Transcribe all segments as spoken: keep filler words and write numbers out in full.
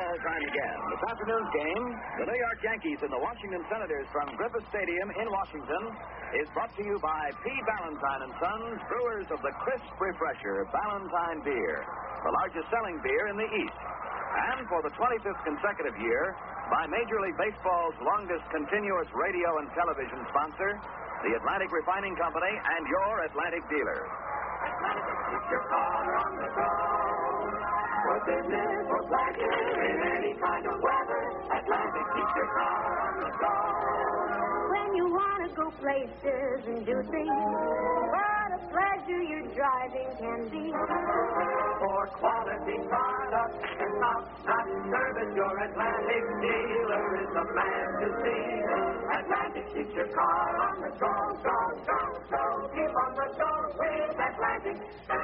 baseball time again. This afternoon's game, the New York Yankees and the Washington Senators from Griffith Stadium in Washington, is brought to you by P. Ballantine and Sons, brewers of the crisp refresher Ballantine beer, the largest selling beer in the East. And for the twenty-fifth consecutive year, by Major League Baseball's longest continuous radio and television sponsor, the Atlantic Refining Company and your Atlantic dealer. Atlantic, keep your car on the go. For business or pleasure in any kind of weather, Atlantic, keep your car on the go. When you want to go places and do things, what a pleasure your driving can be. For quality products and top-notch service, your Atlantic dealer is the man to see. Atlantic, keep your car on the go, go, go, go. Keep on the go with Atlantic.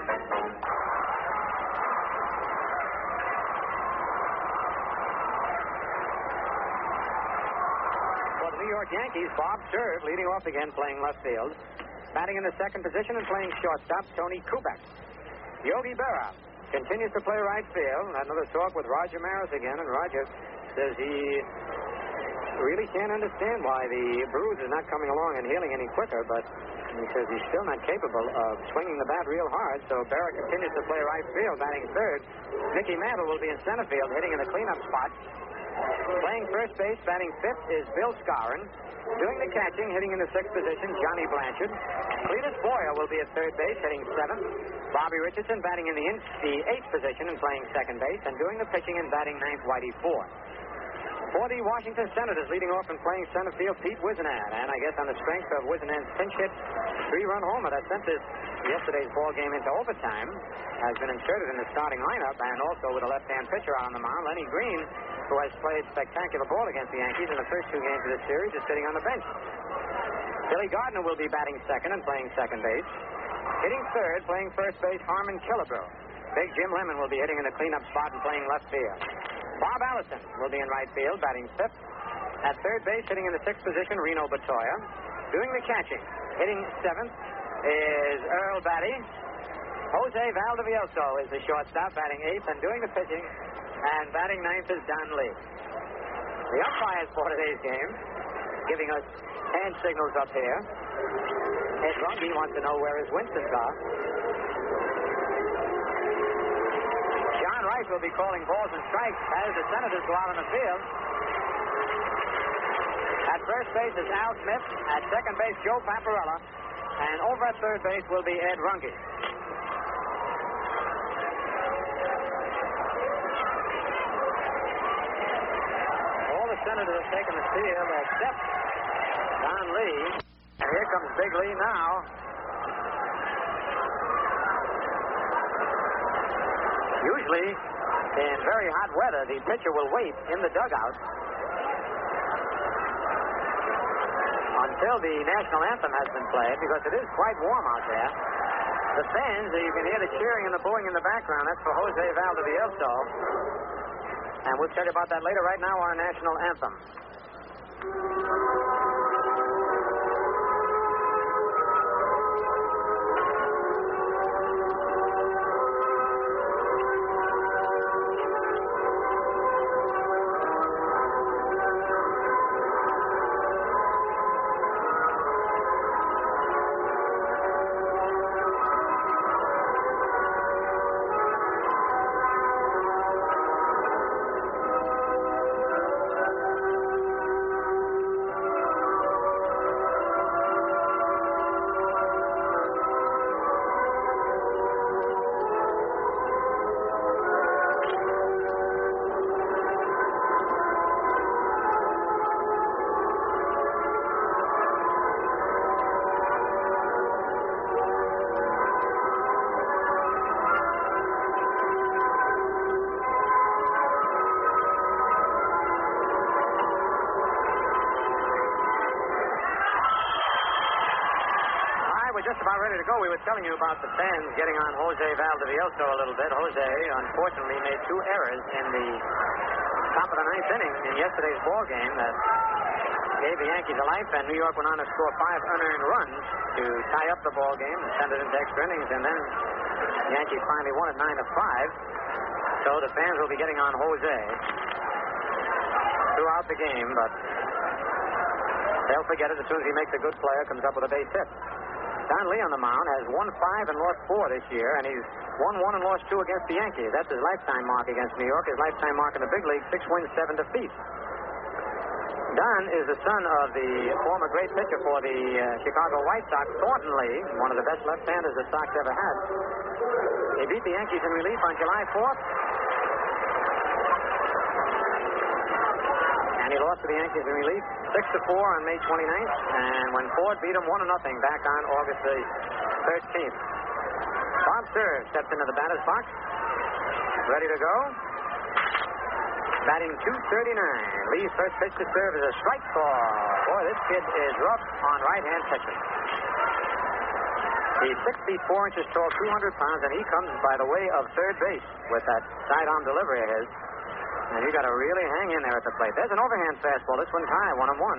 For the New York Yankees, Bob Cerv leading off again, playing left field. Batting in the second position and playing shortstop, Tony Kubek. Yogi Berra continues to play right field. Had another talk with Roger Maris again, and Roger says he really can't understand why the bruise is not coming along and healing any quicker, but he says he's still not capable of swinging the bat real hard, so Berra continues to play right field, batting third. Mickey Mantle will be in center field, hitting in the cleanup spot. Playing first base, batting fifth is Bill Skowron. Doing the catching, hitting in the sixth position, Johnny Blanchard. Cletus Boyer will be at third base, hitting seventh. Bobby Richardson batting in the, in- the eighth position and playing second base. And doing the pitching and batting ninth, Whitey Ford. For the Washington Senators, leading off and playing center field, Pete Wisenand. And I guess on the strength of Wisenand's pinch hit three-run homer that sent this yesterday's ball game into overtime, has been inserted in the starting lineup, and also with a left-hand pitcher on the mound, Lenny Green, who has played spectacular ball against the Yankees in the first two games of this series, is sitting on the bench. Billy Gardner will be batting second and playing second base. Hitting third, playing first base, Harmon Killebrew. Big Jim Lemon will be hitting in the cleanup spot and playing left field. Bob Allison will be in right field, batting fifth. At third base, hitting in the sixth position, Reno Batoya. Doing the catching, hitting seventh, is Earl Batty. Jose Valdivieso is the shortstop, batting eighth, and doing the pitching and batting ninth is Don Lee. The umpires for today's game, giving us hand signals up here. Ed Runge wants to know where his Winston's are. John Rice will be calling balls and strikes as the Senators go out on the field. At first base is Al Smith. At second base, Joe Paparella. And over at third base will be Ed Runge. All the Senators have taken the field except Don Lee. And here comes Big Lee now. Usually, in very hot weather, the pitcher will wait in the dugout until the national anthem has been played, because it is quite warm out there. The fans, you can hear the cheering and the booing in the background. That's for Jose Valdivieso. And we'll tell you about that later. Right now, our national anthem. Just about ready to go. We were telling you about the fans getting on Jose Valdivieso a little bit. Jose, unfortunately, made two errors in the top of the ninth inning in yesterday's ball game that gave the Yankees a life, and New York went on to score five unearned runs to tie up the ball game and send it into extra innings, and then the Yankees finally won it nine to five. So the fans will be getting on Jose. throughout the game, but they'll forget it as soon as he makes a good play or comes up with a base hit. Don Lee on the mound has won five and lost four this year, and he's won one and lost two against the Yankees. That's his lifetime mark against New York. His lifetime mark in the big league, six wins, seven defeats. Don is the son of the former great pitcher for the uh, Chicago White Sox, Thornton Lee, one of the best left-handers the Sox ever had. He beat the Yankees in relief on July fourth. And he lost to the Yankees in relief six to four on May twenty-ninth. And when Ford beat him one to nothing back on August the thirteenth. Bob Cerv steps into the batter's box. Ready to go. Batting two thirty-nine. Lee's first pitch to Cerv is a strike ball. Boy, this kid is rough on right-hand pitching. He's six feet four inches tall, two hundred pounds, and he comes by the way of third base with that sidearm delivery of his. And you got to really hang in there at the plate. There's an overhand fastball. This one's high, one and one.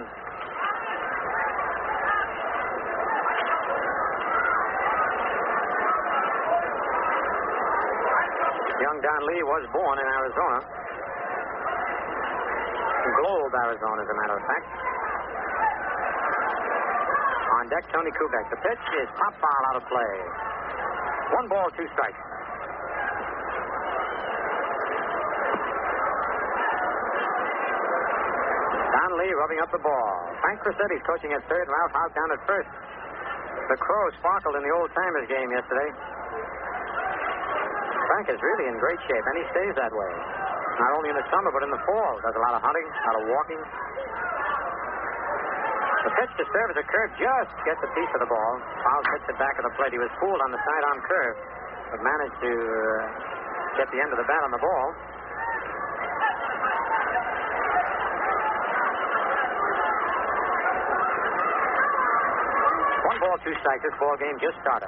Young Don Lee was born in Arizona. Globe, Arizona, as a matter of fact. On deck, Tony Kubek. The pitch is pop foul out of play. One ball, two strikes. Don Lee rubbing up the ball. Frank Crissetti's coaching at third. Ralph Houk down at first. The Crow sparkled in the old-timers game yesterday. Frank is really in great shape, and he stays that way. Not only in the summer, but in the fall. Does a lot of hunting, a lot of walking. The pitch to Cerv as a curve just gets a piece of the ball. Fowles hits the back of the plate. He was fooled on the sidearm curve, but managed to uh, get the end of the bat on the ball. One ball, two strikes. This ball game just started.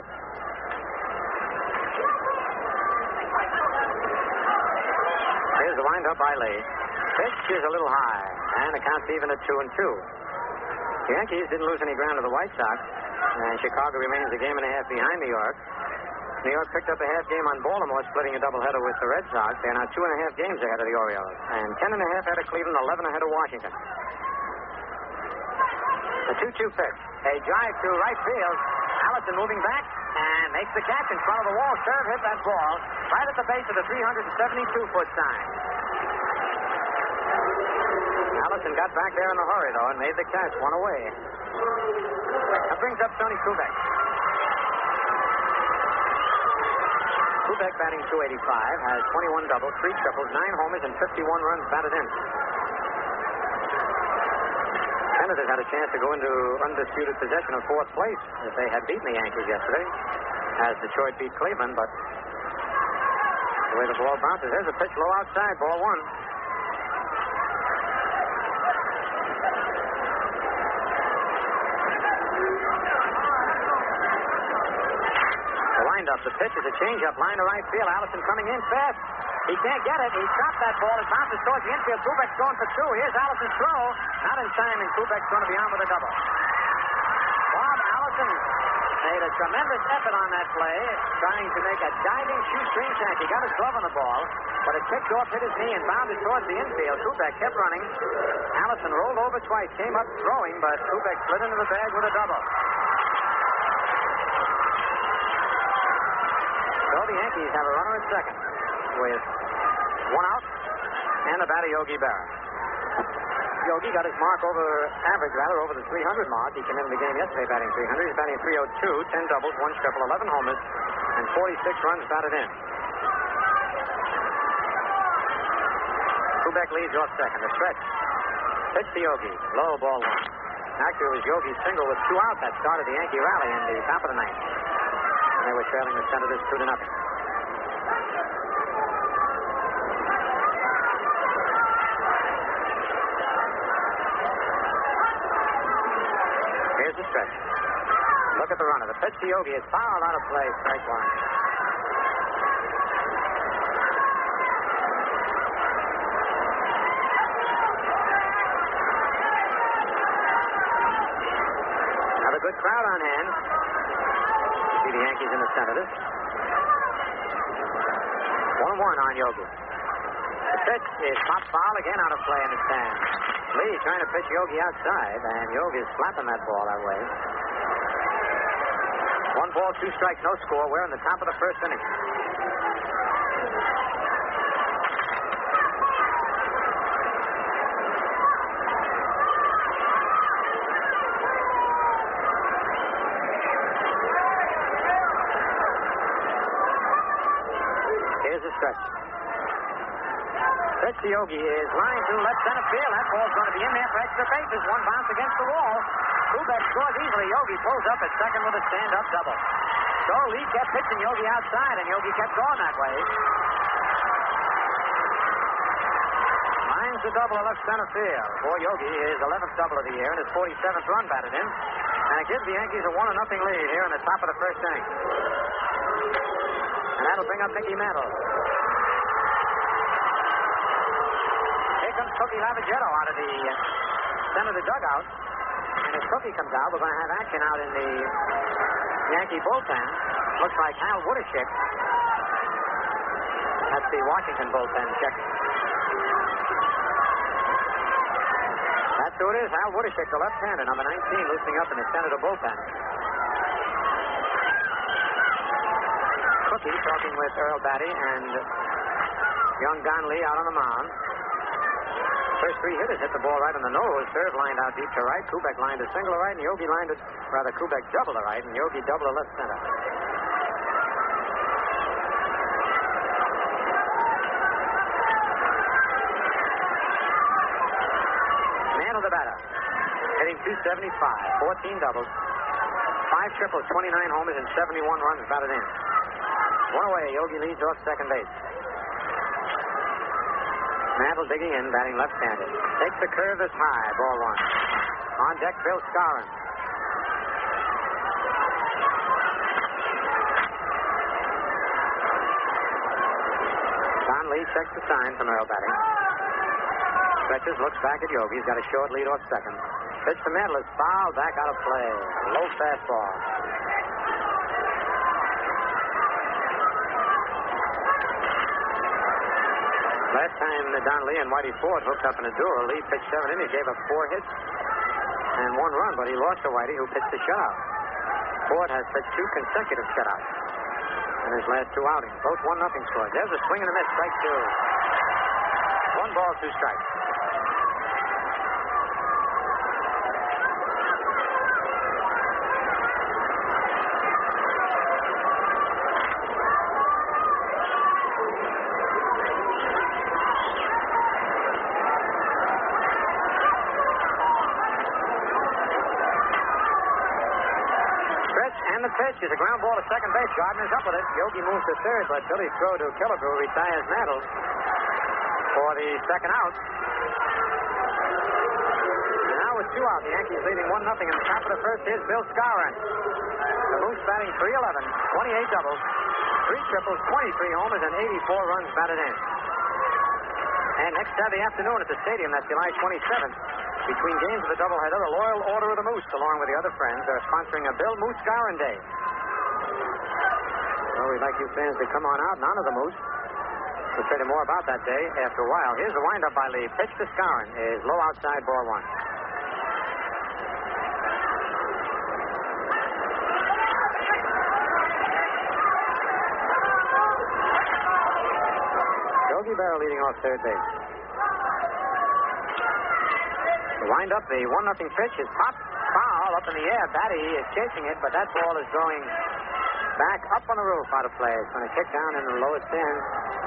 Here's the windup by Lee. Pitch is a little high, and the count's even at two and two. The Yankees didn't lose any ground to the White Sox, and Chicago remains a game and a half behind New York. New York picked up a half game on Baltimore, splitting a doubleheader with the Red Sox. They're now two and a half games ahead of the Orioles, and ten and a half ahead of Cleveland, eleven ahead of Washington. The two two pitch. A drive to right field. Allison moving back and makes the catch in front of the wall. Cerv hit that ball right at the base of the three hundred seventy-two foot sign. Allison got back there in a hurry, though, and made the catch, one away. That brings up Tony Kubek. Kubek batting two eighty-five, has twenty-one doubles, three triples, nine homers, and fifty-one runs batted in. Senators had a chance to go into undisputed possession of fourth place if they had beaten the Yankees yesterday, as Detroit beat Cleveland, but the way the ball bounces, there's a pitch low outside, ball one. The windup, the pitch is a changeup, line to right field. Allison coming in fast. He can't get it. He stopped that ball. It bounces towards the infield. Kubek's going for two. Here's Allison's throw. Not in time, and Kubek's going to be on with a double. Bob Allison made a tremendous effort on that play, trying to make a diving shoestring sack. He got his glove on the ball, but it kicked off, hit his knee, and bounded towards the infield. Kubek kept running. Allison rolled over twice, came up throwing, but Kubek slid into the bag with a double. So the Yankees have a runner at second, with one out, and the batter, Yogi Berra. Yogi got his mark over, average rather, over the three hundred mark. He came into the game yesterday batting three hundred. He's batting three oh two, ten doubles, one triple, eleven homers, and forty-six runs batted in. Kubek leads off second. The stretch. Pitch to Yogi. Low ball one. Actually, it was Yogi's single with two out that started the Yankee rally in the top of the ninth. And they were trailing the Senators two to nothing. Here's the stretch. Look at the runner. The pitch to Yogi is fouled out of play. Strike one. Now a good crowd on hand. You see the Yankees and the Senators. One one on Yogi. The pitch is pop foul again out of play in the stand. Lee trying to pitch Yogi outside, and Yogi's slapping that ball that way. One ball, two strikes, no score. We're in the top of the first inning. Here's the stretch. Pitch to Yogi is line to left center field. That ball's going to be in there for extra bases. One bounce against the wall. Kubek scores easily. Yogi pulls up at second with a stand-up double. So Lee kept pitching Yogi outside, and Yogi kept going that way. Lines the double to left center field. For Yogi, his eleventh double of the year and his forty-seventh run batted in. And it gives the Yankees a one to nothing lead here in the top of the first inning. And that'll bring up Mickey Mantle. Here comes Cookie Lavagetto out of the uh, center of the dugout. And as Cookie comes out, we're going to have action out in the Yankee bullpen. Looks like Hal Woodishick. That's the Washington bullpen check. That's who it is, Hal Woodishick, the left-hander, number nineteen, loosening up in the Senator bullpen. Cookie talking with Earl Batty and young Don Lee out on the mound. First three hitters hit the ball right on the nose. Third lined out deep to right. Kubek lined a single to right, and Yogi lined it, rather, Kubek double to right, and Yogi double to left center. Mantle the batter. Hitting two seventy-five, fourteen doubles, five triples, twenty-nine homers, and seventy-one runs batted in. One away, Yogi leads off second base. Mantle digging in, batting left-handed. Takes the curve that's high, ball one. On deck, Bill Skowron. Don Lee checks the sign from Earl Batty. Stretches, looks back at Yogi. He's got a short lead off second. Pitch to Mantle is fouled, back out of play. Low fastball. Last time Don Lee and Whitey Ford hooked up in a duel, Lee pitched seven innings, gave up four hits and one run, but he lost to Whitey, who pitched a shutout. Ford has pitched two consecutive shutouts in his last two outings. Both one nothing scores. There's a swing and a miss, strike two. One ball, two strikes. Pitch is a ground ball to second base. Gardner's up with it. Yogi moves to third, but Billy's throw to Killebrew retires Mantle for the second out. And now with two out, the Yankees leading one nothing in the top of the first. Here's Bill Skowron. The Moose batting three eleven, twenty-eight doubles, three triples, twenty-three homers, and eighty-four runs batted in. And next Saturday afternoon at the stadium, that's July twenty-seventh, between games of the doubleheader, the Loyal Order of the Moose, along with the other friends, are sponsoring a Bill Moose Skowron Day. Well, we'd like you fans to come on out and honor the Moose. We'll tell you more about that day after a while. Here's the windup by Lee. Pitch to Skowron is low outside, ball one. Yogi Berra leading off third base. The wind up, the one nothing pitch is pop foul up in the air. Batty is chasing it, but that ball is going back up on the roof out of play. It's going to kick down in the lowest end.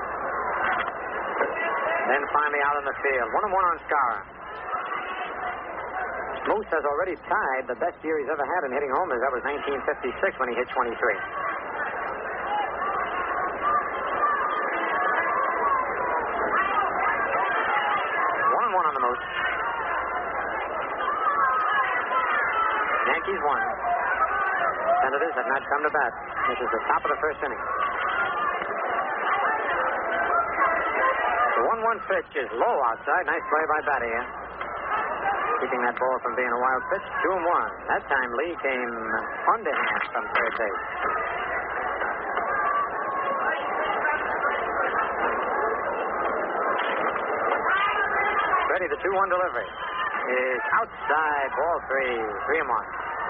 Then finally out in the field. One and one on Skowron. Moose has already tied the best year he's ever had in hitting homers. That was nineteen fifty-six when he hit twenty-three. One and one on the Moose. Yankees won. Senators have not come to bat. This is the top of the first inning. The one one pitch is low outside. Nice play by Batty. Keeping that ball from being a wild pitch. Two and one. That time Lee came underhand from third base. Whitey, the two one delivery is outside, ball three, three and one.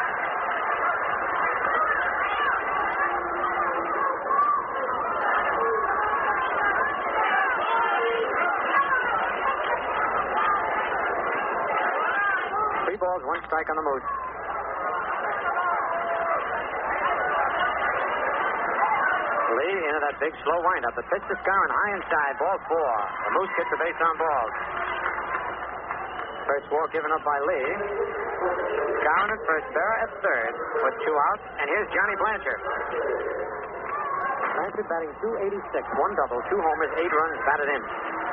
Three balls, one strike on the Moose. Lee into that big slow windup. The pitch to Skowron, high inside, ball four. The Moose gets the base on balls. First walk given up by Lee. Skowron at first, Berra at third with two outs. And here's Johnny Blanchard. Blanchard batting two eighty-six, one double, two homers, eight runs batted in.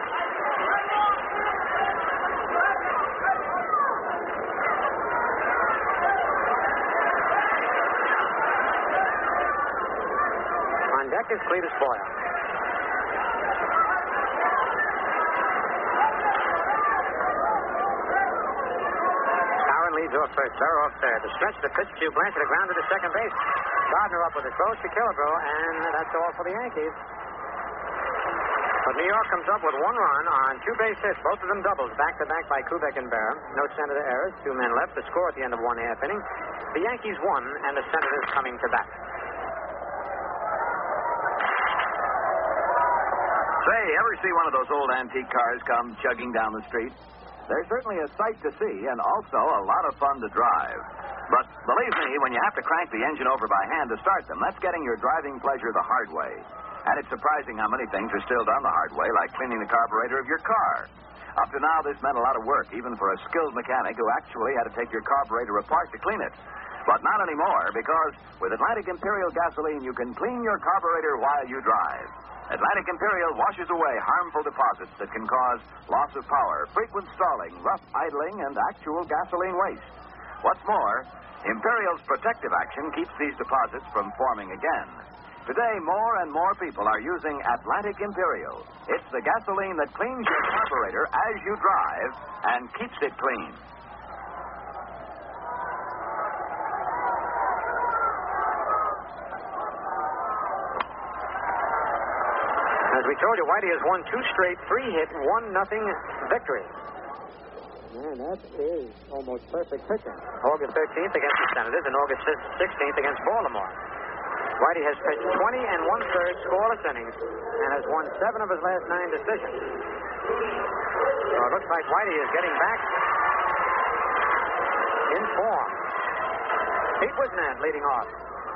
On deck is Cletus Boyle. Leads off first, Berra off third. The stretch, the pitch to Blanchard, the ground to the second base. Gardner up with it, throws to Killebrew, and that's all for the Yankees. But New York comes up with one run on two base hits, both of them doubles, back-to-back by Kubek and Berra. No Senator errors, two men left. The score at the end of one half inning. The Yankees won, and the Senators coming to bat. Say, ever see one of those old antique cars come chugging down the street? They're certainly a sight to see and also a lot of fun to drive. But believe me, when you have to crank the engine over by hand to start them, that's getting your driving pleasure the hard way. And it's surprising how many things are still done the hard way, like cleaning the carburetor of your car. Up to now, this meant a lot of work, even for a skilled mechanic who actually had to take your carburetor apart to clean it. But not anymore, because with Atlantic Imperial gasoline, you can clean your carburetor while you drive. Atlantic Imperial washes away harmful deposits that can cause loss of power, frequent stalling, rough idling, and actual gasoline waste. What's more, Imperial's protective action keeps these deposits from forming again. Today, more and more people are using Atlantic Imperial. It's the gasoline that cleans your carburetor as you drive and keeps it clean. As we told you, Whitey has won two straight, three-hit, one nothing victory. Man, that is almost perfect pitching. August thirteenth against the Senators and August sixteenth against Baltimore. Whitey has pitched twenty and one-third scoreless innings and has won seven of his last nine decisions. So it looks like Whitey is getting back in form. Pete Wisnant leading off.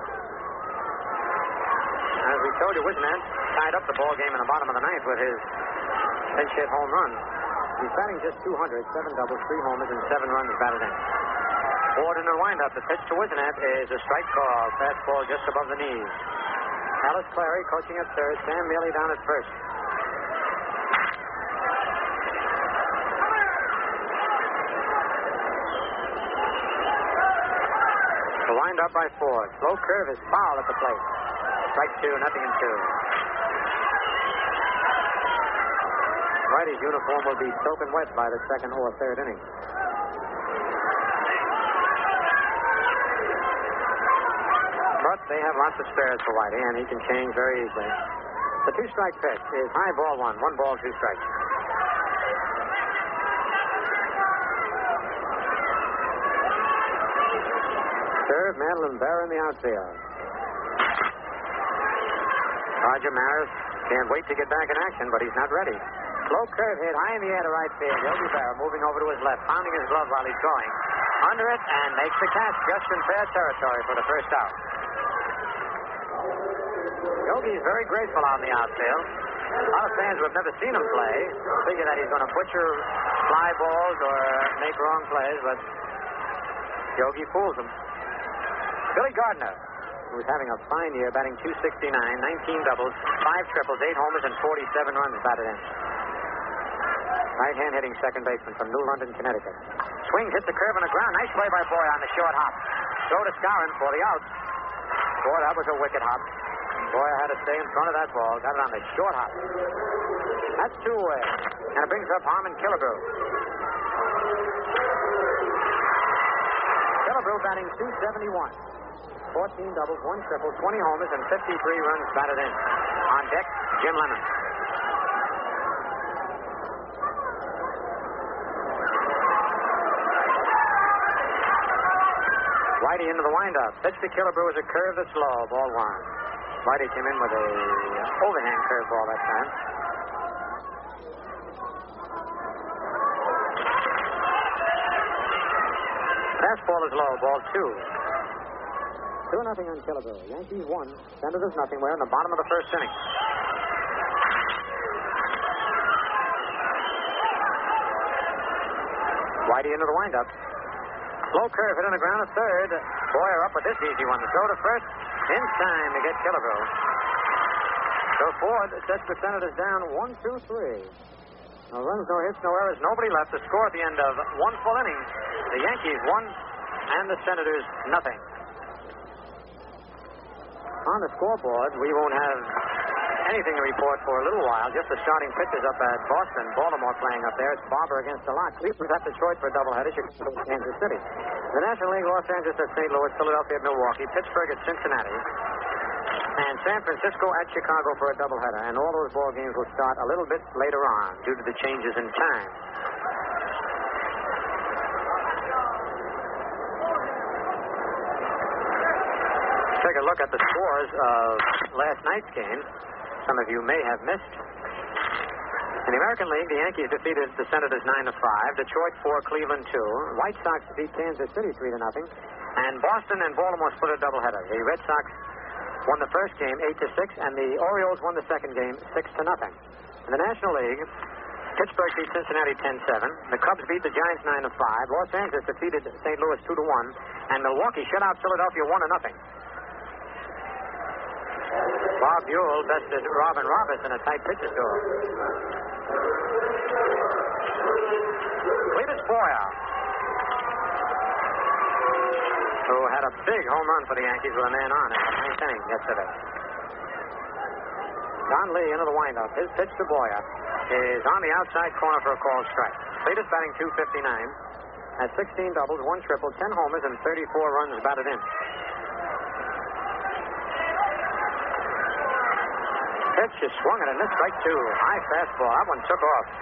As we told you, Wisnant tied up the ball game in the bottom of the ninth with his pinch hit home run. He's batting just two hundred, seven doubles, three homers, and seven runs batted in. Ford in the windup. The pitch to Wisnant is a strike call. Fastball just above the knees. Alice Clary coaching at third. Sam Mealy down at first. The windup by Ford. Slow curve is foul at the plate. Strike two, nothing in two. Whitey's uniform will be soaking wet by the second or third inning. But they have lots of spares for Whitey, and he can change very easily. The two-strike pitch is high ball one. One ball, two strikes. Serve, Madeline Berra in the outfield. Roger Maris can't wait to get back in action, but he's not ready. Slow curve hit high in the air to right field. Yogi Berra moving over to his left, pounding his glove while he's going. Under it and makes the catch just in fair territory for the first out. Yogi is very graceful out in the outfield. A lot of fans who have never seen him play figure that he's going to butcher fly balls or make wrong plays, but Yogi fools them. Billy Gardner, who's having a fine year, batting two sixty-nine, nineteen doubles, five triples, eight homers, and forty-seven runs batted in. Right-hand hitting second baseman from New London, Connecticut. Swings, hits the curve on the ground. Nice play by Boy on the short hop. Throw to Skowron for the out. Boy, that was a wicked hop. Boy had to stay in front of that ball. Got it on the short hop. That's two away. And it brings up Harmon Killebrew. Killebrew batting two seventy-one. fourteen doubles, one triple, twenty homers, and fifty-three runs batted in. On deck, Jim Lemon. Whitey into the windup. Pitch to Killebrew is a curve that's low. Ball one. Whitey came in with a overhand curveball that time. Fastball is low. Ball two. Two nothing on Killebrew. Yankees one. Senators nothing. We're in the bottom of the first inning. Whitey into the windup. Slow curve hit on the ground at third. Boyer up with this easy one. Throw to first. In time to get Killebrew. So Ford sets the Senators down one, two, three. No runs, no hits, no errors. Nobody left. The score at the end of one full inning. The Yankees one and the Senators nothing. On the scoreboard, we won't have anything to report for a little while. Just the starting pitchers up at Boston. Baltimore playing up there. It's Barber against the lot. Cleveland's at Detroit for a doubleheader. Chicago at Kansas City. The National League, Los Angeles at Saint Louis, Philadelphia at Milwaukee, Pittsburgh at Cincinnati, and San Francisco at Chicago for a doubleheader. And all those ball games will start a little bit later on due to the changes in time. Take a look at the scores of last night's game. Some of you may have missed. In the American League, the Yankees defeated the Senators nine to five, Detroit four, Cleveland two. White Sox beat Kansas City three to nothing, and Boston and Baltimore split a doubleheader. The Red Sox won the first game eight to six, and the Orioles won the second game six to nothing. In the National League, Pittsburgh beat Cincinnati ten seven. The Cubs beat the Giants nine to five. Los Angeles defeated Saint Louis two to one, and Milwaukee shut out Philadelphia one to nothing. Bob Buell bested Robin Roberts in a tight pitcher's duel. Cletus Boyer, who had a big home run for the Yankees with a man on in the ninth inning yesterday. Don Lee into the windup. His pitch to Boyer is on the outside corner for a called strike. Cletus batting two fifty-nine. Has sixteen doubles, one triple, ten homers, and thirty-four runs batted in. Pitch is swung at a missed strike two. High fastball. That one took off.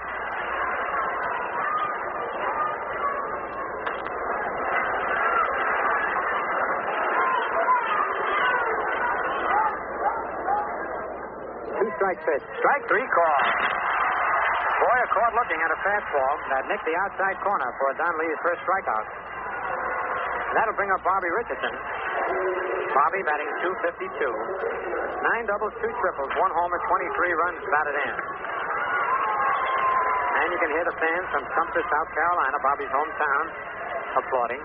Two strike pitch. Strike three call. Boyer caught looking at a fastball that nicked the outside corner for Don Lee's first strikeout. That'll bring up Bobby Richardson. Bobby batting two fifty-two. Nine doubles, two triples, one homer, twenty-three runs batted in. And you can hear the fans from Sumter, South Carolina, Bobby's hometown, applauding.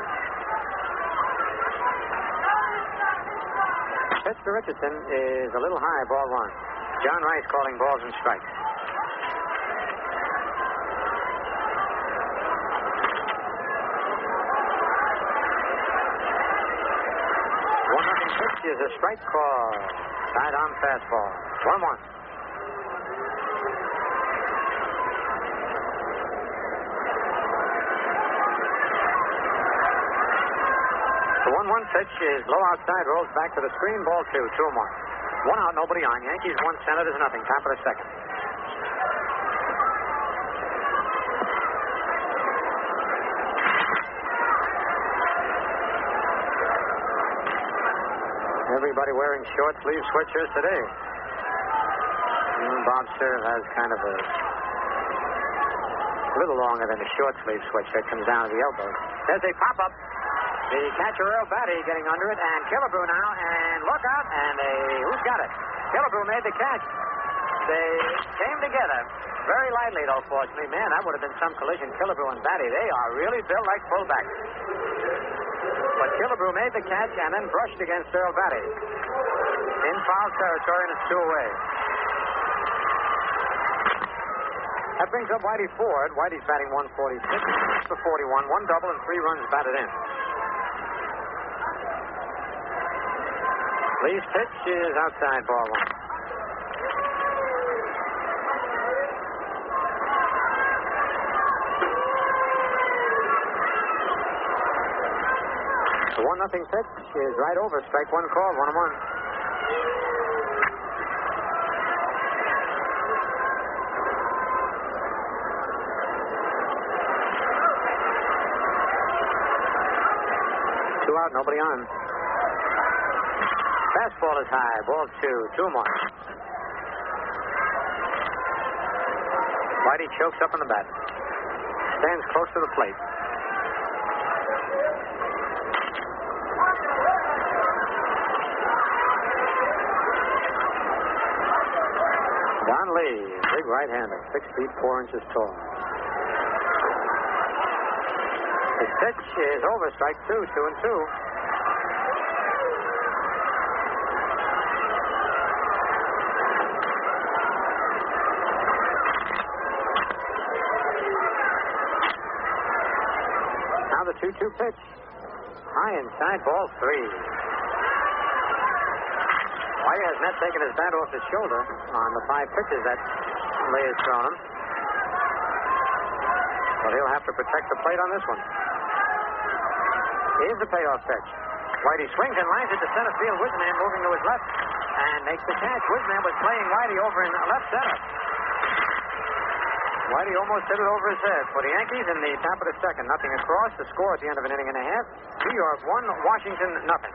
Pitch to Richardson is a little high, ball one. John Rice calling balls and strikes. Pitch is a strike call. Side on fastball. one one. The one one pitch is low outside, rolls back to the screen, ball two, two and one. One out, nobody on. Yankees one, Senators nothing. Top of the second. Everybody wearing short sleeve sweatshirts today. Mm, Bob Cerv has kind of a, a little longer than a short sleeve sweatshirt. Comes down to the elbow. There's a pop up. The catcher Earl Batty getting under it, and Killebrew now, and look out, and a who's got it? Killebrew made the catch. They came together very lightly, though. Fortunately, man, that would have been some collision. Killebrew and Batty, they are really built like fullbacks. But Killebrew made the catch and then brushed against Earl Batty. In foul territory, and it's two away. That brings up Whitey Ford. Whitey's batting one forty-six for forty-one, one double and three runs batted in. Lee's pitch is outside, ball one. The one nothing pitch is right over. Strike one call, one and one. Two out, nobody on. Fastball is high, ball two, two more. Whitey chokes up on the bat. Stands close to the plate. Don Lee, big right-hander, six feet four inches tall. His pitch is over, strike two, two and two. Now the two two pitch. High inside, ball three. Whitey has not taken his bat off his shoulder on the five pitches that Lee has thrown him. But he'll have to protect the plate on this one. Here's the payoff pitch. Whitey swings and lines it to center field. Wisman moving to his left and makes the catch. Wisman was playing Whitey over in left center. Whitey almost hit it over his head. For the Yankees in the top of the second, nothing across. The score at the end of an inning and a half. New York one, Washington nothing.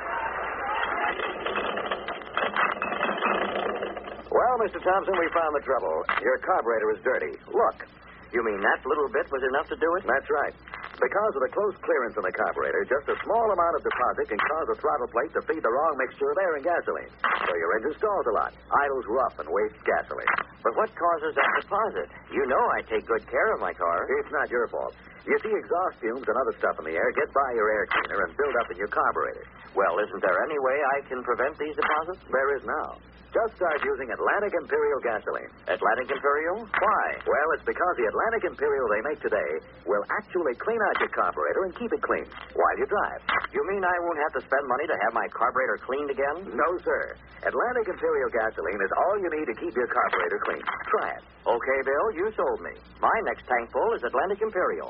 Well, Mister Thompson, we found the trouble. Your carburetor is dirty. Look. You mean that little bit was enough to do it? That's right. Because of the close clearance in the carburetor, just a small amount of deposit can cause the throttle plate to feed the wrong mixture of air and gasoline. So your engine stalls a lot, idles rough, and wastes gasoline. But what causes that deposit? You know I take good care of my car. It's not your fault. You see, exhaust fumes and other stuff in the air get by your air cleaner and build up in your carburetor. Well, isn't there any way I can prevent these deposits? There is now. Just start using Atlantic Imperial gasoline. Atlantic Imperial? Why? Well, it's because the Atlantic Imperial they make today will actually clean out your carburetor and keep it clean while you drive. You mean I won't have to spend money to have my carburetor cleaned again? No, sir. Atlantic Imperial gasoline is all you need to keep your carburetor clean. Try it. Okay, Bill, you sold me. My next tank full is Atlantic Imperial.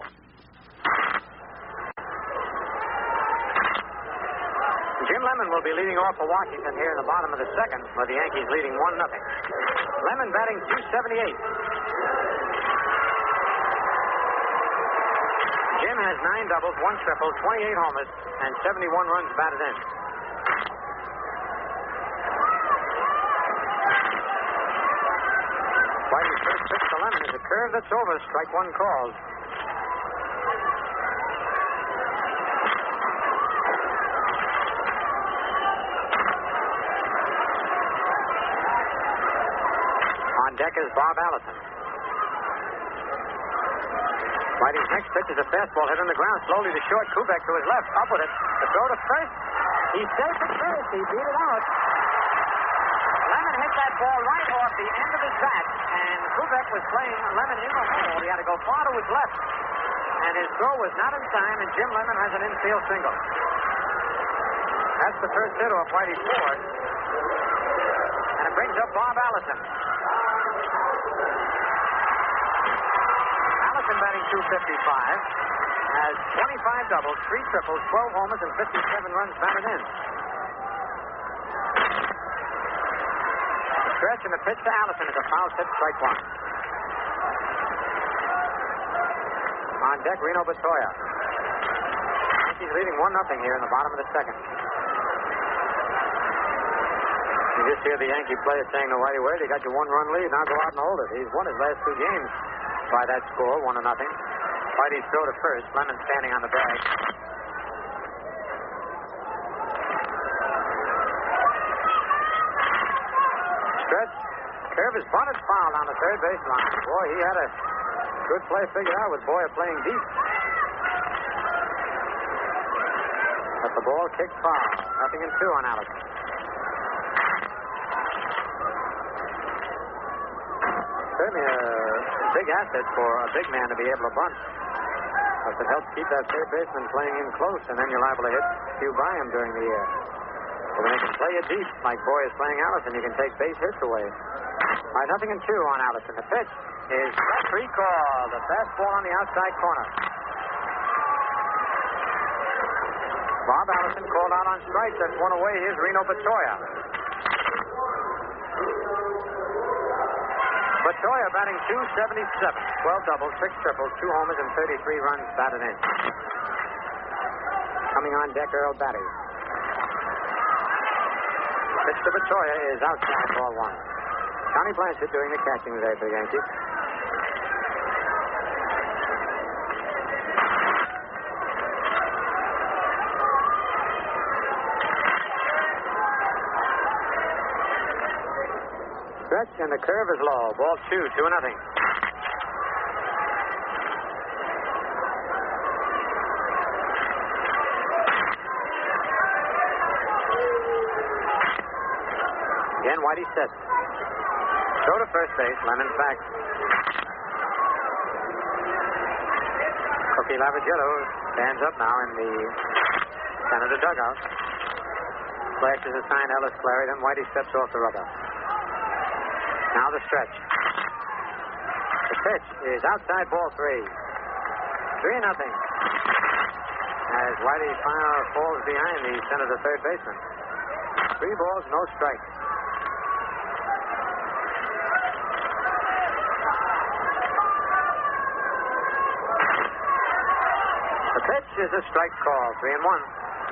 Jim Lemon will be leading off for Washington here in the bottom of the second, with the Yankees leading one nothing. Lemon batting two seventy-eight. Jim has nine doubles, one triple, twenty-eight homers, and seventy-one runs batted in. Whitey's first pitch to Lemon is a curve that's over. Strike one called. On deck is Bob Allison. Whitey's next pitch is a fastball hit on the ground. Slowly to short. Kubek to his left. Up with it. The throw to first. He's safe at first. He beat it out. Lemon hit that ball right off the end of his bat. And Kubek was playing Lemon in the hole. He had to go far to his left. And his throw was not in time. And Jim Lemon has an infield single. That's the first hit off Whitey's board. And it brings up Bob Allison. Allison batting two fifty-five, has twenty-five doubles, three triples, twelve homers, and fifty-seven runs batted in. The stretch and the pitch to Allison is a foul tip, strike one. On deck, Reno Batoya. Yankees leading one nothing here in the bottom of the second. You just hear the Yankee player saying to Whitey, well, you got your one-run lead, now go out and hold it. He's won his last two games by that score, one to nothing. Whitey's throw to first. Lemon standing on the bag. Stretch. Curve is bunted foul on the third baseline. Boy, he had a good play figured out with Boyer playing deep. But the ball kicked foul. Nothing in two on Allison. Certainly a big asset for a big man to be able to bunt. Because it helps keep that third baseman playing in close, and then you're liable to hit a few by him during the year. But when they can play it deep, like Boy is playing Allison, you can take base hits away. All right, nothing in two on Allison. The pitch is free call. The fastball on the outside corner. Bob Allison called out on strikes. That's one away. Here's Reno Batoya. Batoya batting two seventy-seven, twelve doubles, six triples, two homers, and thirty-three runs batted in. coming on deck, Earl Batty. Pitch to Betoya is outside, ball one. Connie Blanchard doing the catching today for the Yankees. Stretch, and the curve is low. Ball two, two and nothing. Again, Whitey sets. Throw to first base. Lemon's back. Cookie Lavagello stands up now in the Senator dugout. Flashes a sign, Ellis Clary. Then Whitey steps off the rubber. Now the stretch. The pitch is outside, ball three. Three nothing. As Whitey finally falls behind the Senator third baseman. Three balls, no strikes. The pitch is a strike call, three and one.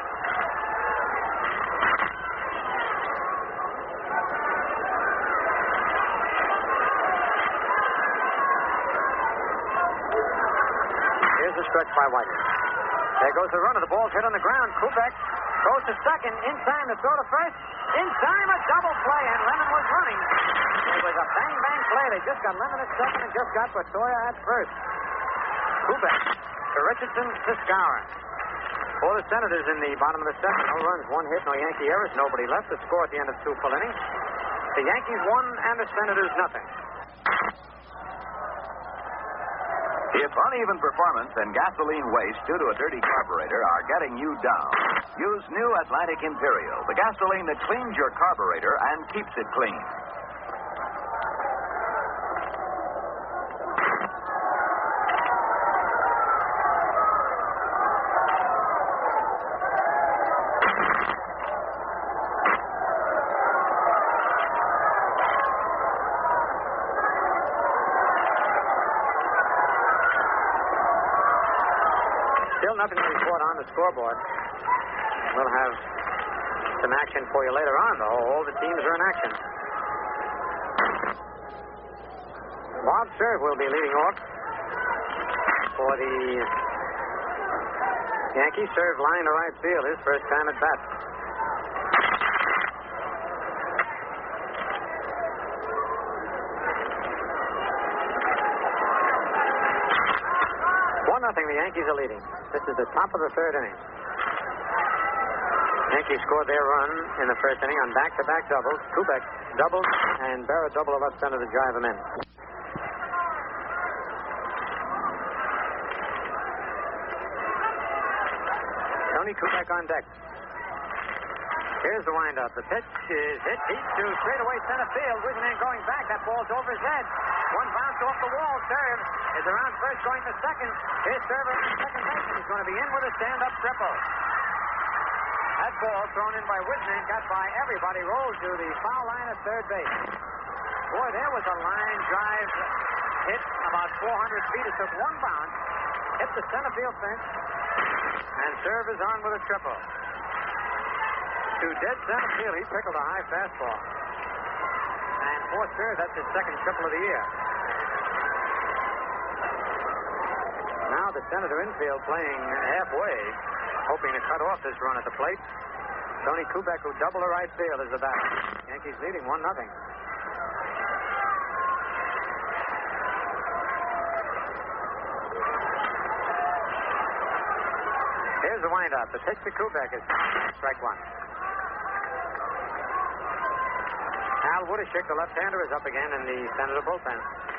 Here's a stretch by Whitey. There goes the runner. The ball's hit on the ground. Kubek goes to second. In time to throw to first. In time, a double play, and Lemon was running. It was a bang-bang play. They just got Lemon at second and just got Betoya at first. Kubek to Richardson to Skowron. For the Senators in the bottom of the second. No runs, one hit, no Yankee errors, nobody left. The score at the end of two full innings. The Yankees won and the Senators nothing. If uneven performance and gasoline waste due to a dirty carburetor are getting you down, use new Atlantic Imperial, the gasoline that cleans your carburetor and keeps it clean. Still nothing to report on the scoreboard. We'll have some action for you later on, though. All the teams are in action. Bob Cerv will be leading off for the Yankees. Cerv line to right field, his first time at bat. one nothing, the Yankees are leading. This is the top of the third inning. Yankees scored their run in the first inning on back-to-back doubles. Kubek doubled, and Berra doubled a left center to drive him in. Tony Kubek on deck. Here's the windup. The pitch is hit deep to straightaway center field. Wisman going back. That ball's over his head. One bounce off the wall. Serve is around first, going to second. His serve at second base. He's going to be in with a stand-up triple. That ball thrown in by Wisman got by everybody. Rolled to the foul line at third base. Boy, there was a line drive hit about four hundred feet. It took one bounce, hit the center field fence, and Serve is on with a triple. To dead center field, he pickled a high fastball. And for Serve, that's his second triple of the year. Now the Senator infield playing halfway, hoping to cut off this run at the plate. Tony Kubek, who doubled the right field, is the batter. Yankees leading one nothing. Here's the windup. The pitch to Kubek is strike one. Al Woodishick, the left-hander, is up again in the Senator bullpen.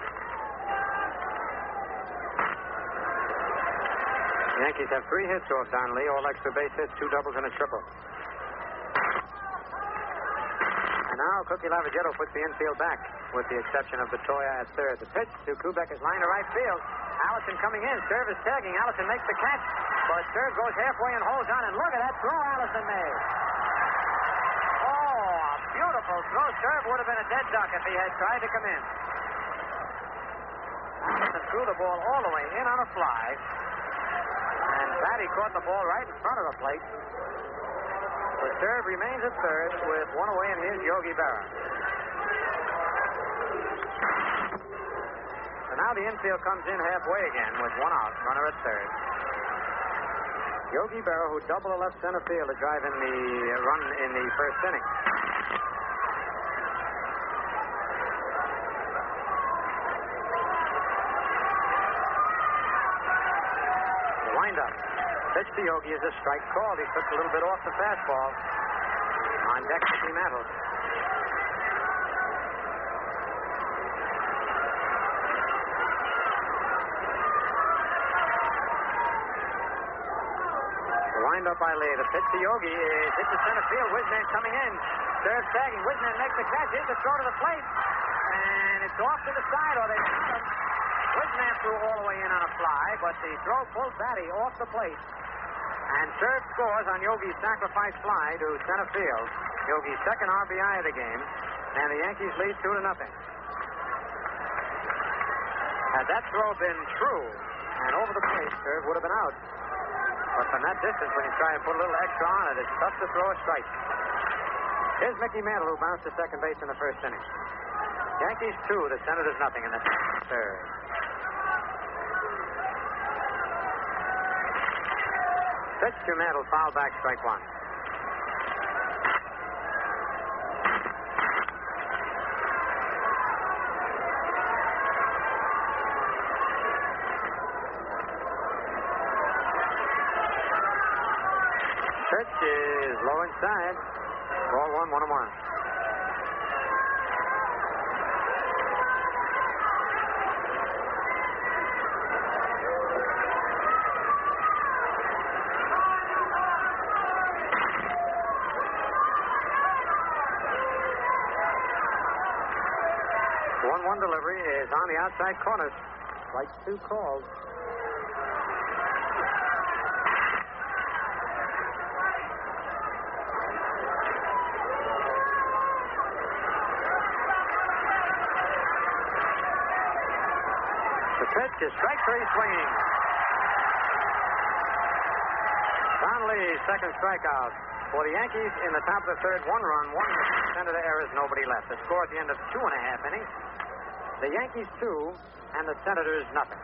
The Yankees have three hits off Don Lee, all extra base hits, two doubles and a triple. And now Cookie Lavagetto puts the infield back, with the exception of Betoya at third. The pitch to Kubek is line to right field. Allison coming in. Serve is tagging. Allison makes the catch, but Serve goes halfway and holds on. And look at that throw Allison made. Oh, a beautiful throw. Serve would have been a dead duck if he had tried to come in. Allison threw the ball all the way in on a fly. And Batty caught the ball right in front of the plate. The serve remains at third with one away, and here's Yogi Berra. So now the infield comes in halfway again with one out, runner at third. Yogi Berra, who doubled the left center field to drive in the run in the first inning. The windup. Pitch to Yogi is a strike called. He took a little bit off the fastball. On deck, Mickey Mantle. The windup by Lee. The pitch to Yogi is hit to center field. Wisnan coming in. Serve tagging. Wisnan makes the catch. Here's the throw to the plate. And it's off to the side, or they got him. Wisnan threw all the way in on a fly, but the throw pulled Batty off the plate. And serve scores on Yogi's sacrifice fly to center field. Yogi's second R B I of the game. And the Yankees lead two to nothing. Had that throw been true and over the plate, serve would have been out. But from that distance, when you try and put a little extra on it, it's tough to throw a strike. Here's Mickey Mantle, who bounced to second base in the first inning. Yankees two, the Senators nothing in the third. Pitch to Mantle, foul back, strike one. Pitch is low inside. Ball one, one and one. one one delivery is on the outside corner. Strike two called. The pitch is strike three swinging. Don Lee's second strikeout. For the Yankees in the top of the third, one run, one Senator errors, nobody left. The score at the end of two and a half innings. The Yankees two and the Senators nothing.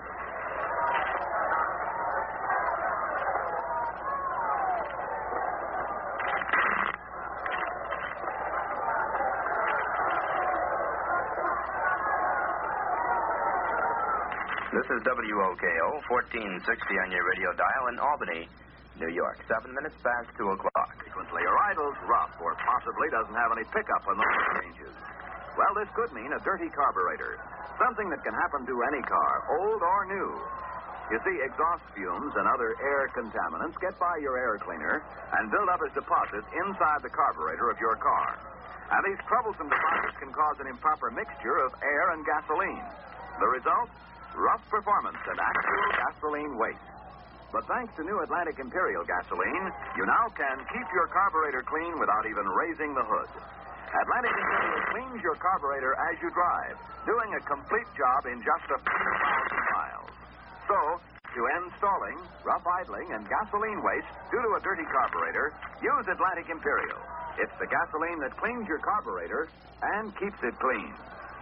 This is W O K O, fourteen sixty on your radio dial in Albany, New York. Seven minutes past two o'clock. Frequently or idles, rough, or possibly doesn't have any pickup on those ranges. Well, this could mean a dirty carburetor. Something that can happen to any car, old or new. You see, exhaust fumes and other air contaminants get by your air cleaner and build up as deposits inside the carburetor of your car. And these troublesome deposits can cause an improper mixture of air and gasoline. The result? Rough performance and actual gasoline waste. But thanks to new Atlantic Imperial gasoline, you now can keep your carburetor clean without even raising the hood. Atlantic Imperial cleans your carburetor as you drive, doing a complete job in just a few thousand miles. So, to end stalling, rough idling, and gasoline waste due to a dirty carburetor, use Atlantic Imperial. It's the gasoline that cleans your carburetor and keeps it clean.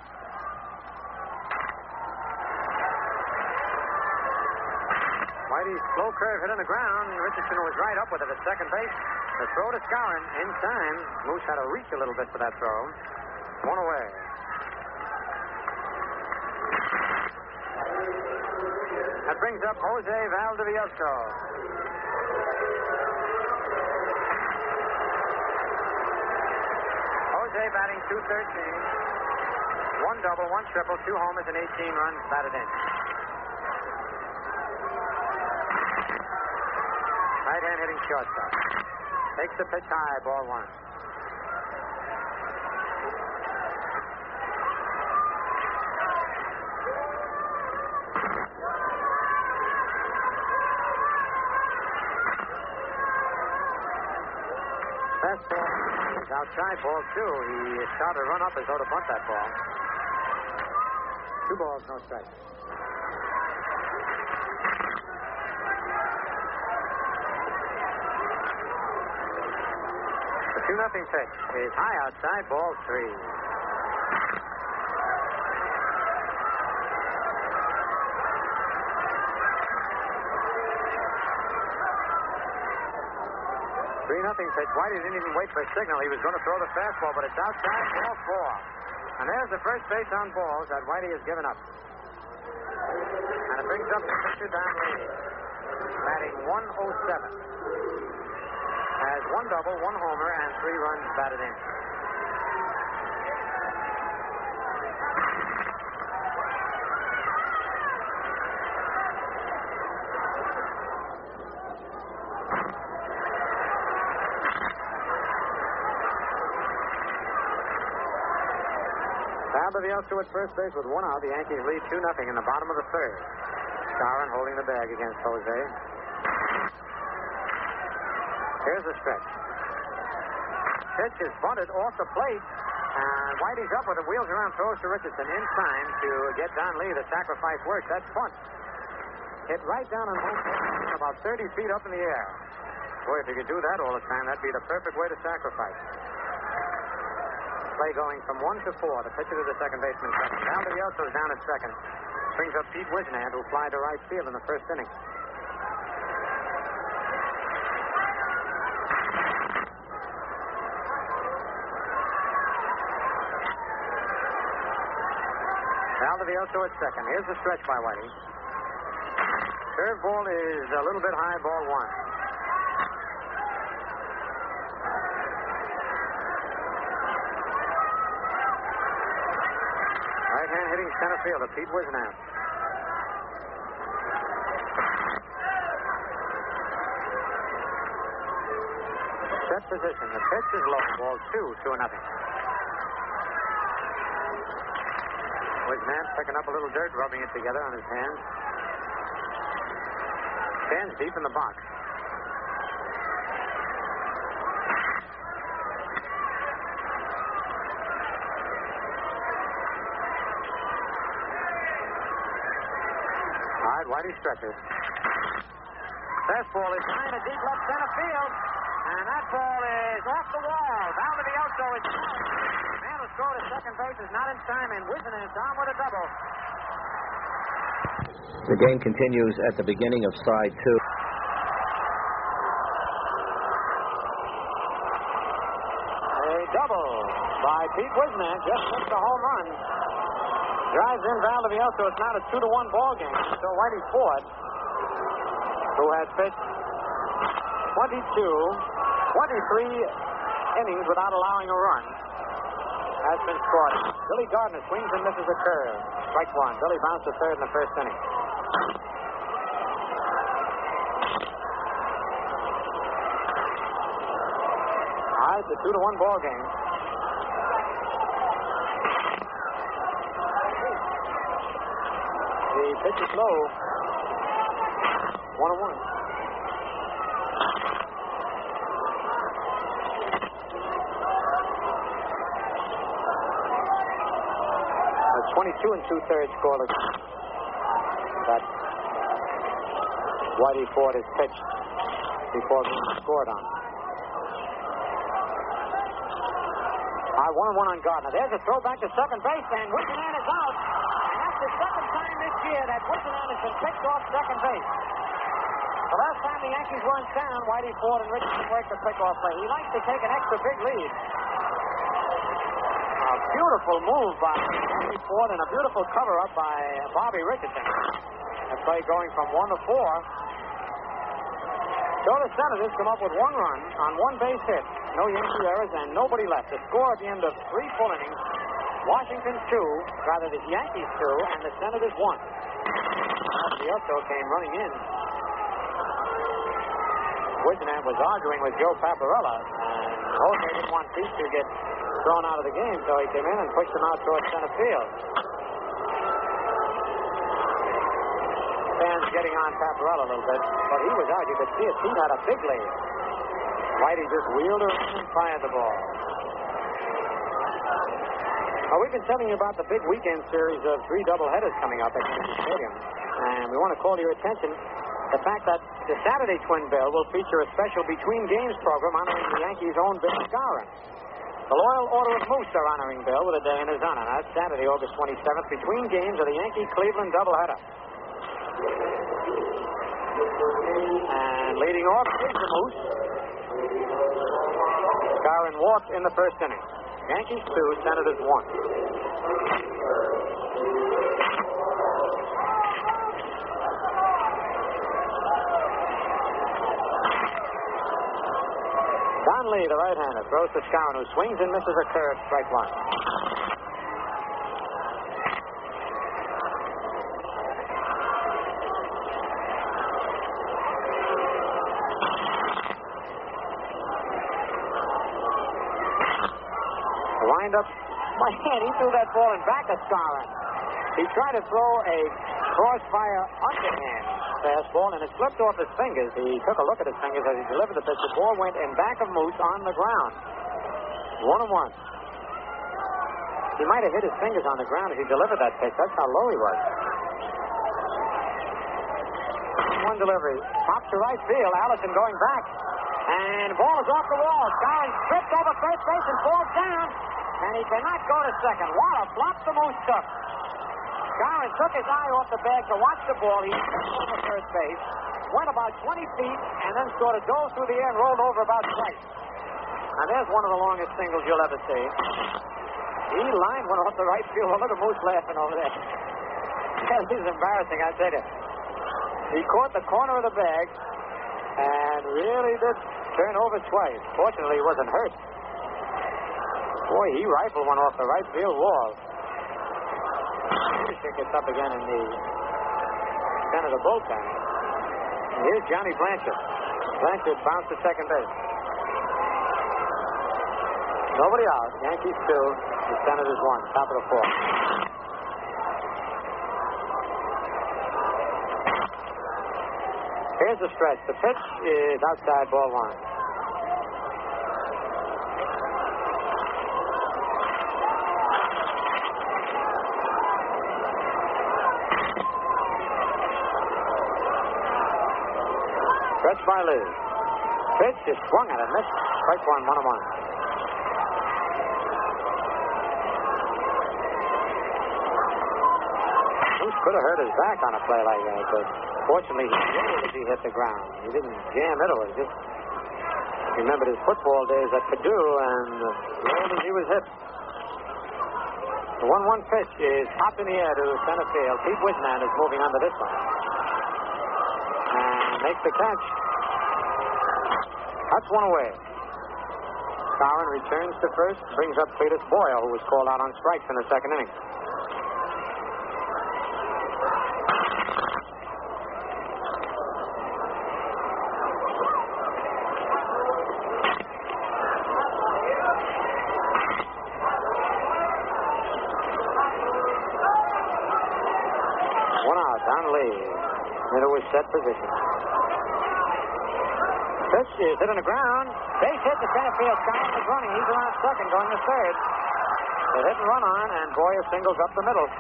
Whitey's slow curve hit on the ground. Richardson was right up with it at second base. The throw to Skowron in time. Moose had to reach a little bit for that throw. One away. That brings up Jose Valdivieso. Jose batting two thirteen. One double, one triple, two homers, and eighteen runs batted in. Right-hand hitting shortstop. Takes the pitch high, ball one. Fastball is outside, ball two. He started to run up as though to bunt that ball. Two balls, no strikes. two nothing pitch is high outside, ball three. three nothing pitch. Whitey didn't even wait for a signal. He was going to throw the fastball, but it's outside, ball four. And there's the first base on balls that Whitey has given up. And it brings up the pitcher Don Lee, batting one oh seven. Has one double, one homer, and three runs batted in. Albielso at first base with one out. The Yankees lead two nothing in the bottom of the third. Skowron holding the bag against Jose. Here's the stretch. Pitch is bunted off the plate. And Whitey's up with it. Wheels around, throws to Richardson in time to get Don Lee. The sacrifice works. That's bunt. Hit right down on home plate, about thirty feet up in the air. Boy, if you could do that all the time, that'd be the perfect way to sacrifice. Play going from one to four. The pitcher to the second baseman. Albielso's down at second. Brings up Pete Wisnant, who fly to right field in the first inning. Albielso at second. Here's the stretch by Whitey. Curve ball is a little bit high, ball one. Right-hand hitting center fielder, Pete Wisnant. Set position. The pitch is low. Ball two, two nothing. Wisnant picking up a little dirt, rubbing it together on his hands. Stands deep in the box. Whitey stretches. Fastball is high to deep left center field. And that ball is off the wall. Albielso is man who scored at second base is not in time, and Wisnant is on with a double. The game continues at the beginning of side two. A double by Pete Wisnant. Just missed a home run. Drives in Albielso. It's now a two to one ball game. So Whitey Ford, who has pitched twenty-two, twenty-three innings without allowing a run, has been scored. Billy Gardner swings and misses a curve. Strike one. Billy bounced to third in the first inning. All right, it's a two to one ball game. The pitch is low. One and one. A twenty-two and two thirds scoreless. That Whitey Ford is pitched before being scored on. All right, one and one on Gardner. There's a throw back to second base, and Wisnant is out. The second time this year that Wisnant has been picked off second base. The last time the Yankees were in town, Whitey Ford and Richardson worked the pickoff play. He likes to take an extra big lead. A beautiful move by Whitey Ford and a beautiful cover-up by Bobby Richardson. The play going from one to four. So the Senators come up with one run on one base hit. No Yankee errors and nobody left. The score at the end of three full innings. Washington two, rather the Yankees two, and the Senators one. Albielso came running in. Wisnant was arguing with Joe Paparella, and Jose didn't want Pete to get thrown out of the game, so he came in and pushed him out towards center field. Fans getting on Paparella a little bit, but he was out. You could see it. Pete had a big lead. Whitey just wheeled around and fired the ball. Well, we've been telling you about the big weekend series of three doubleheaders coming up at Yankee Stadium. And we want to call your attention the fact that the Saturday twin bill will feature a special between games program honoring the Yankees' own Bill Skowron. The Loyal Order of Moose are honoring Bill with a day in his honor. That's Saturday, August twenty-seventh, between games of the Yankee-Cleveland doubleheader. And leading off is the Moose. Skowron walked in the first inning. Yankees two, Senators one. Don Lee, the right-hander, throws to Skowron, who swings and misses a curve, strike one. Wind up, my hand, he threw that ball in back of Skowron. He tried to throw a crossfire underhand fastball, and it slipped off his fingers. He took a look at his fingers as he delivered the pitch. The ball went in back of Moose on the ground. One and one. He might have hit his fingers on the ground as he delivered that pitch. That's how low he was. One delivery. Pops to right field. Allison going back. And the ball is off the wall. Skowron tripped over first base and falls down. And he cannot go to second. What a flop the Moose took. Skowron took his eye off the bag to watch the ball. He tripped over first base, went about twenty feet, and then sort of dove through the air and rolled over about twice. Now, there's one of the longest singles you'll ever see. He lined one off the right field. Well, look at Moose laughing over there. This is embarrassing, I tell you. He caught the corner of the bag and really did turn over twice. Fortunately, he wasn't hurt. Boy, he rifled one off the right field wall. Leadership gets up again in the center of the bullpen. And here's Johnny Blanchard. Blanchard bounced to second base. Nobody out. Yankees two. The Senators one. Top of the fourth. Here's the stretch. The pitch is outside, ball one. Stretch by Lee. Pitch is swung at it. Missed. Strike one, one and one. Moose could have hurt his back on a play like that, but fortunately he rolled as he hit the ground. He didn't jam into it. Just remembered his football days at Purdue and rolled as he was hit. The one one pitch is popped in the air to center field. Pete Wisman is moving under this one. And makes the catch. Cuts one away. Skowron returns to first, brings up Cletus Boyle, who was called out on strikes in the second inning. One out, Don Lee. Into his set position. Pitch is hit on the ground. Base hit to center field. Skowron is running. He's around second, going to third. They hit and run on, and Boyer singles up the middle.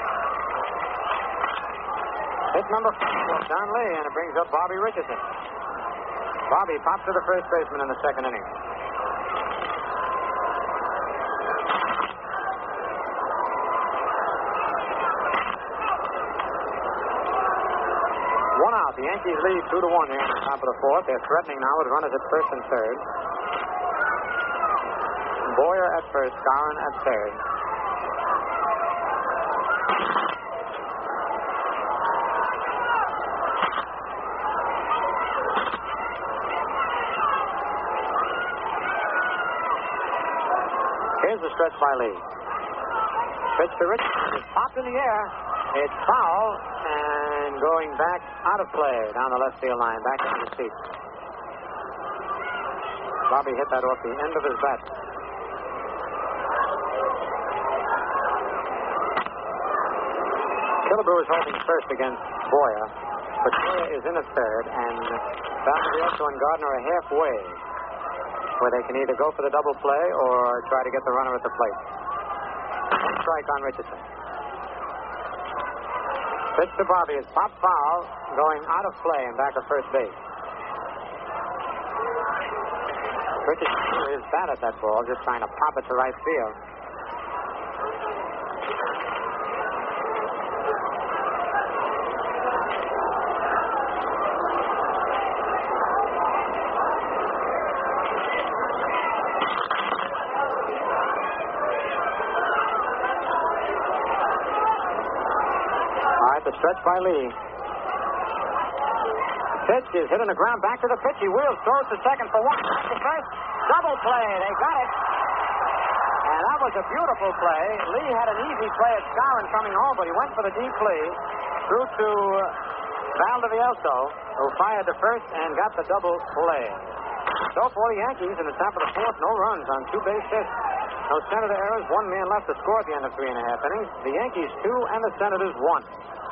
Hit number four, Don Lee, and it brings up Bobby Richardson. Bobby pops to the first baseman in the second inning. One out. The Yankees lead two to one here on the top of the fourth. They're threatening now with runners at first and third. Boyer at first, Skowron at third. Here's the stretch by Lee. Pitch to Richardson. It's popped in the air. It's foul and going back out of play down the left field line, back into the seat. Bobby hit that off the end of his bat. Killebrew is holding first against Boyer. Petrolia is in at third, and Valdivieso and Gardner are halfway, where they can either go for the double play or try to get the runner at the plate. One strike on Richardson. Pitch to Bobby. It's pop foul going out of play and back to first base. Richard is bad at that ball, just trying to pop it to right field. All right, the stretch by Lee. Pitch is hitting the ground. Back to the pitch. He wheels, throws to second for one. Back to first. Double play. They got it. And that was a beautiful play. Lee had an easy play at Skowron coming home, but he went for the deep play. Threw to Val DiVielso, who fired the first and got the double play. So for the Yankees in the top of the fourth, no runs on two base hits. No Senator errors. One man left to score at the end of three and a half innings. The Yankees two and the Senators one.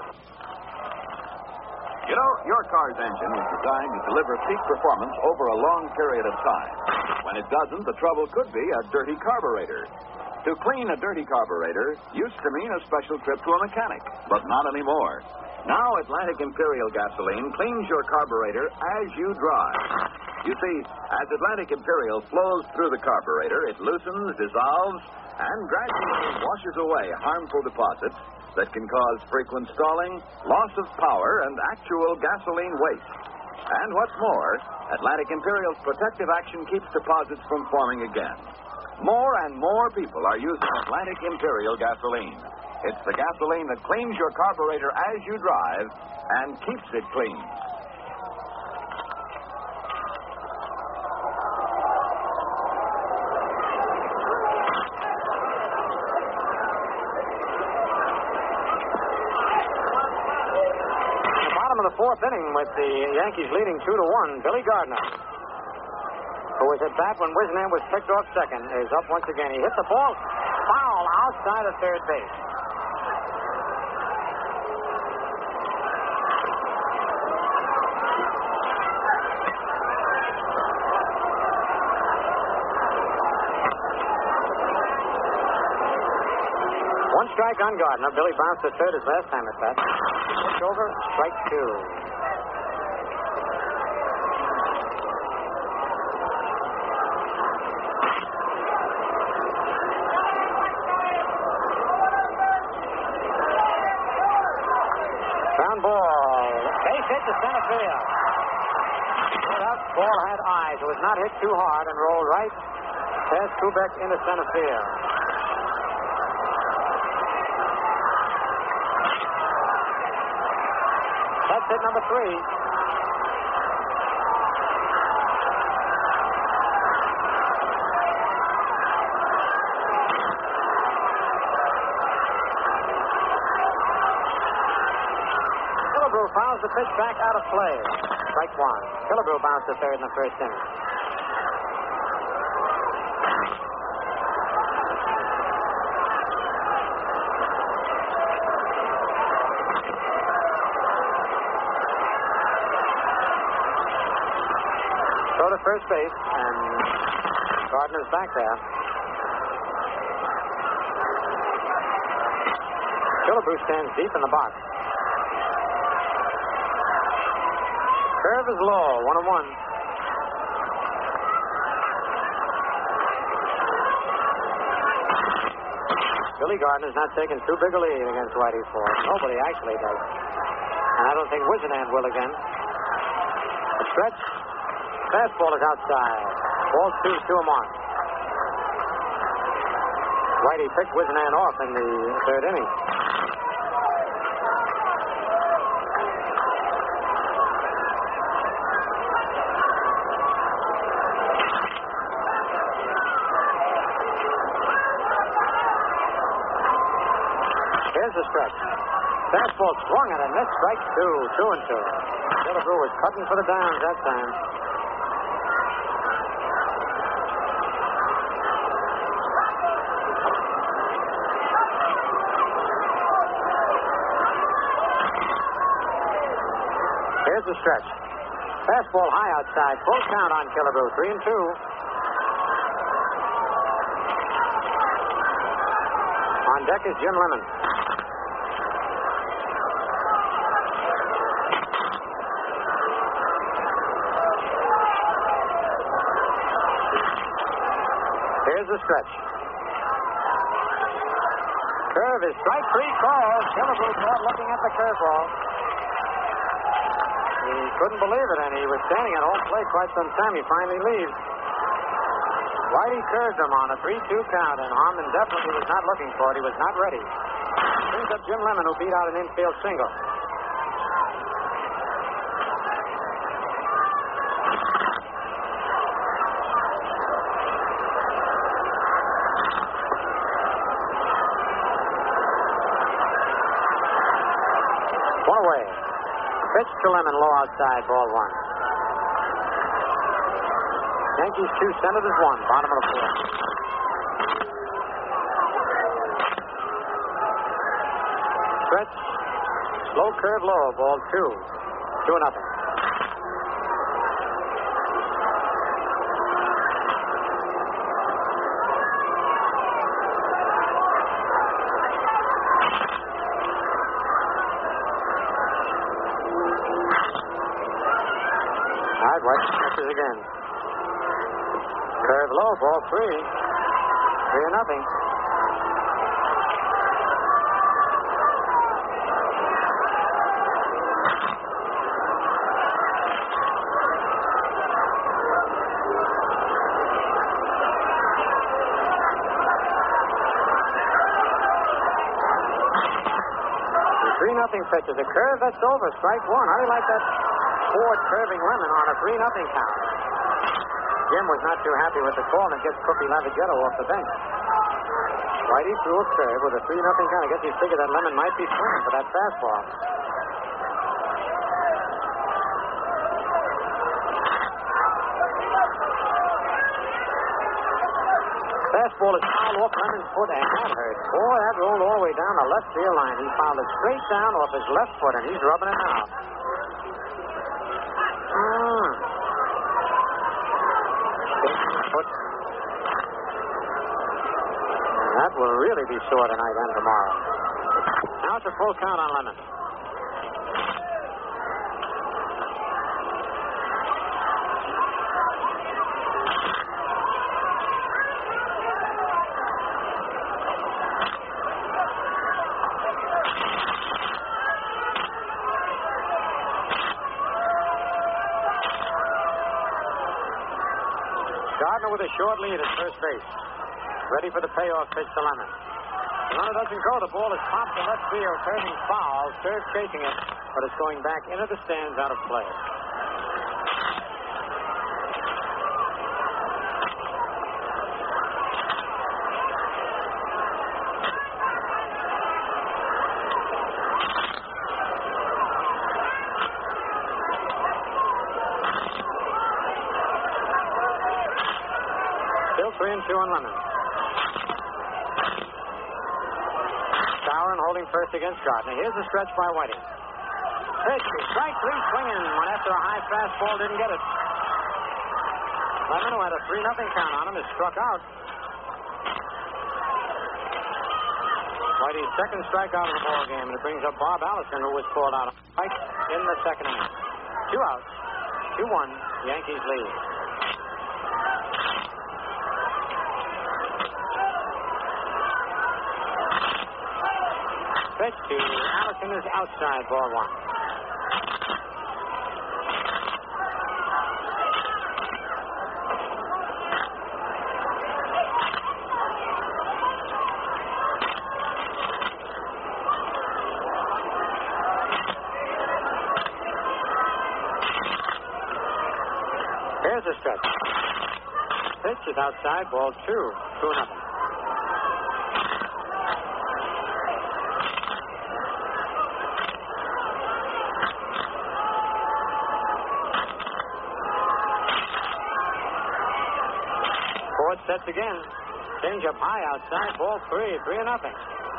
You know, your car's engine is designed to deliver peak performance over a long period of time. When it doesn't, the trouble could be a dirty carburetor. To clean a dirty carburetor used to mean a special trip to a mechanic, but not anymore. Now Atlantic Imperial gasoline cleans your carburetor as you drive. You see, as Atlantic Imperial flows through the carburetor, it loosens, dissolves, and gradually washes away harmful deposits that can cause frequent stalling, loss of power, and actual gasoline waste. And what's more, Atlantic Imperial's protective action keeps deposits from forming again. More and more people are using Atlantic Imperial gasoline. It's the gasoline that cleans your carburetor as you drive and keeps it clean. Fourth inning with the Yankees leading two to one. Billy Gardner, who was at bat when Wisnan was picked off second, is up once again. He hit the ball foul outside of third base. One strike on Gardner. Billy bounced to third his last time at bat. Pitch over, strike two. Ground ball. Base hit to center field. Put up. Ball had eyes. It was not hit too hard and rolled right past Kubek into center field. That's hit number three. Killebrew fouls the pitch back out of play. Strike one. Killebrew bounced to third in the first inning. Throw to first base, and Gardner's back there. Killebrew stands deep in the box. Curve is low, one and one. Billy Gardner's not taking too big a lead against Whitey Ford. Nobody actually does. And I don't think Wisnan will again. A stretch. Fastball is outside. Ball two, two a mark. Whitey picked Wisnan off in the third inning. Here's the stretch. Fastball swung at and missed. Strike two, two and two. Killebrew was cutting for the downs that time. Here's the stretch. Fastball high outside. Full count on Killebrew. Three and two. On deck is Jim Lemon. the stretch. Curve is strike three called. Killebrew caught looking at the curveball. He couldn't believe it, and he was standing at home plate quite some time. He finally leaves. Whitey curved him on a three two count, and Harmon definitely was not looking for it. He was not ready. Brings up Jim Lemon, who beat out an infield single. One away. Pitch to Lemon, low outside, ball one. Yankees two, Senators one, bottom of the fourth. Stretch, slow curve low, ball two. Two nothing. All right, White pitches again. Curve low, ball three. Three or nothing. Three nothing pitch is a curve that's over. Strike one. How do you like that forward curving Lemon on a three nothing count? Jim was not too happy with the call and gets Cookie Lavighetto off the bench. Whitey threw a curve with a three nothing count. I guess he figured that Lemon might be swinging for that fastball. Fastball is fouled off Lemon's foot, and that hurt. Boy, that rolled all the way down the left field line. He fouled it straight down off his left foot, and he's rubbing it out. Mm. Foot. And that will really be sore tonight and tomorrow. Now it's a full count on Lemon. Gardner with a short lead at first base. Ready for the payoff pitch to Lemon. The runner doesn't go. The ball is popped to left field, turning foul. Third chasing it, but it's going back into the stands out of play. Still three and two on Lemon. Sauer holding first against Gardner. Here's the stretch by Whiting. Pitch, strike three, swinging. Went after a high fastball, didn't get it. Lemon, who had a three nothing count on him, is struck out. Whitey's second strikeout of the ball game, and it brings up Bob Allison, who was called out right in the second inning. Two outs, two one, Yankees lead. Pitch to Allison is outside, ball one. Here's a stretch. Pitch is outside, ball two. Two nothing. Ford sets again. Change up high outside, ball three. Three or nothing.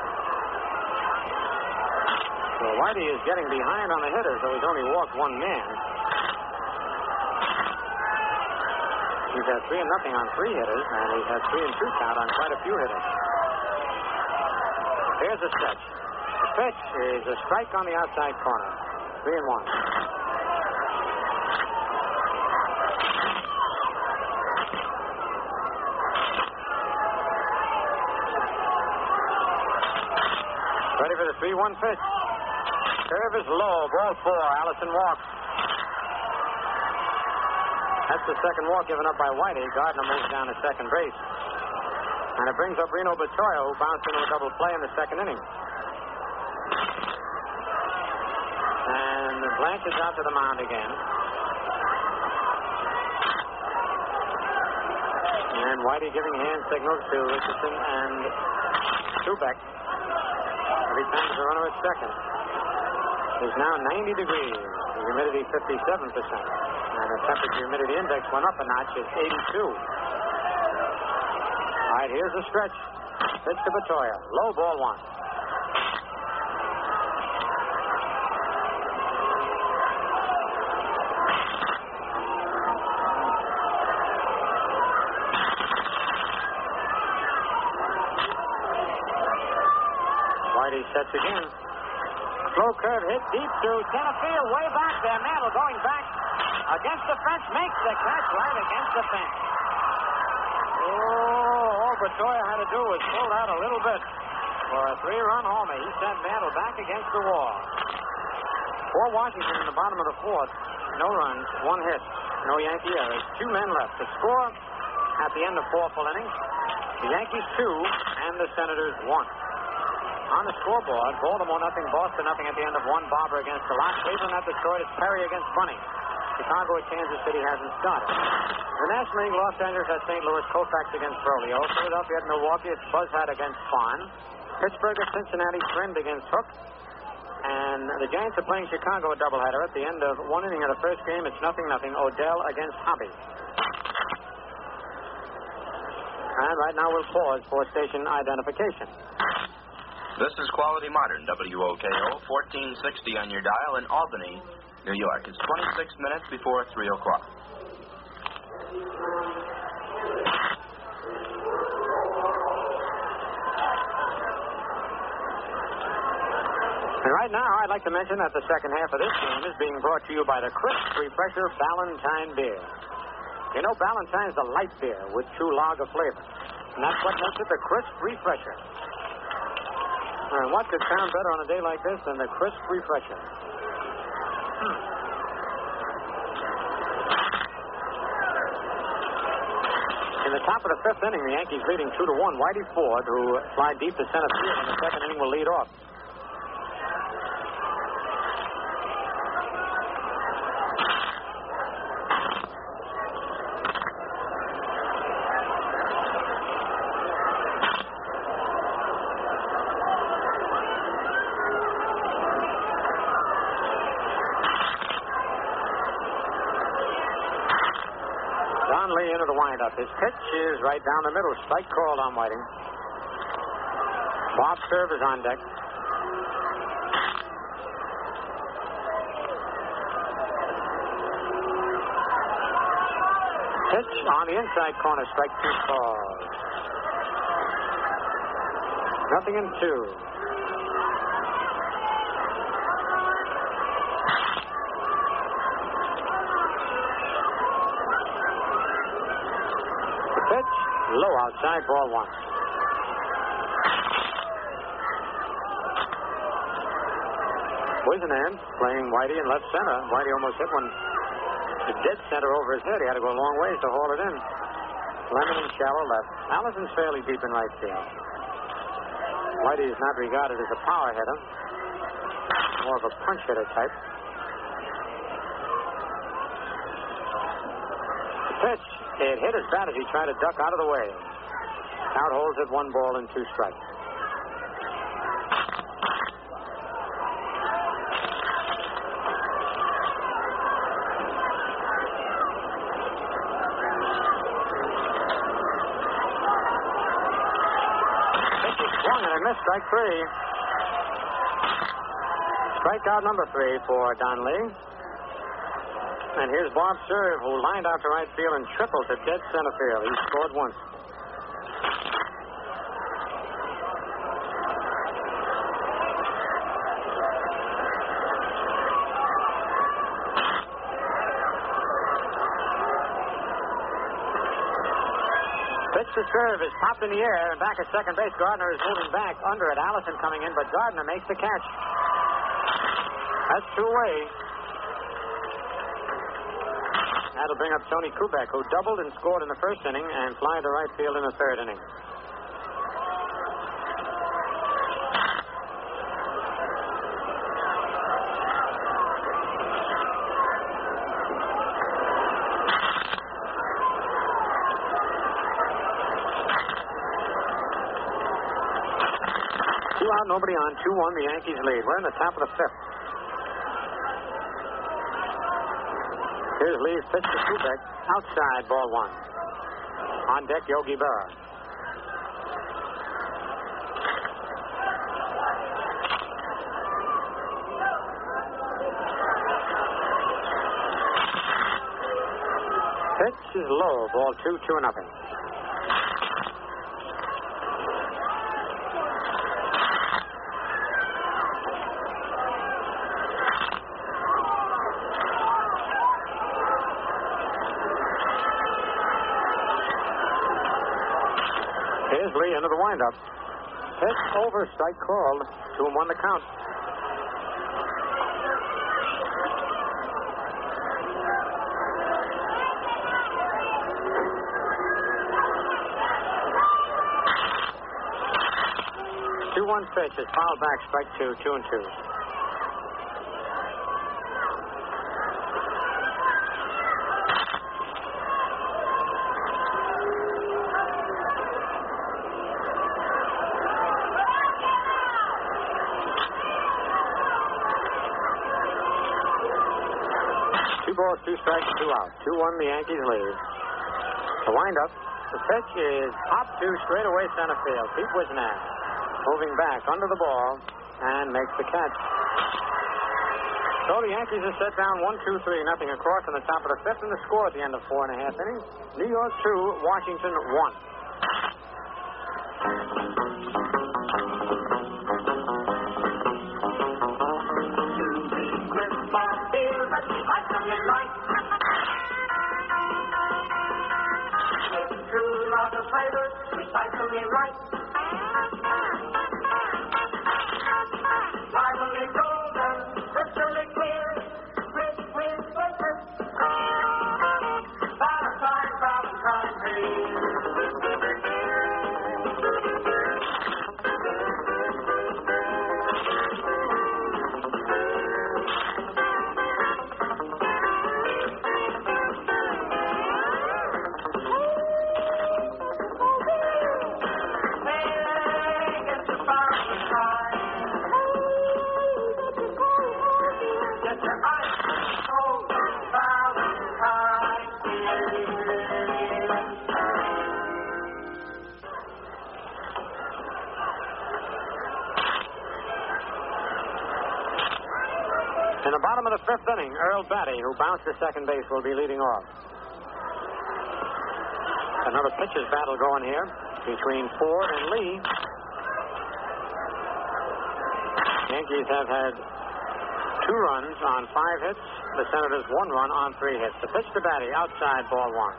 So Whitey is getting behind on the hitters, though he's only walked one man. He's had three and nothing on three hitters, and he's had three and two count on quite a few hitters. Here's a stretch. The pitch is a strike on the outside corner. Three and one. one pitch. Serve is low. Ball four. Allison walks. That's the second walk given up by Whitey. Gardner moves down to second base. And it brings up Reno Batoya, who bounced into a double play in the second inning. And Blanche is out to the mound again. And Whitey giving hand signals to Richardson and Kubek. Every time there's a runner at second. It's now ninety degrees. The humidity fifty-seven percent. And the temperature humidity index went up a notch. It's eighty-two. All right, here's the stretch. Pitch to Batoya. Low, ball one. Whitey sets again. Slow curve hit deep to center field, way back there. Mantle going back against the fence, makes the catch right against the fence. Oh, all Batoya had to do was pull out a little bit for a three-run homer. He sent Mantle back against the wall. For Washington in the bottom of the fourth, no runs, one hit, no Yankee errors, two men left. The score at the end of four full innings, the Yankees two and the Senators one. On the scoreboard, Baltimore nothing, Boston nothing at the end of one. Barber against the lot. Cleveland at Detroit. It's Perry against Bunny. Chicago at Kansas City hasn't started. The National League, Los Angeles at Saint Louis. Koufax against Brolio. Philadelphia at Milwaukee. It's Buzzhat against Farn. Pittsburgh at Cincinnati. Friend against Hook. And the Giants are playing Chicago a doubleheader. At the end of one inning of the first game, it's nothing nothing. Odell against Hobby. And right now we'll pause for station identification. This is Quality Modern, W O K O, fourteen sixty on your dial in Albany, New York. It's twenty-six minutes before three o'clock. And right now, I'd like to mention that the second half of this game is being brought to you by the Crisp Refresher Ballantine Beer. You know, Ballantine's a light beer with true lager flavor. And that's what makes it the Crisp Refresher. And what could sound better on a day like this than the Crisp Refresher? Hmm. In the top of the fifth inning, the Yankees leading two to one. Whitey Ford, who fly deep to center field in the second inning, will lead off. Into the windup. His pitch is right down the middle. Strike called on Whiting. Bob Serve is on deck. Pitch on the inside corner. Strike two called. Nothing in two. Low outside, ball one. Wisenand playing Whitey in left center. Whitey almost hit one to dead center over his head. He had to go a long ways to haul it in. Lemon in shallow left. Allison's fairly deep in right field. Whitey is not regarded as a power hitter. More of a punch hitter type. The pitch. It hit as bad as he tried to duck out of the way. Count holds at one ball and two strikes. Pitch is swung and a miss. Strike three. Strikeout number three for Don Lee. And here's Bob Serve, who lined out to right field and tripled to dead center field. He scored once. Pitch to serve is popped in the air, and back at second base, Gardner is moving back under it. Allison coming in, but Gardner makes the catch. That's two away. That'll bring up Tony Kubek, who doubled and scored in the first inning and fly to right field in the third inning. Two out, nobody on. two one, the Yankees lead. We're in the top of the fifth. Here's Lee's pitch to Kubek. Outside, ball one. On deck, Yogi Berra. Pitch is low. Ball two, two nothing. Here's Lee into the windup. Pitch over, strike called. Two and one to count. two one pitch is fouled back, strike two, two and two. Two balls, two strikes, two out. two one, the Yankees lead. The windup. The pitch is popped to straightaway center field. Pete Wisnack moving back under the ball and makes the catch. So the Yankees are set down one, two, three, nothing across in the top of the fifth, and the score at the end of four and a half innings. New York two, Washington one. In the bottom of the fifth inning, Earl Batty, who bounced to second base, will be leading off. Another pitcher's battle going here between Ford and Lee. Yankees have had two runs on five hits. The Senators one run on three hits. The pitch to Batty, outside, ball one.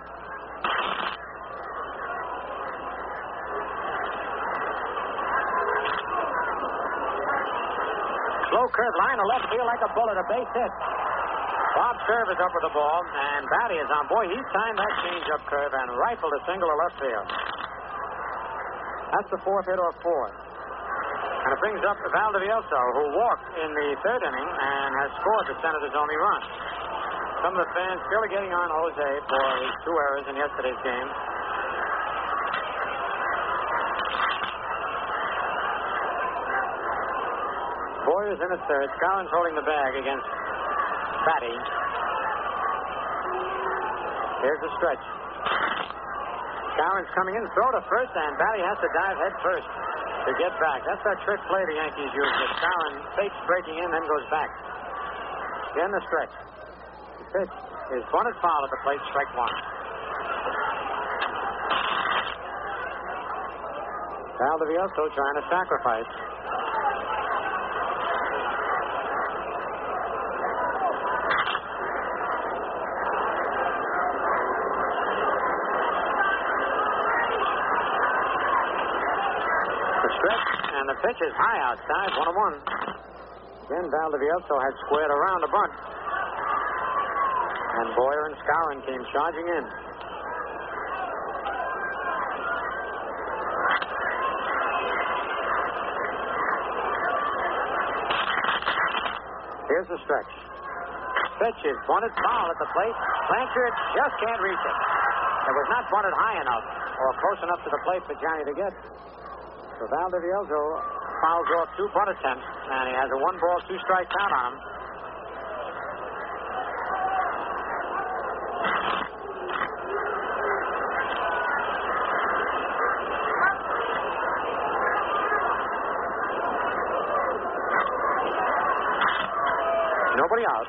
Slow curve line to left field like a bullet, a base hit. Bob Cerv is up with the ball, and Batty is on. Boy, he timed that change-up curve and rifled a single to left field. That's the fourth hit off Ford. And it brings up Valdivieso, who walked in the third inning and has scored the Senators' only run. Some of the fans still are getting on Jose for his two errors in yesterday's game. Boyer's in at third. Scoggins holding the bag against Batty. Here's the stretch. Scoggins coming in, throw to first, and Batty has to dive head first to get back. That's that trick play the Yankees use. That Scoggins fakes breaking in, then goes back. Again, the stretch. The pitch is bunted foul at the plate, strike one. Valdivieso trying to sacrifice. And the pitch is high outside, one and one. Again, Valdivielso had squared around a bunt. And Boyer and Skowron came charging in. Here's the stretch. Pitch is bunted foul at the plate. Blanchard just can't reach it. It was not bunted high enough or close enough to the plate for Johnny to get. So Valdivielso fouls off two bunt attempts, and he has a one-ball, two-strike count on him. Nobody out.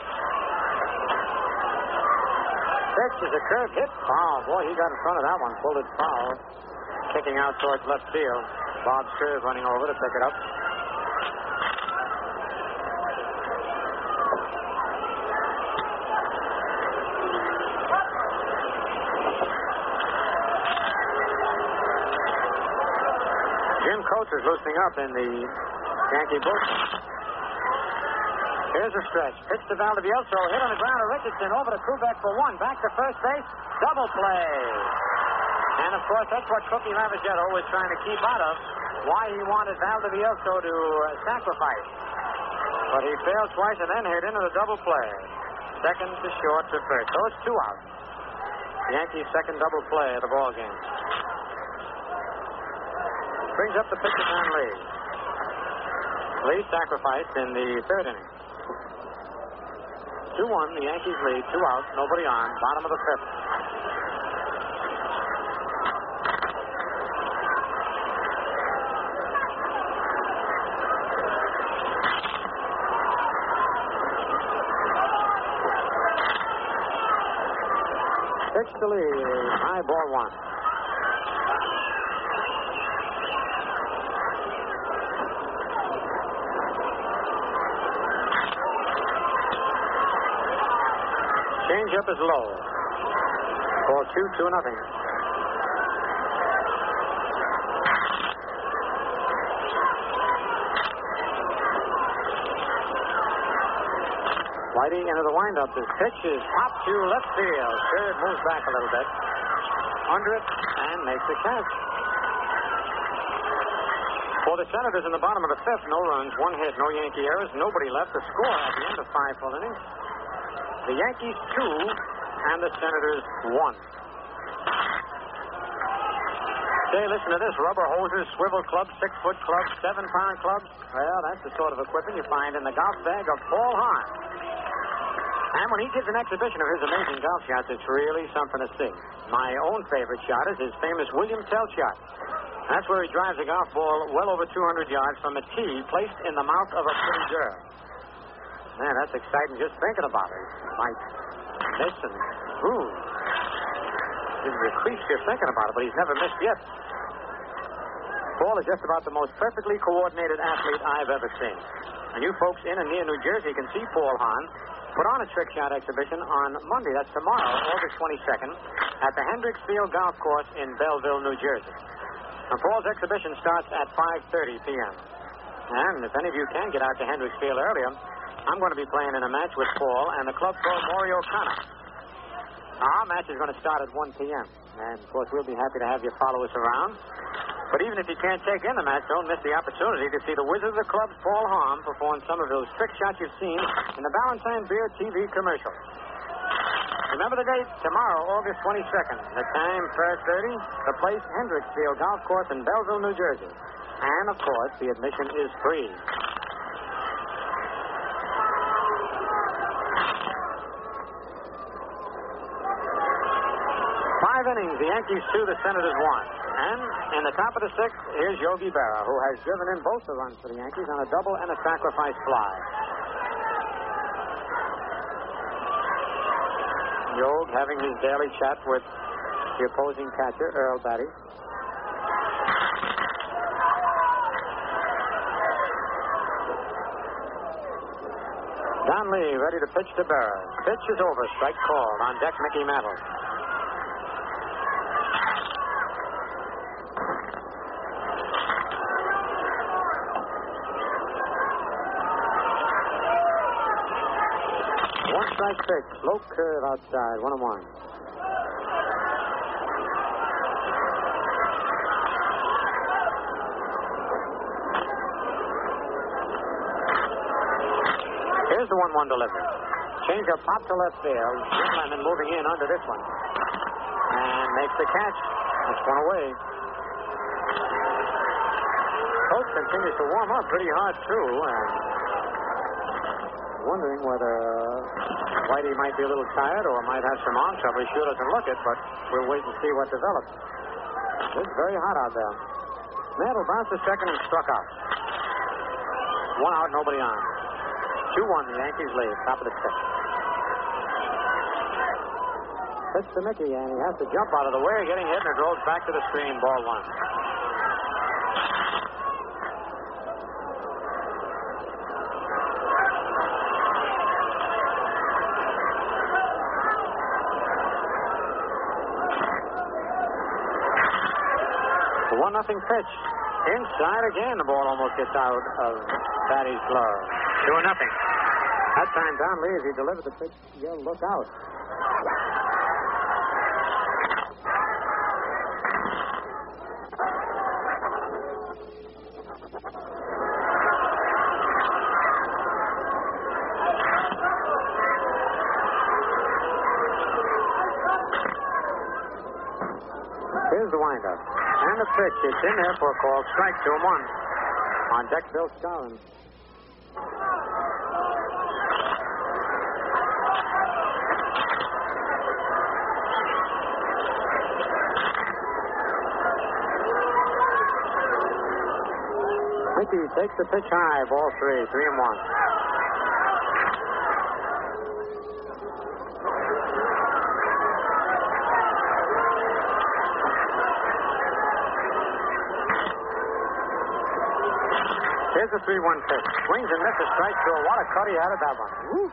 Pitch is a curve hit. Oh, boy, he got in front of that one. Pulled it foul. Kicking out towards left field. Bob Scherz running over to pick it up. Jim Coates is loosening up in the Yankee bullpen. Here's a stretch. Pitch to Valdivielso. Hit on the ground to Richardson. Over to Kubek for one. Back to first base. Double play. And, of course, that's what Cookie Ravaggetto was trying to keep out of. Why he wanted Valdivielso to uh, sacrifice. But he failed twice and then hit into the double play. Second to short to first. So it's two out. The Yankees' second double play of the ball game. Brings up the pitcher, Don Lee. Lee sacrificed in the third inning. two one, the Yankees lead. Two out, nobody on. Bottom of the fifth. Pitch to Lee. High ball one. Changeup is low. Ball two, two nothing. Whitey into the windup. His pitch is popped to left field. Third moves back a little bit. Under it and makes the catch. For the Senators in the bottom of the fifth, no runs, one hit, no Yankee errors, nobody left to score at the end of five full innings. The Yankees two and the Senators one. Say, listen to this. Rubber hoses, swivel clubs, six-foot clubs, seven-pound clubs. Well, that's the sort of equipment you find in the golf bag of Paul Hahn. And when he gives an exhibition of his amazing golf shots, it's really something to see. My own favorite shot is his famous William Tell shot. That's where he drives a golf ball well over two hundred yards from a tee placed in the mouth of a pretty girl. Man, that's exciting just thinking about it. Might miss and ooh. Gives me a creep just thinking about it, but he's never missed yet. Paul is just about the most perfectly coordinated athlete I've ever seen. And you folks in and near New Jersey can see Paul Hahn put on a trick shot exhibition on Monday. That's tomorrow, August twenty-second, at the Hendricks Field Golf Course in Belleville, New Jersey. Now, Paul's exhibition starts at five thirty p.m. And if any of you can get out to Hendricks Field earlier, I'm going to be playing in a match with Paul and the club pro Maury O'Connor. Our match is going to start at one p.m. And, of course, we'll be happy to have you follow us around. But even if you can't take in the match, don't miss the opportunity to see the Wizard of the Club's Paul Hahn perform some of those trick shots you've seen in the Ballantine Beer T V commercials. Remember the date, tomorrow, August twenty-second. The time, five thirty. The place, Hendricks Field Golf Course in Belleville, New Jersey. And, of course, the admission is free. Five innings, the Yankees two, the Senators one. And in the top of the sixth, here's Yogi Berra, who has driven in both the runs for the Yankees on a double and a sacrifice fly. Yogi having his daily chat with the opposing catcher, Earl Batty. Don Lee ready to pitch to Berra. Pitch is over. Strike called. On deck, Mickey Mantle. strike pitch. Low curve outside. One and one. Here's the one one delivery. Change up pop to left field. Jim Lemon moving in under this one. And makes the catch. That's one away. Coach continues to warm up pretty hard, too. And wondering whether Whitey might be a little tired or might have some arm trouble. He sure doesn't look it, but we'll wait and see what develops. It's very hot out there. Mantle bounced to second and struck out. One out, nobody on. two one, the Yankees lead, top of the sixth. Pitch to Mickey, and he has to jump out of the way, getting hit, and it rolls back to the screen, ball one. The one nothing pitch. Inside again, the ball almost gets out of Fatty's glove. Two nothing. That time, Don Lee, as he delivered the pitch, yelled, "Look out." Here's the windup. And the pitch. It's in there for a call. Strike, two and one. On deck, Bill Skowron. Mickey takes the pitch high. Ball three. Three and one. Here's the three one pitch. Swings and misses. Strike through. What a cut he had at that one. Woo.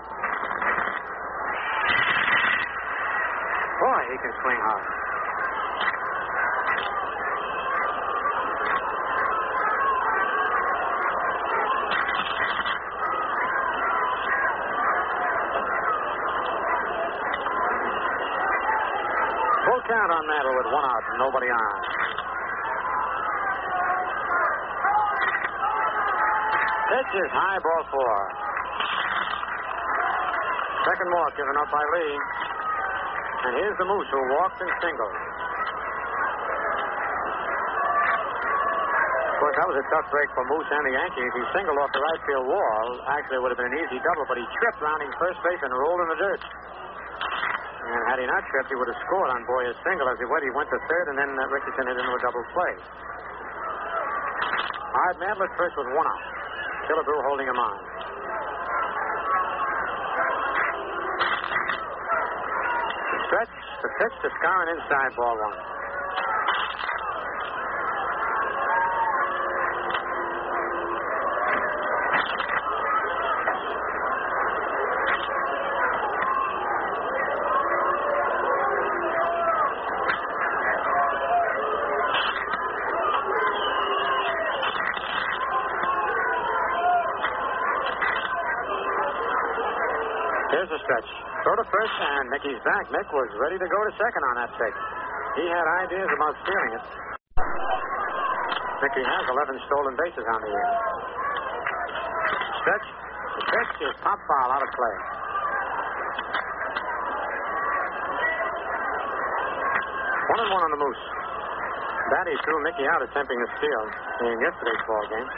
Boy, he can swing hard. Full count on Mantle with one out and nobody on. Pitch is high, ball four. Second walk given up by Lee. And here's the Moose who walks and singles. Of course, that was a tough break for Moose and the Yankees. He singled off the right field wall. Actually, it would have been an easy double, but he tripped rounding first base and rolled in the dirt. And had he not tripped, he would have scored on Boyer's single. As he went, he went to third, and then uh, Richardson hit into a double play. All right, Mantle at first with one out. Killebrew holding him on. The stretch, the pitch to Skowron inside, ball one. Here's the stretch. Throw to first, and Mickey's back. Mick was ready to go to second on that pick. He had ideas about stealing it. Mickey has eleven stolen bases on the year. Stretch. The pitch is pop foul out of play. One and one on the Moose. Batty threw Mickey out attempting a steal in yesterday's ball game.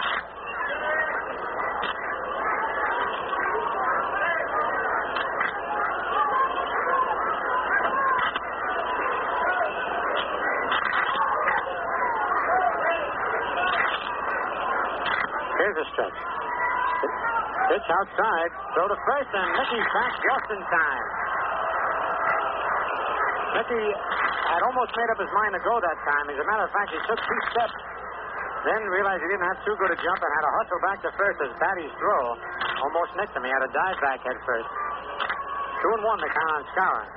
Here's a stretch. Pitch outside. Throw to first, and Mickey's back just in time. Mickey had almost made up his mind to go that time. As a matter of fact, he took two steps, then realized he didn't have too good a jump and had to hustle back to first as Batty's throw almost nicked him. He had to dive back head first. Two and one to count on Skowron.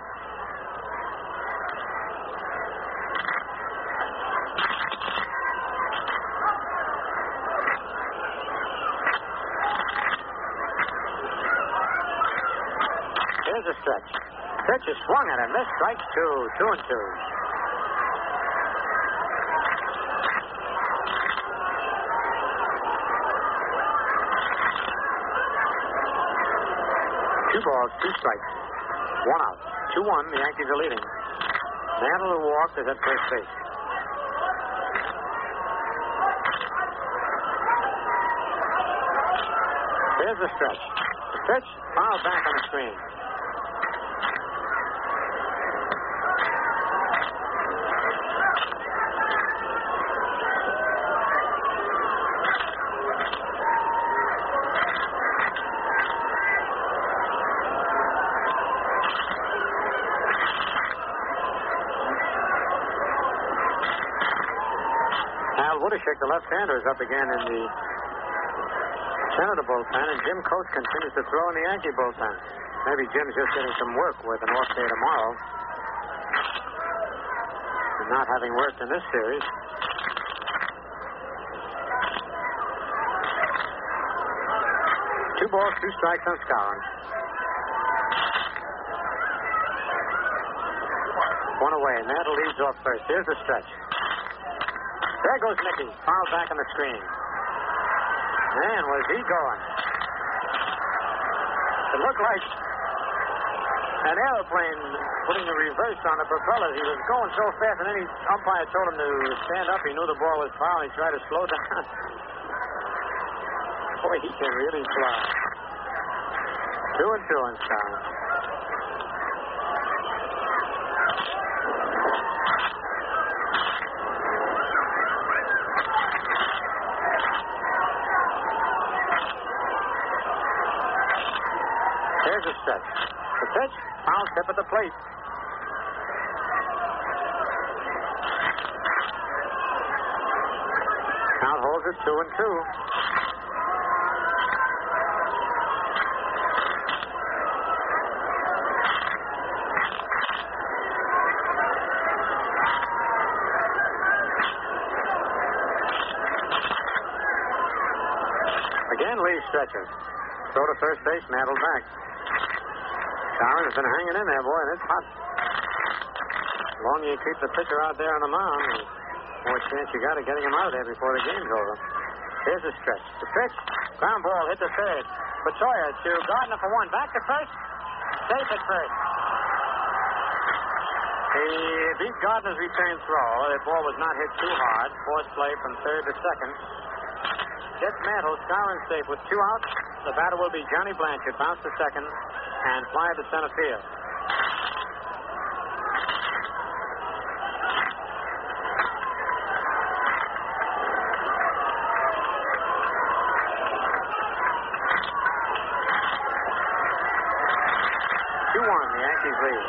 Here's a stretch. Pitch is swung at him. Missed. Strike two. Two and two. Two balls, two strikes. One out. two one. The Yankees are leading. Mantle, who walked, is at first base. Here's the stretch. The pitch, fouled back on the screen. Al Woodishek, the left-hander, is up again in the Senator bullpen, and Jim Coates continues to throw in the Yankee bullpen. Maybe Jim's just getting some work with an off day tomorrow. And not having worked in this series. Two balls, two strikes on Skowron. One away. Mantle leads off first. Here's the stretch. There goes Mickey. Fouled back on the screen. Man, was he going. It looked like an airplane putting the reverse on the propellers. He was going so fast, and then the umpire told him to stand up. He knew the ball was foul. He tried to slow down. Boy, he can really fly. Two and two on Skowron. Here's a stretch. The pitch, foul tip at the plate. Count holds it two and two. Again, Lee stretches. Throw to first base, Mantle back. Skowron has been hanging in there, boy, and it's hot. The longer you keep the pitcher out there on the mound, the more chance you got of getting him out of there before the game's over. Here's the stretch. The pitch, ground ball, hit the third. Batoya to Gardner for one. Back to first. Safe at first. He beat Gardner's return throw. The ball was not hit too hard. Forced play from third to second. Gets Mantle. Skowron safe with two outs. The batter will be Johnny Blanchard. Bounce to second and fly to center field. two one, the Yankees lead.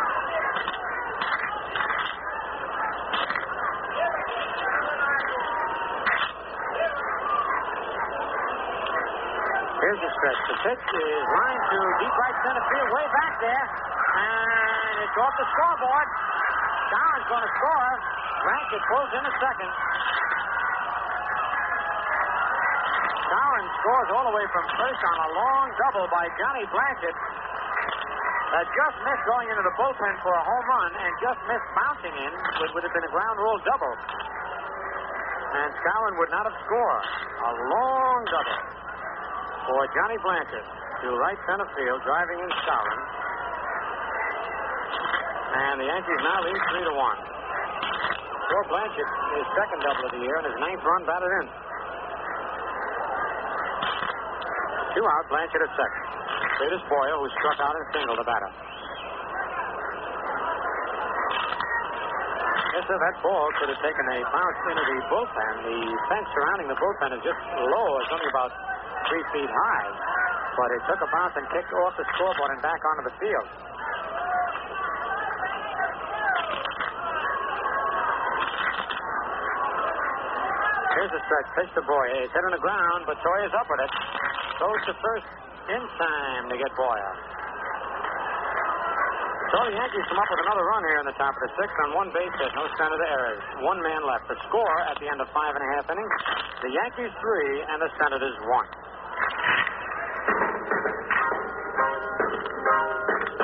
Here's the stretch. The pitch is lined to deep right center field, way back there. And it's off the scoreboard. Skowron's going to score. Blanchard pulls in a second. Skowron scores all the way from first on a long double by Johnny Blanchard. That just missed going into the bullpen for a home run and just missed bouncing in, which would have been a ground rule double. And Skowron would not have scored. A long double for Johnny Blanchard to right center field, driving in Skowron. And the Yankees now lead three to one. Joe Blanchard, his second double of the year, and his ninth run batted in. Two out, Blanchard at second. Curtis Boyle, who struck out and singled the batter. Yes, sir, that ball could have taken a bounce into the bullpen. The fence surrounding the bullpen is just low. It's only about three feet high. But it took a bounce and kicked off the scoreboard and back onto the field. Here's the stretch. Pitch to Boyer. He's hit on the ground, but Toya's up with it. Goes to first in time to get Boyer. So the Yankees come up with another run here in the top of the sixth on one base hit, no Senator errors. One man left. The score at the end of five and a half innings, the Yankees three and the Senators one.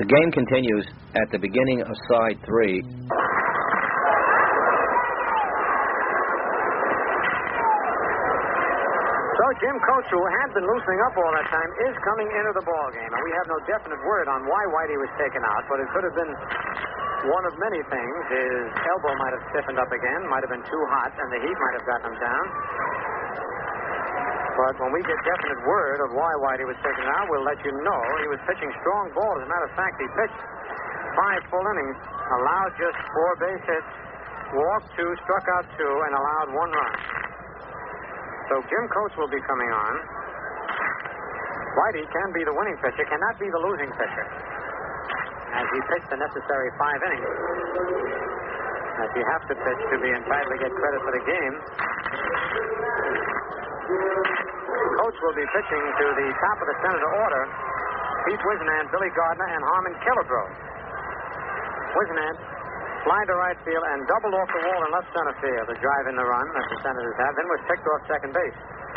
The game continues at the beginning of side three. So Jim Coates, who had been loosening up all that time, is coming into the ball game, and we have no definite word on why Whitey was taken out, but it could have been one of many things. His elbow might have stiffened up again, might have been too hot, and the heat might have gotten him down. But when we get definite word of why Whitey was taken out, we'll let you know. He was pitching strong ball. As a matter of fact, he pitched five full innings, allowed just four base hits, walked two, struck out two, and allowed one run. So Jim Coates will be coming on. Whitey can be the winning pitcher, cannot be the losing pitcher, as he pitched the necessary five innings. As you have to pitch to be entitled to get credit for the game. Coates will be pitching to the top of the Senator order, Pete Wisnant, Billy Gardner, and Harmon Killebrew. Wisnant fly to right field and doubled off the wall in left center field to drive in the run that the Senators have, then was picked off second base.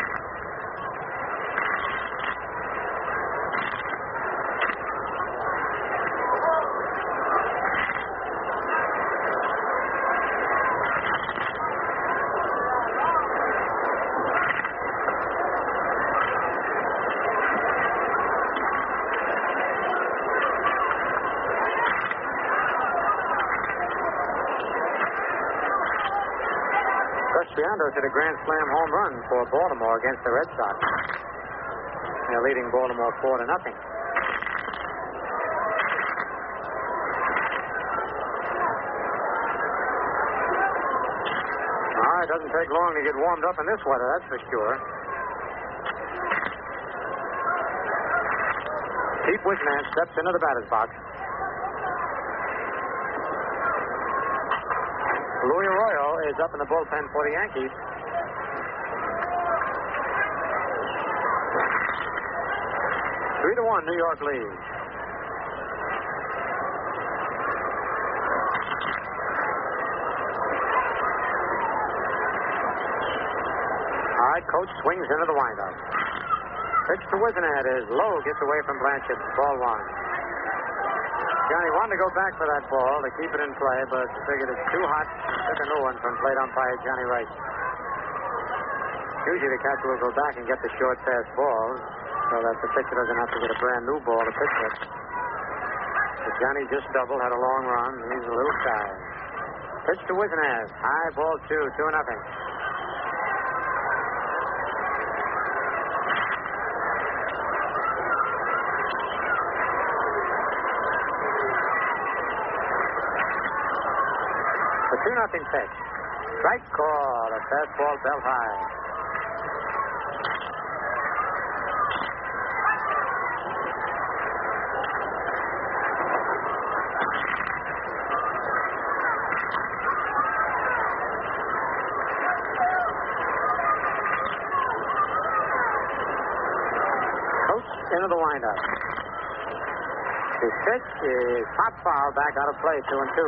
Triandos hit a grand slam home run for Baltimore against the Red Sox. They're leading Baltimore four to nothing. Ah, it doesn't take long to get warmed up in this weather, that's for sure. Pete Wisnant steps into the batter's box. Louis Arroyo is up in the bullpen for the Yankees. Three to one, New York leads. All right, Coach swings into the windup. Pitch to Wisnant is low, gets away from Blanchard. Ball one. Johnny wanted to go back for that ball to keep it in play, but figured it's too hot. Took a new one from plate umpire Johnny Wright. Usually the catcher will go back and get the short pass ball so that the pitcher doesn't have to get a brand new ball to pitch with. But Johnny just doubled, had a long run. He's a little shy. Pitch to Wisnant. High ball two, two nothing. two nothing pitch. Strike call. A fastball belt high. Coach into the windup. His pitch is hot foul, back out of play, two and two.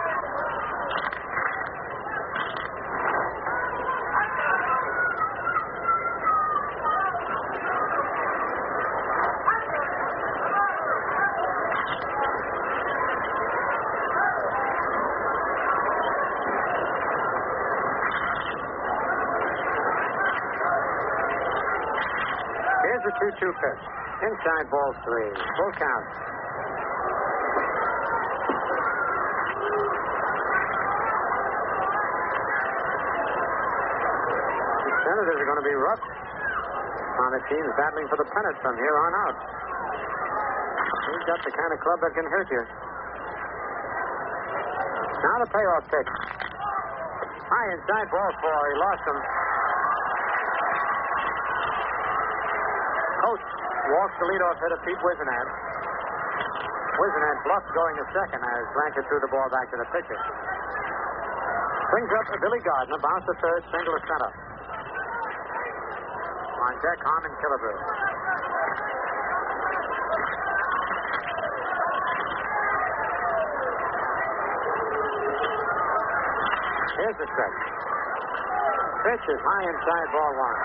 The two two pitch. Inside ball three. Full count. The Senators are going to be rough on the teams battling for the pennant from here on out. He's got the kind of club that can hurt you. Now the payoff pitch. High inside ball four. He lost him. Coach walks the leadoff hitter, Pete Wisnant. Wisnant bluffed going to second as Blanchard threw the ball back to the pitcher. Brings up Billy Gardner, bounce to third, single to center. On deck, Harmon Killebrew. Here's the stretch. Pitch is high inside, ball one.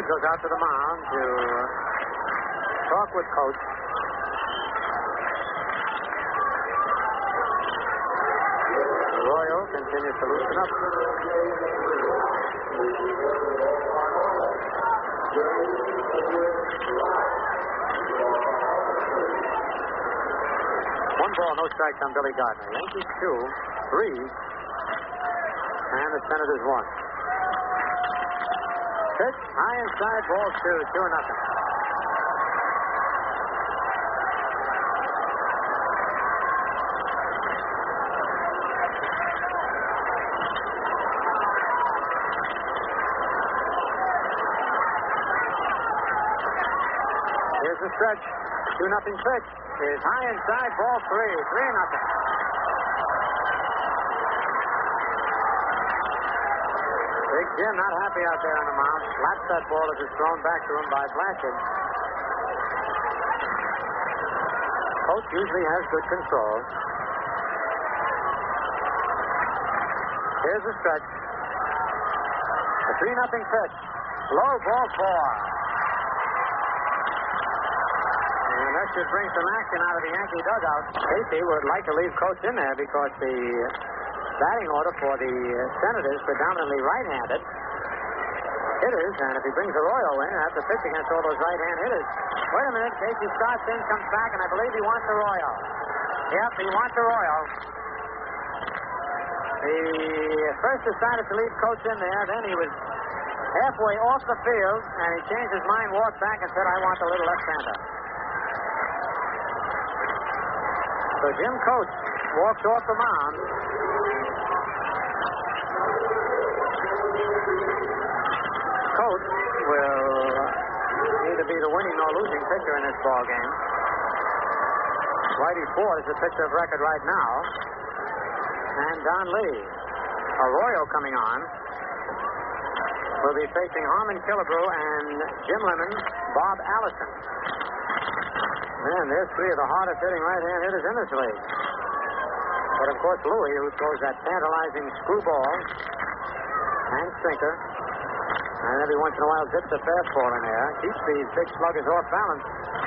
Louis goes out to the mound to talk with Coach. Arroyo continues to loosen up. One ball, no strikes on Billy Gardner. Yankees two, three, and the Senators one. Pitch, high inside, ball two, two nothing. Here's the stretch, two nothing pitch. Is high inside, ball three, three nothing. Big Jim not happy out there on the mound. Slaps that ball as it's thrown back to him by Blanchard. Coach usually has good control. Here's the stretch. A three nothing pitch. Low, ball four. And that should bring some action out of the Yankee dugout. Casey would like to leave Coach in there because the batting order for the Senators predominantly right-handed hitters, and if he brings Arroyo in, he'll have to pitch against all those right-hand hitters. Wait a minute, Casey starts in, comes back, and I believe he wants Arroyo. Yep, he wants Arroyo. He first decided to leave Coach in there, then he was halfway off the field, and he changed his mind, walked back, and said, I want the little left-hander. So Jim Coates walks off the mound. Coates will either be the winning or losing pitcher in this ball game. Whitey Ford is the pitcher of record right now. And Don Lee. Arroyo coming on. Will be facing Harmon Killebrew and Jim Lemon, Bob Allison. Man, there's three of the hardest hitting right-hand hitters in this league. But of course, Louis, who throws that tantalizing screwball and sinker, and every once in a while zips a fastball in there, keeps these big sluggers off balance.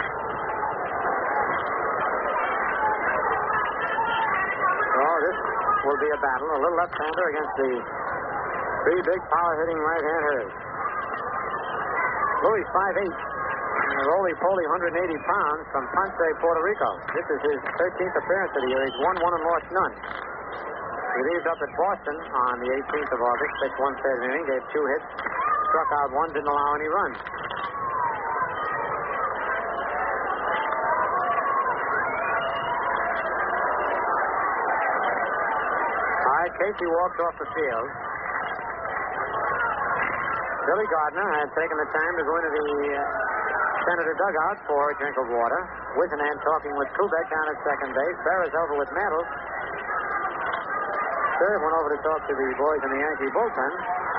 Oh, this will be a battle. A little left-hander against the three big power-hitting right-hand hitters. Louis, five eight. And a roly-poly one hundred eighty pounds from Ponce, Puerto Rico. This is his thirteenth appearance of the year. He's won one and lost none. He leaves up at Boston on the eighteenth of August, pitched one third inning, gave two hits, struck out one, didn't allow any runs. All right, Casey walks off the field. Billy Gardner had taken the time to go into the uh, Senator dugout for a drink of water. Whisenant talking with Kubek down at second base. Berra's over with Mantle. Third went over to talk to the boys in the Yankee bullpen.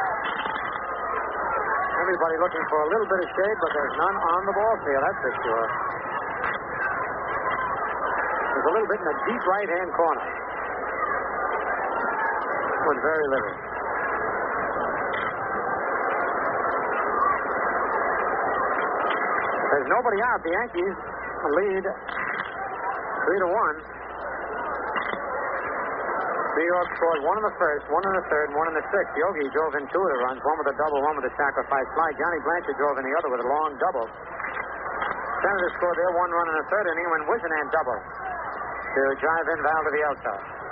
Everybody looking for a little bit of shade, but there's none on the ball field, that's for sure. There's a little bit in the deep right-hand corner. With very little. There's nobody out. The Yankees lead three to one. New York scored one in the first, one in the third, and one in the sixth. Yogi drove in two of the runs, one with a double, one with a sacrifice fly. Johnny Blanchard drove in the other with a long double. Senators scored their one run in the third inning when Whisenant doubled to drive in Val to the Alto.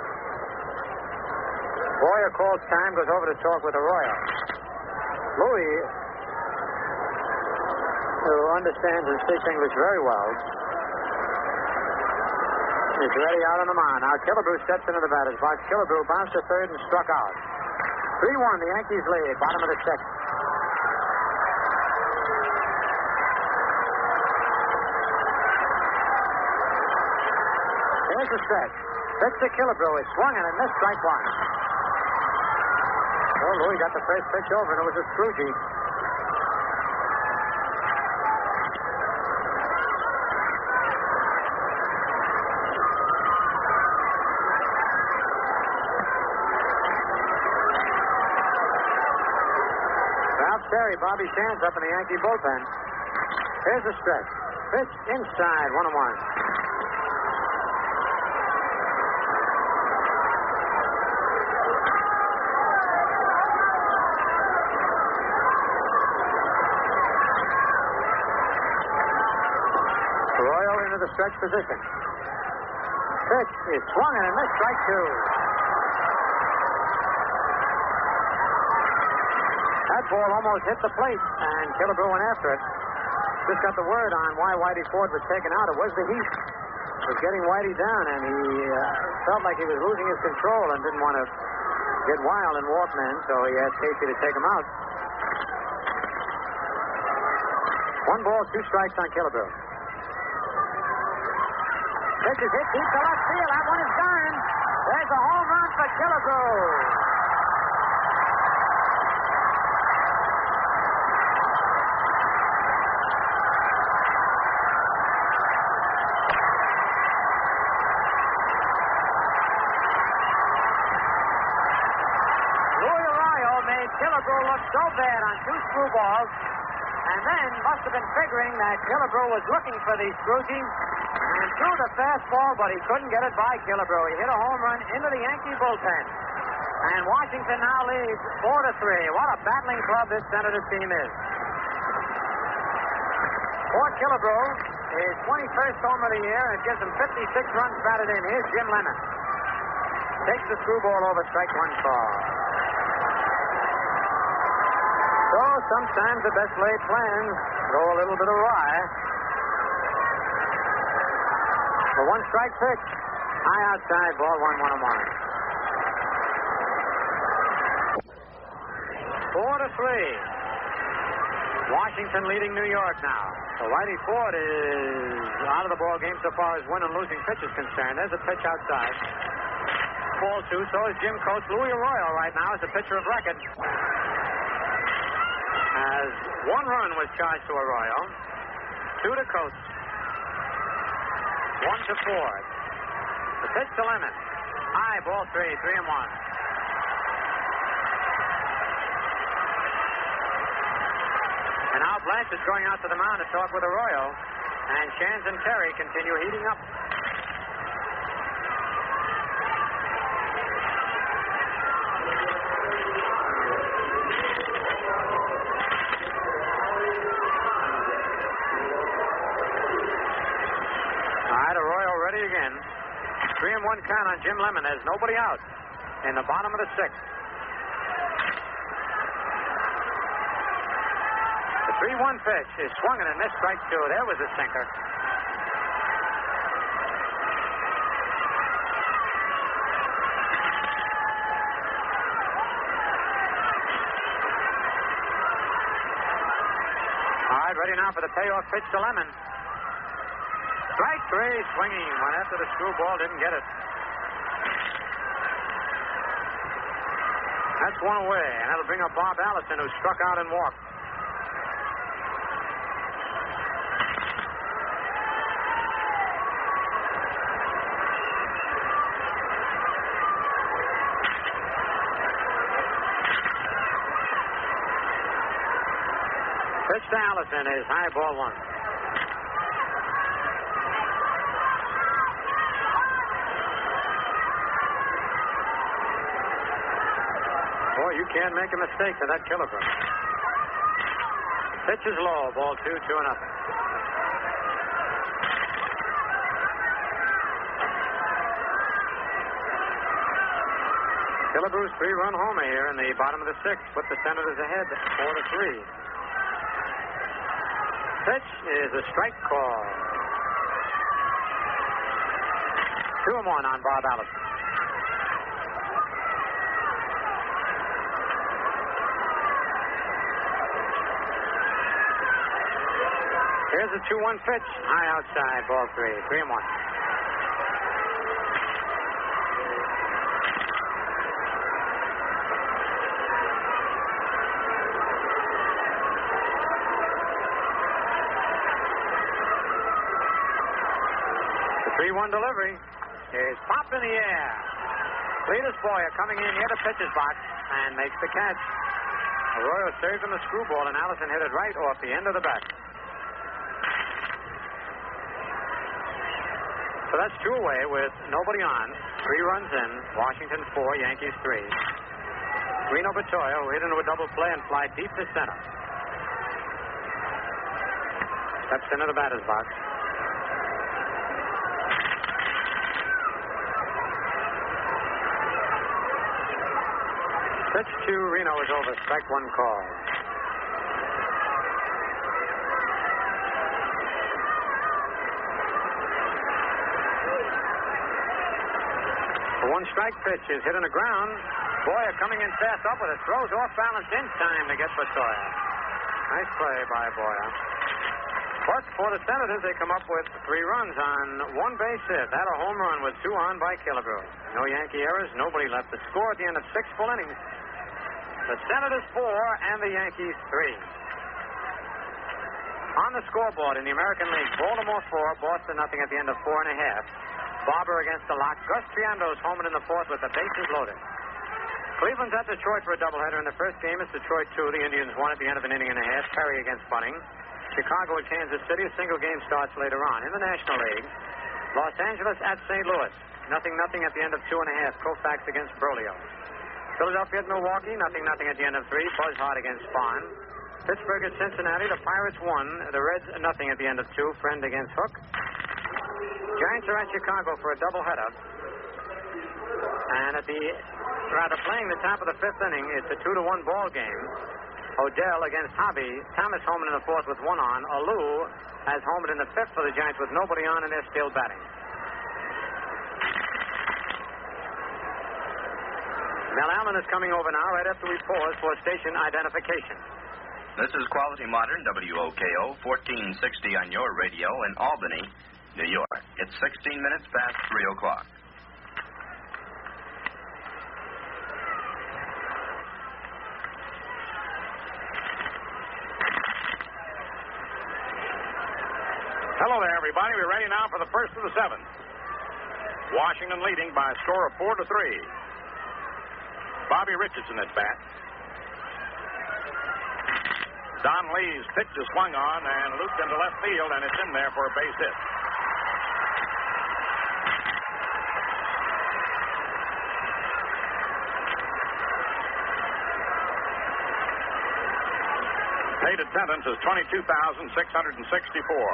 Boyer calls time, goes over to talk with Arroyo. Louis, who understands and speaks English very well, is ready out on the mound. Now Killebrew steps into the batter's box. Killebrew bounced to third and struck out. three one, the Yankees lead, bottom of the sixth. Here's the stretch. Pitch to Killebrew. It swung and it missed, strike one. Oh, Louis got the first pitch over, and it was a Scroogey. Terry, Bobby Sands up in the Yankee bullpen. Here's the stretch. Pitch inside, one and one. Arroyo into the stretch position. Pitch is swung and a miss, strike two. That ball almost hit the plate, and Killebrew went after it. Just got the word on why Whitey Ford was taken out. It was the heat. It was getting Whitey down, and he uh, felt like he was losing his control and didn't want to get wild and walk men, so he asked Casey to take him out. One ball, two strikes on Killebrew. Pitch is hit deep to left field. That one is done. There's a home run for Killebrew. Killebrew looked so bad on two screwballs, and then must have been figuring that Killebrew was looking for the Scroogie and threw the fastball, but he couldn't get it by Killebrew. He hit a home run into the Yankee bullpen. And Washington now leads four to three. What a battling club this Senators team is. For Killebrew, his twenty-first home of the year, and gives him fifty-six runs batted in. Here's Jim Lemon. Takes the screwball over, strike one ball. So sometimes the best laid plans go a little bit awry. The one strike pitch. High outside, ball one, one and one. Four to three. Washington leading New York now. So Whitey Ford is out of the ball game so far as win and losing pitch is concerned. There's a pitch outside. Ball two. So is Jim Coates. Louis Arroyo right now is the pitcher of record. As one run was charged to Arroyo, two to Coates, one to Ford. The pitch to Lemon. High, ball three, three and one. And now Blanche is going out to the mound to talk with Arroyo, and Shands and Terry continue heating up. Again. Three and one count on Jim Lemon. There's nobody out in the bottom of the sixth. The three one pitch is swung and a missed, strike two. There was a sinker. All right, ready now for the payoff pitch to Lemon. Strike three, swinging. Went after the screwball, didn't get it. That's one away, and that'll bring up Bob Allison, who struck out and walked. Pitch to Allison is high, ball one. You can't make a mistake to that Killebrew. Pitch is low. Ball two, two and nothing. Killebrew's three-run homer here in the bottom of the sixth put the Senators ahead, four to three. Pitch is a strike call. Two and one on Bob Allison. Here's a two one pitch. High outside, ball three. Three and one. The three one delivery is popped in the air. Cletus Boyer coming in near the pitcher's box and makes the catch. Arroyo saved him a screwball, and Allison hit it right off the end of the bat. So that's two away with nobody on. Three runs in. Washington four, Yankees three. Reno Batoya, who hit into a double play and fly deep to center. Steps into the batter's box. Pitch to Reno is over. Strike one call. The one strike pitch is hit on the ground. Boyer coming in fast up with it. Throws off balance in time to get Batoya. Nice play by Boyer. But for the Senators, they come up with three runs on one base hit. That a home run with two on by Killebrew. No Yankee errors. Nobody left to score at the end of six full innings. The Senators four and the Yankees three. On the scoreboard in the American League, Baltimore four, Boston nothing at the end of four and a half. Barber against the lock. Gus Triando's homing in the fourth with the bases loaded. Cleveland's at Detroit for a doubleheader. In the first game, it's Detroit two. The Indians won at the end of an inning and a half. Perry against Bunning. Chicago at Kansas City. A single game starts later on. In the National League, Los Angeles at Saint Louis. Nothing, nothing at the end of two and a half. Koufax against Brolio. Philadelphia at Milwaukee. Nothing, nothing at the end of three. Buzz Hart against Spahn. Pittsburgh at Cincinnati. The Pirates won. The Reds nothing at the end of two. Friend against Hook. Giants are at Chicago for a doubleheader. And at the, rather playing the top of the fifth inning, it's a two to one ball game. Odell against Hobby. Thomas homered in the fourth with one on. Alou has homered in the fifth for the Giants with nobody on, and they're still batting. Mel Allen is coming over now right after we pause for station identification. This is Quality Modern, W O K O, fourteen sixty on your radio in Albany, New York. It's sixteen minutes past three o'clock. Hello there, everybody. We're ready now for the first of the seventh. Washington leading by a score of four to three. Bobby Richardson at bat. Don Lee's pitch is swung on and looped into left field, and it's in there for a base hit. Paid attendance is twenty-two thousand six hundred sixty-four.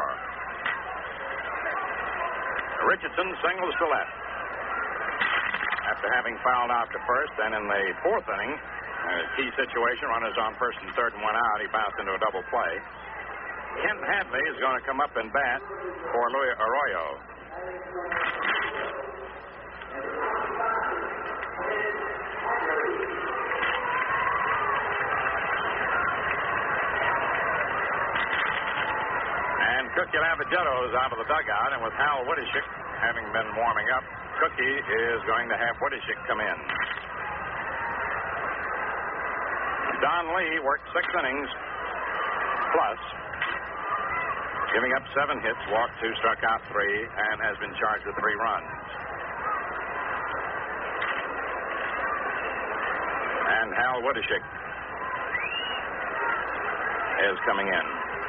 Richardson singles to left. After having fouled out to first, and in the fourth inning, a key situation, runners on first and third and one out, he bounced into a double play. Kent Hadley is going to come up and bat for Louis Arroyo. And Cookie Lavagetto is out of the dugout, and with Hal Woodishick having been warming up, Cookie is going to have Woodishick come in. Don Lee worked six innings plus, giving up seven hits, walked two, struck out three, and has been charged with three runs. And Hal Woodishick is coming in.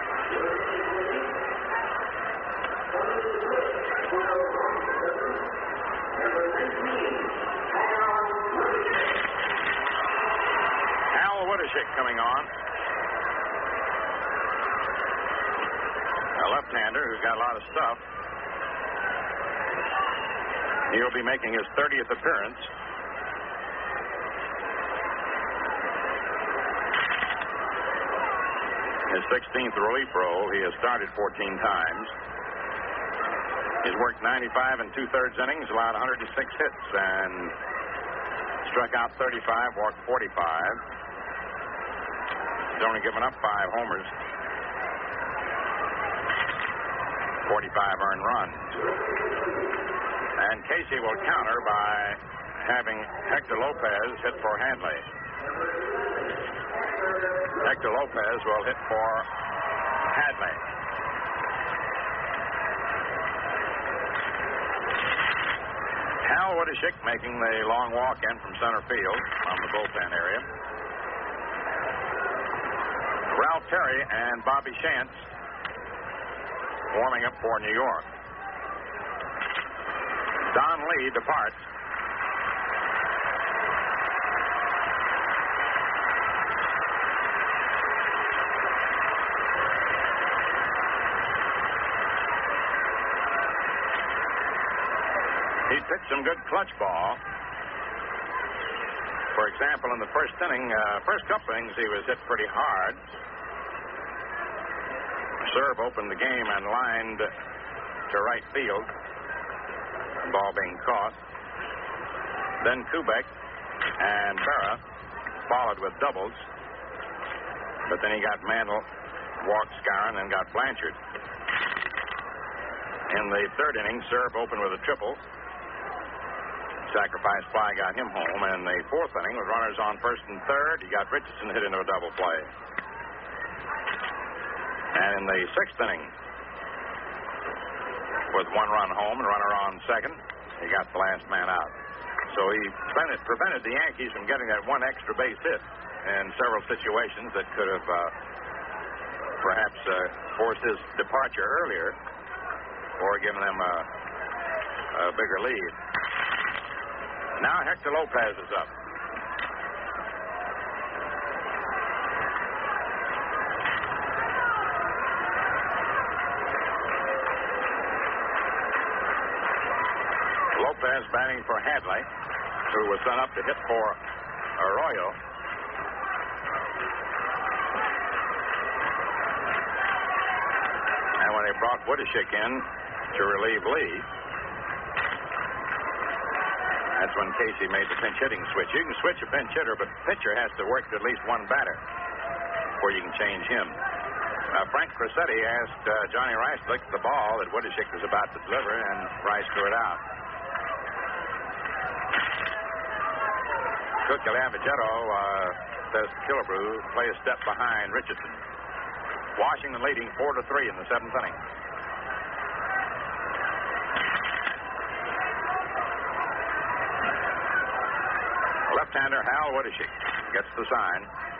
Woodishick coming on. A left-hander who's got a lot of stuff. He'll be making his thirtieth appearance. His sixteenth relief role. He has started fourteen times. He's worked ninety-five and two-thirds innings, allowed one hundred six hits, and struck out thirty-five, walked forty-five. He's only given up five homers. forty-five earned runs. And Casey will counter by having Hector Lopez hit for Hadley. Hector Lopez will hit for Hadley. Hal Woodishick making the long walk in from center field from the bullpen area. Ralph Terry and Bobby Shantz warming up for New York. Don Lee departs. He pitched some good clutch ball. For example, in the first inning, uh, first couple innings, he was hit pretty hard. Serve opened the game and lined to right field. The ball being caught. Then Kubek and Berra followed with doubles. But then he got Mantle, walked Skowron, and got Blanchard. In the third inning, Serve opened with a triple. Sacrifice fly got him home. And in the fourth inning, with runners on first and third, he got Richardson hit into a double play. And in the sixth inning, with one run home and runner on second, he got the last man out. So he prevented, prevented the Yankees from getting that one extra base hit in several situations that could have uh, perhaps uh, forced his departure earlier or given them a, a bigger lead. Now Hector Lopez is up. Lopez batting for Hadley, who was sent up to hit for Arroyo. And when they brought Woodishick in to relieve Lee, that's when Casey made the pinch hitting switch. You can switch a pinch hitter, but the pitcher has to work to at least one batter before you can change him. Uh, Frank Crissetti asked uh, Johnny Rice to look at the ball that Woodishick was about to deliver, and Rice threw it out. Cook Calavigetto uh, says Killebrew play a step behind Richardson. Washington leading four to three in the seventh inning. Left-hander Hal Woodishick gets the sign.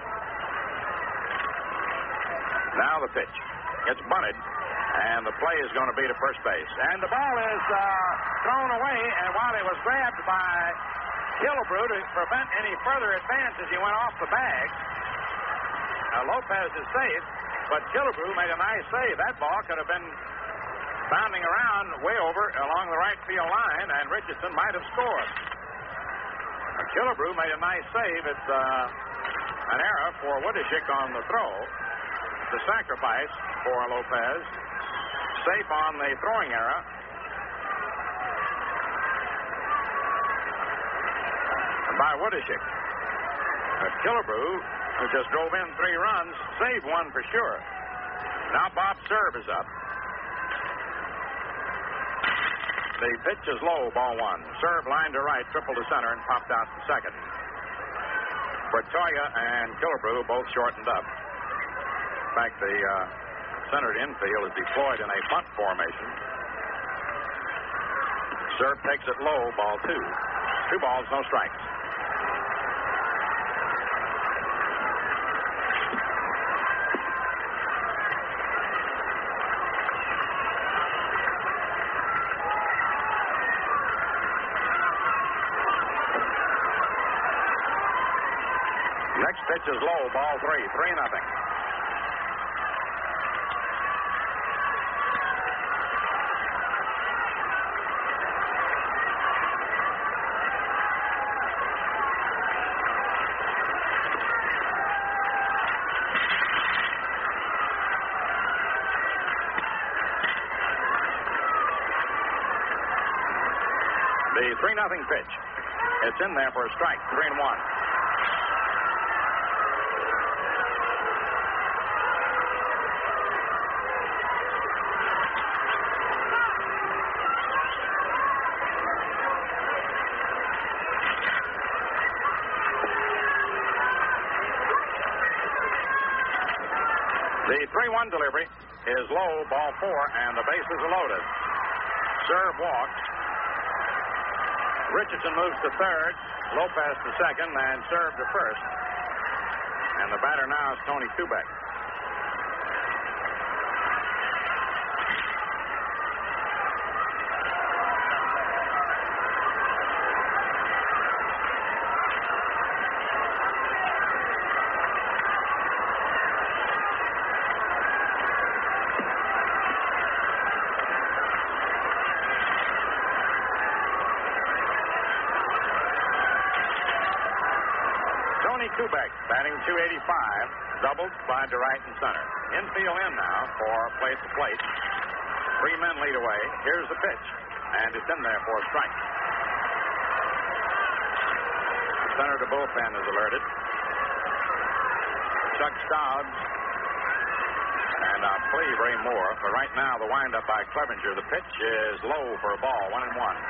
Now the pitch. It's bunted, and the play is going to be to first base. And the ball is uh, thrown away, and while it was grabbed by Killebrew to prevent any further advance as he went off the bag, uh, Lopez is safe, but Killebrew made a nice save. That ball could have been bounding around way over along the right field line, and Richardson might have scored. Killebrew made a nice save. It's uh, an error for Woodishick on the throw. The sacrifice for Lopez. Safe on the throwing error. By Woodishick. Uh, Killebrew, who just drove in three runs, saved one for sure. Now Bob Serve is up. The pitch is low, ball one. Serve line to right, triple to center, and popped out to second. Bertoya and Killebrew both shortened up. In fact, the uh, centered infield is deployed in a bunt formation. Serve takes it low, ball two. Two balls, no strikes. Next pitch is low, ball three, three nothing. The three nothing pitch. It's in there for a strike, three and one. The three one delivery is low, ball four, and the bases are loaded. Serve walks. Richardson moves to third, Lopez to second, and Serve to first. And the batter now is Tony Kubek. Kubek, batting two eighty-five, doubled, slide to right and center. Infield in now for plate to plate. Three men lead away. Here's the pitch, and it's in there for a strike. The center of the bullpen is alerted. Chuck Stobbs and I believe Ray Moore. But right now, the windup by Clevenger. The pitch is low for a ball, one and one.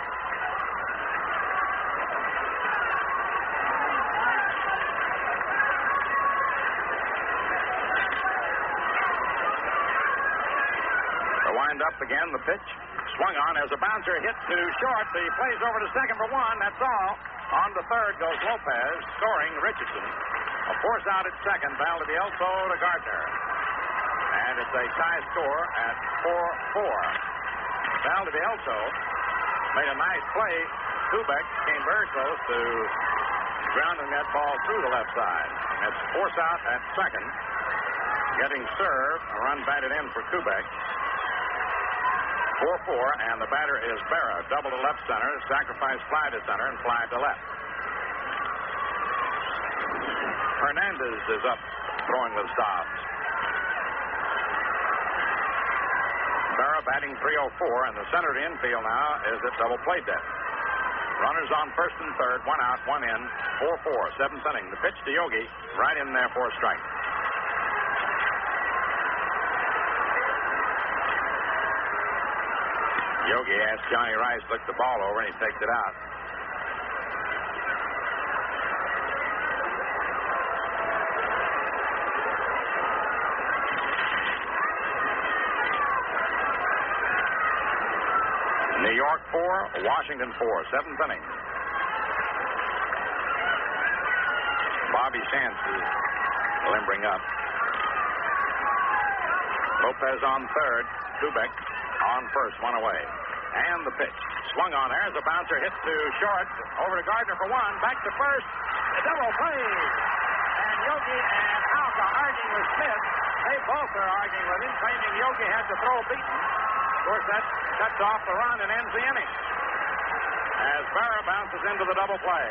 The windup again, the pitch swung on as a bouncer hit to short. The plays over to second for one. That's all. On to third goes Lopez, scoring Richardson. A force out at second. Valdivieso to Gardner. And it's a tie score at four four. Valdivieso made a nice play. Kubek came very close to grounding that ball through the left side. It's force out at second. Getting served. A run batted in for Kubek. four four, and the batter is Berra. Double to left center, sacrifice fly to center, and fly to left. Hernandez is up, throwing with Stobbs. Berra batting three oh four, and the center to infield now is at double play depth. Runners on first and third, one out, one in, four four, seventh inning. The pitch to Yogi, right in there for a strike. Yogi asked Johnny Rice to look the ball over, and he takes it out. New York four, Washington four, seventh inning. Bobby Shantz is limbering up. Lopez on third, Kubek on first, one away. And the pitch. Swung on there as a bouncer hit to short. Over to Gardner for one. Back to first. A double play. And Yogi and Alka arguing with Smith. They both are arguing with him, claiming Yogi had the throw beaten. Of course, that cuts off the run and ends the inning. As Berra bounces into the double play.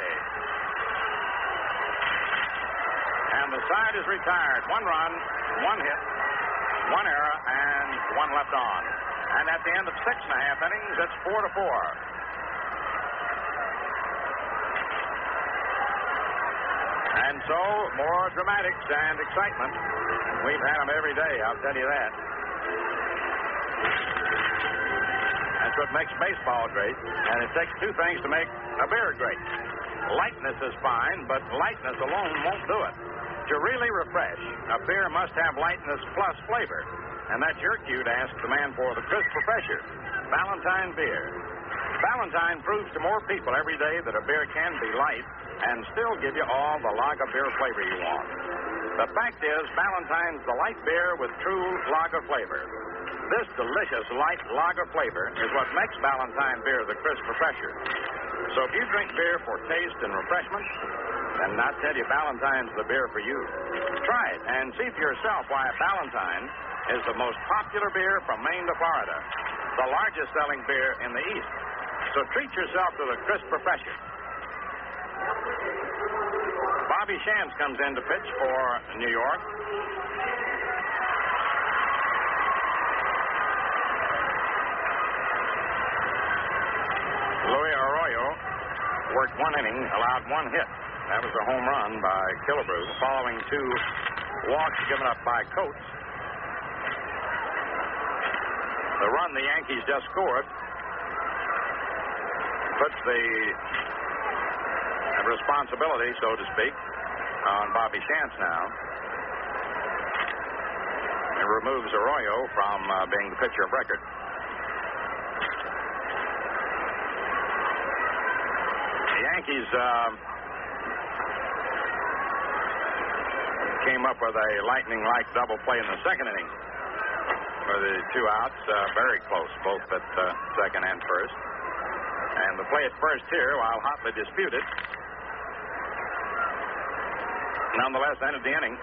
And the side is retired. One run, one hit, one error, and one left on. And at the end of six and a half innings, it's four to four. And so, more dramatics and excitement. We've had them every day, I'll tell you that. That's what makes baseball great. And it takes two things to make a beer great. Lightness is fine, but lightness alone won't do it. To really refresh, a beer must have lightness plus flavor. And that's your cue to ask the man for the crisp refresher, Ballantine beer. Ballantine proves to more people every day that a beer can be light and still give you all the lager beer flavor you want. The fact is, Ballantine's the light beer with true lager flavor. This delicious light lager flavor is what makes Ballantine beer the crisp refresher. So if you drink beer for taste and refreshment, then I tell you, Ballantine's the beer for you. Try it and see for yourself why Ballantine is the most popular beer from Maine to Florida, the largest selling beer in the East. So treat yourself to the crisp refresher. Bobby Shantz comes in to pitch for New York. Louis Arroyo worked one inning, allowed one hit. That was a home run by Killebrew, following two walks given up by Coates. The run the Yankees just scored puts the responsibility, so to speak, on Bobby Shantz now. It removes Arroyo from uh, being the pitcher of record. The Yankees uh, came up with a lightning-like double play in the second inning. For the two outs, uh, very close, both at uh, second and first. And the play at first here, while hotly disputed, nonetheless ended the inning.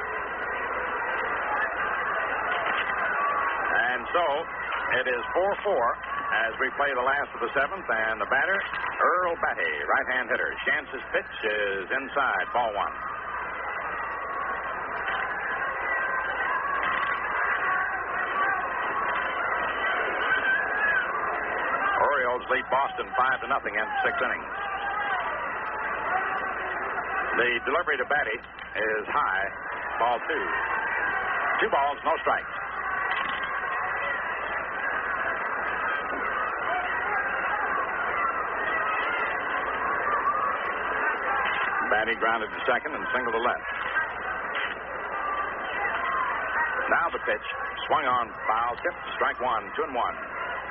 And so, it is four four as we play the last of the seventh, and the batter, Earl Batty, right-hand hitter. Shantz's pitch is inside, ball one. Orioles lead Boston five to nothing in six innings. The delivery to Batty is high. Ball two. Two balls, no strikes. Batty grounded to second and singled to left. Now the pitch. Swung on, foul, tipped, strike one, two and one.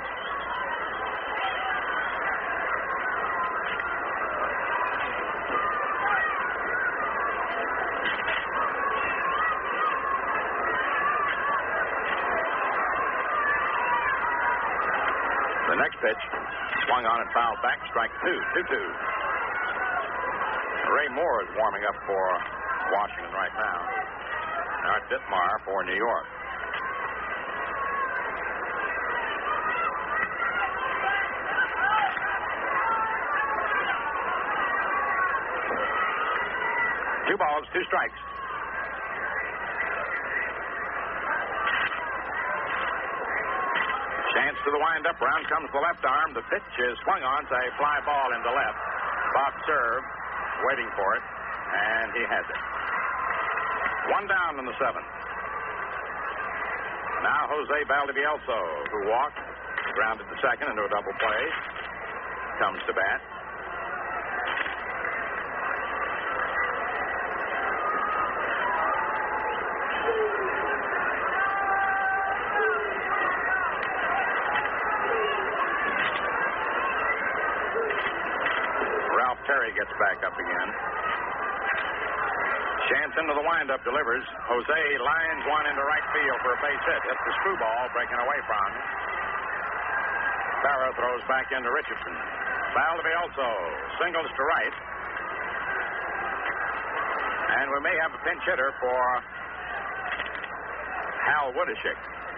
The next pitch, swung on and fouled back, strike two, two two. Ray Moore is warming up for Washington right now. Art Ditmar for New York. Two balls, two strikes. Chance to the windup. Round comes the left arm. The pitch is swung on. It's a fly ball into left. Bob Serve waiting for it, and he has it. One down in the seventh. Now Jose Valdivielso, who walked, grounded to second into a double play, comes to bat. Ralph Terry gets back up again. Chance into the windup, delivers. Jose lines one into right field for a base hit. Hits the screwball, breaking away from him. Barra throws back into Richardson. Valdivielso singles to right. And we may have a pinch hitter for Hal Woodishick.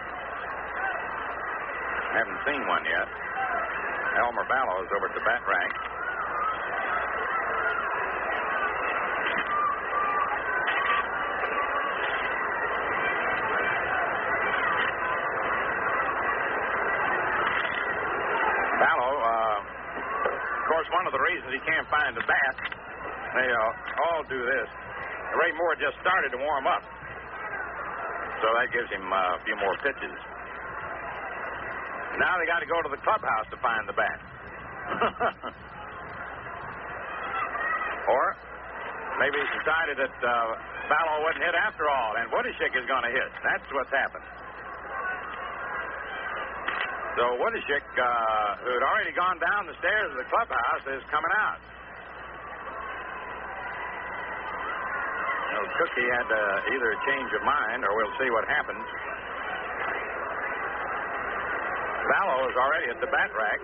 Haven't seen one yet. Elmer Ballo is over at the bat rack. One of the reasons he can't find a bat, they uh, all do this. Ray Moore just started to warm up, so that gives him uh, a few more pitches. Now they got to go to the clubhouse to find the bat. Or maybe he's decided that uh, Ballo wouldn't hit after all, and Woodishick is going to hit. That's what's happened. So Woodishick, uh, who had already gone down the stairs of the clubhouse, is coming out. You know, Cookie had uh, either a change of mind, or we'll see what happens. Ballo is already at the bat rack,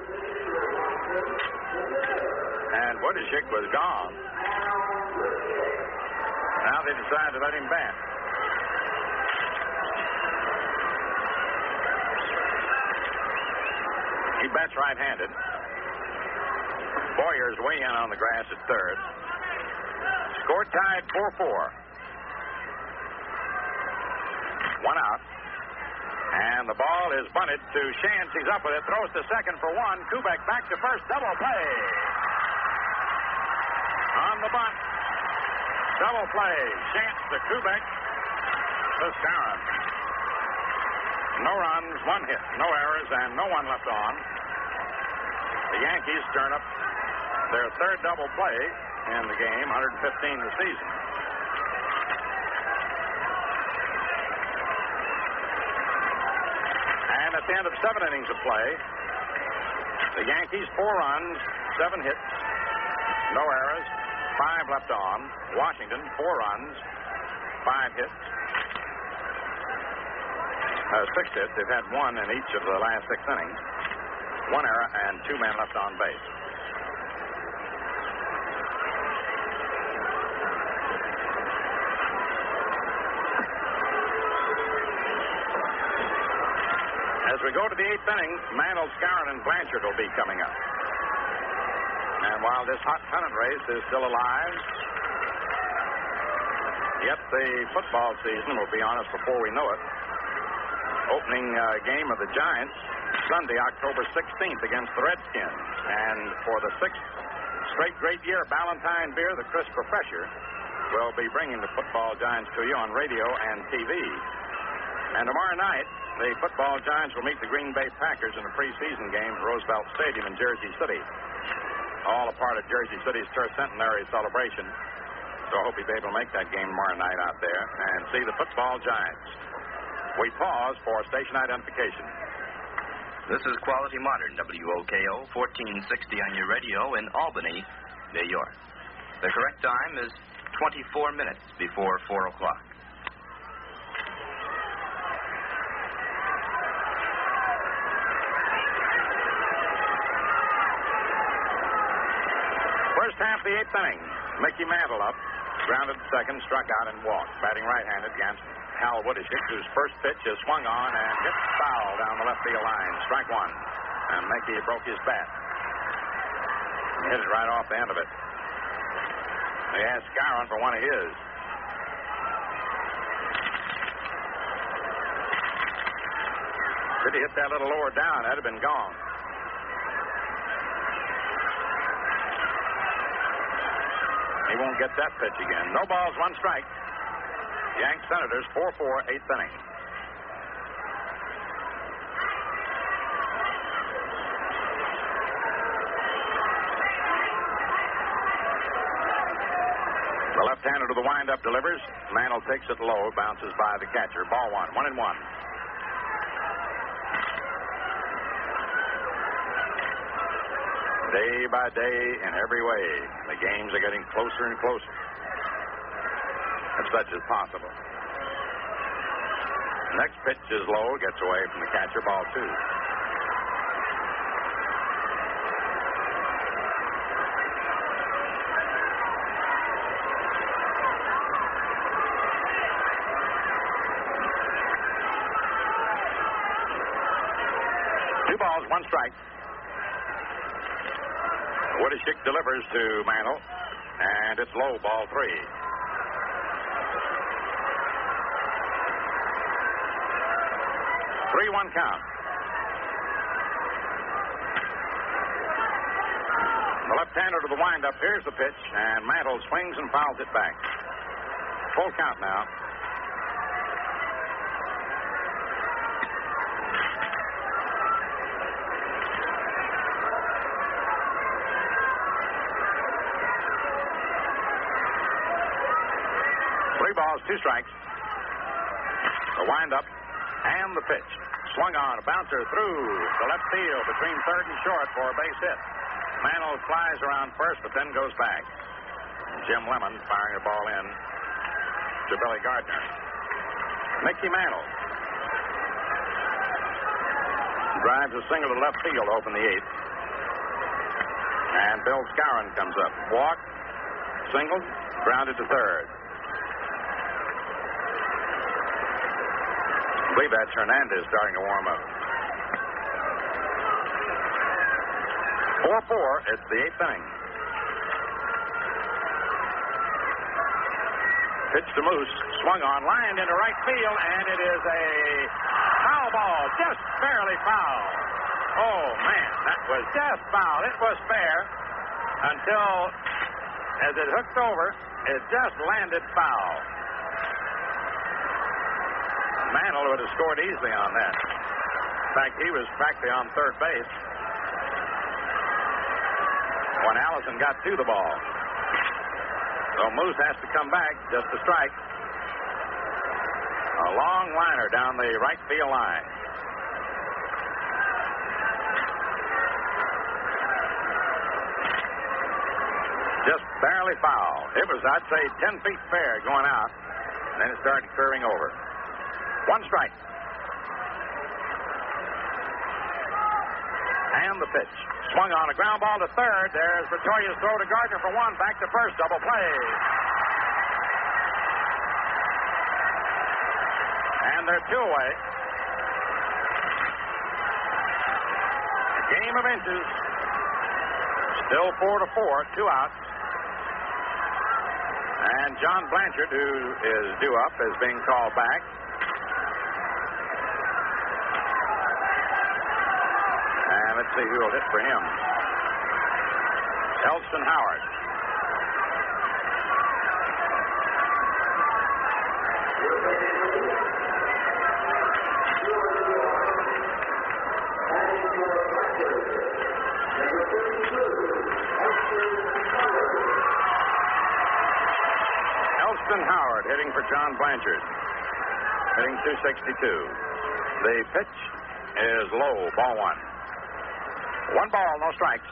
and Woodishick was gone. Now they decide to let him bat. He bats right-handed. Boyer's way in on the grass at third. Score tied four four. One out. And the ball is bunted to Chance. He's up with it. Throws to second for one. Kubek back to first. Double play. On the bunt. Double play. Chance to Kubek to Skowron. No runs, one hit, no errors, and no one left on. The Yankees turn up their third double play in the game, one hundred fifteen of the season. And at the end of seven innings of play, the Yankees, four runs, seven hits, no errors, five left on. Washington, four runs, five hits. Uh, six hits. They've had one in each of the last six innings. One error and two men left on base. As we go to the eighth inning, Mantle, Skowron, and Blanchard will be coming up. And while this hot pennant race is still alive, yet the football season will be on us before we know it. Opening uh, game of the Giants Sunday, October sixteenth, against the Redskins. And for the sixth straight great year, Ballantine Beer, the crisp refresher, will be bringing the football Giants to you on radio and T V. And tomorrow night, the football Giants will meet the Green Bay Packers in a preseason game at Roosevelt Stadium in Jersey City. All a part of Jersey City's tercentenary celebration. So I hope you'll be able to make that game tomorrow night out there and see the football Giants. We pause for station identification. This is Quality Modern, W O K O, fourteen sixty on your radio in Albany, New York. The correct time is twenty-four minutes before four o'clock. First half of the eighth inning. Mickey Mantle up, grounded to second, struck out and walked. Batting right-handed against Hal Woodishick, whose first pitch is swung on and hit foul down the left field line. Strike one. And Mickey broke his bat. He hit it right off the end of it. He asked Skowron for one of his. Could he hit that little lower down, that'd have been gone. He won't get that pitch again. No balls, one strike. Yanks Senators, four four, eighth inning. The left-hander to the windup delivers. Mantle takes it low, bounces by the catcher. Ball one, one and one. Day by day, in every way, the games are getting closer and closer. As such as possible. Next pitch is low, gets away from the catcher, ball two. Two balls, one strike. Woodishick delivers to Mantle, and it's low, ball three. three one count. The left-hander to the windup. Here's the pitch, and Mantle swings and fouls it back. Full count now. Three balls, two strikes. The windup and the pitch. Swung on, a bouncer through the left field between third and short for a base hit. Mantle flies around first, but then goes back. Jim Lemon firing the ball in to Billy Gardner. Mickey Mantle drives a single to left field to open the eighth. And Bill Skowron comes up. Walk, single, grounded to third. I believe that's Hernandez starting to warm up. four four, it's the eighth inning. Pitch to Moose, swung on, lined into right field, and it is a foul ball, just barely foul. Oh, man, that was just foul. It was fair until, as it hooked over, it just landed foul. Mantle would have scored easily on that. In fact, he was practically on third base when Allison got to the ball. So Moose has to come back just to strike. A long liner down the right field line. Just barely foul. It was, I'd say, ten feet fair going out. And then it started curving over. One strike. And the pitch. Swung on a ground ball to third. There's Pretorius' throw to Gardner for one. Back to first. Double play. And they're two away. A game of inches. Still four to four. Two outs. And John Blanchard, who is due up, is being called back. see who will hit for him. Elston Howard. Elston Howard hitting for John Blanchard. Hitting two sixty-two. The pitch is low, ball one. One ball, no strikes.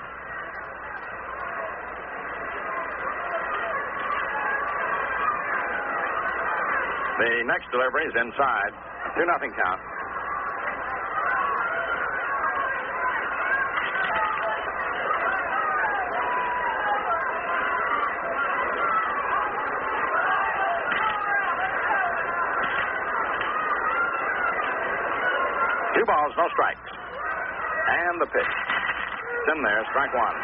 The next delivery is inside. two nothing count. Two balls, no strikes. And the pitch. It's in there, strike one.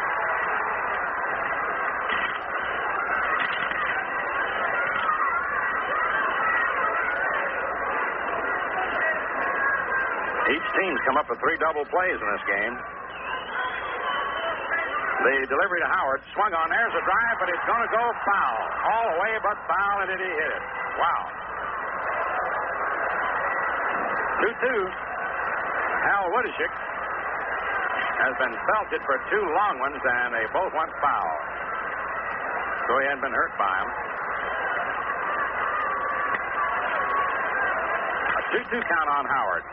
Each team's come up with three double plays in this game. The delivery to Howard, swung on. There's a drive, but it's going to go foul. All the way but foul, and did he hit it? Wow. two two. Hal Woodishick has been belted for two long ones, and they both went foul. So he hadn't been hurt by them. A two two count on Howard.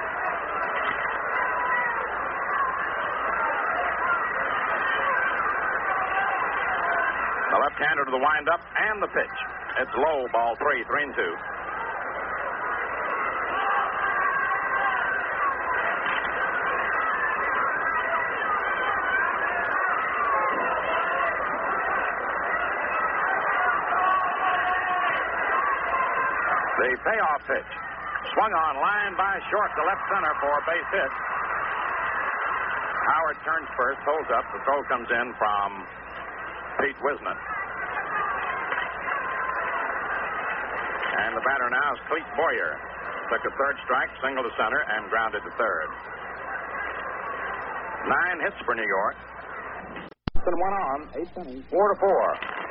The left-hander to the windup and the pitch. It's low, ball three, three and two. The payoff pitch. Swung on, line by short to left center for a base hit. Howard turns first, holds up. The throw comes in from Pete Wisnant. And the batter now is Clete Boyer. Took a third strike, single to center, and grounded to third. Nine hits for New York. And one on, eighth inning, four to four.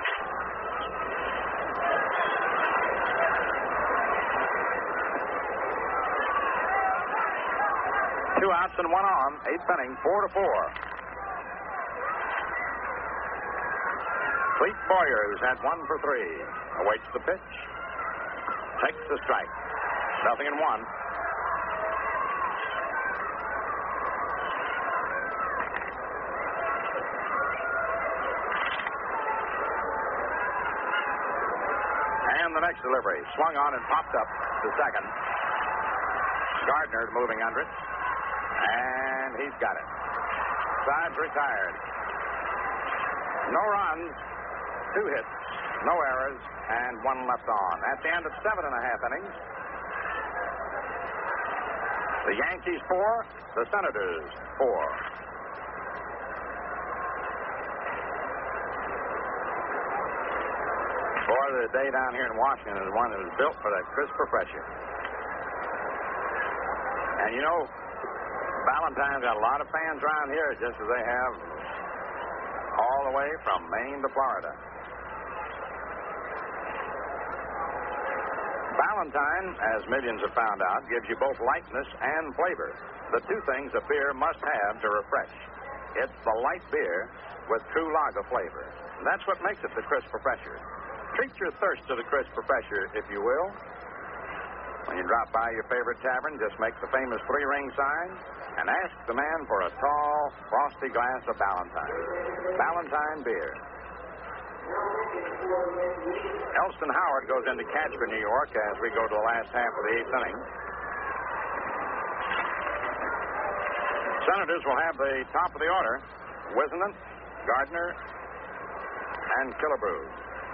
Two outs and one on, eighth inning, four to four. Clete Boyer, who's had one for three, awaits the pitch. Takes the strike. Nothing in one. And the next delivery. Swung on and popped up to second. Gardner's moving under it. And he's got it. Side's retired. No runs, two hits, no errors, and one left on. At the end of seven and a half innings, the Yankees four, the Senators four. Boy, the day down here in Washington is one that was built for that crisp refresher. And you know, Valentine's got a lot of fans around here, just as they have all the way from Maine to Florida. Valentine, as millions have found out, gives you both lightness and flavor. The two things a beer must have to refresh. It's the light beer with true lager flavor. And that's what makes it the crisp refresher. Treat your thirst to the crisp refresher, if you will. When you drop by your favorite tavern, just make the famous three-ring sign and ask the man for a tall, frosty glass of Valentine. Valentine beer. Elston Howard goes in to catch for New York as we go to the last half of the eighth inning. Senators will have the top of the order. Wisnant, Gardner, and Killebrew.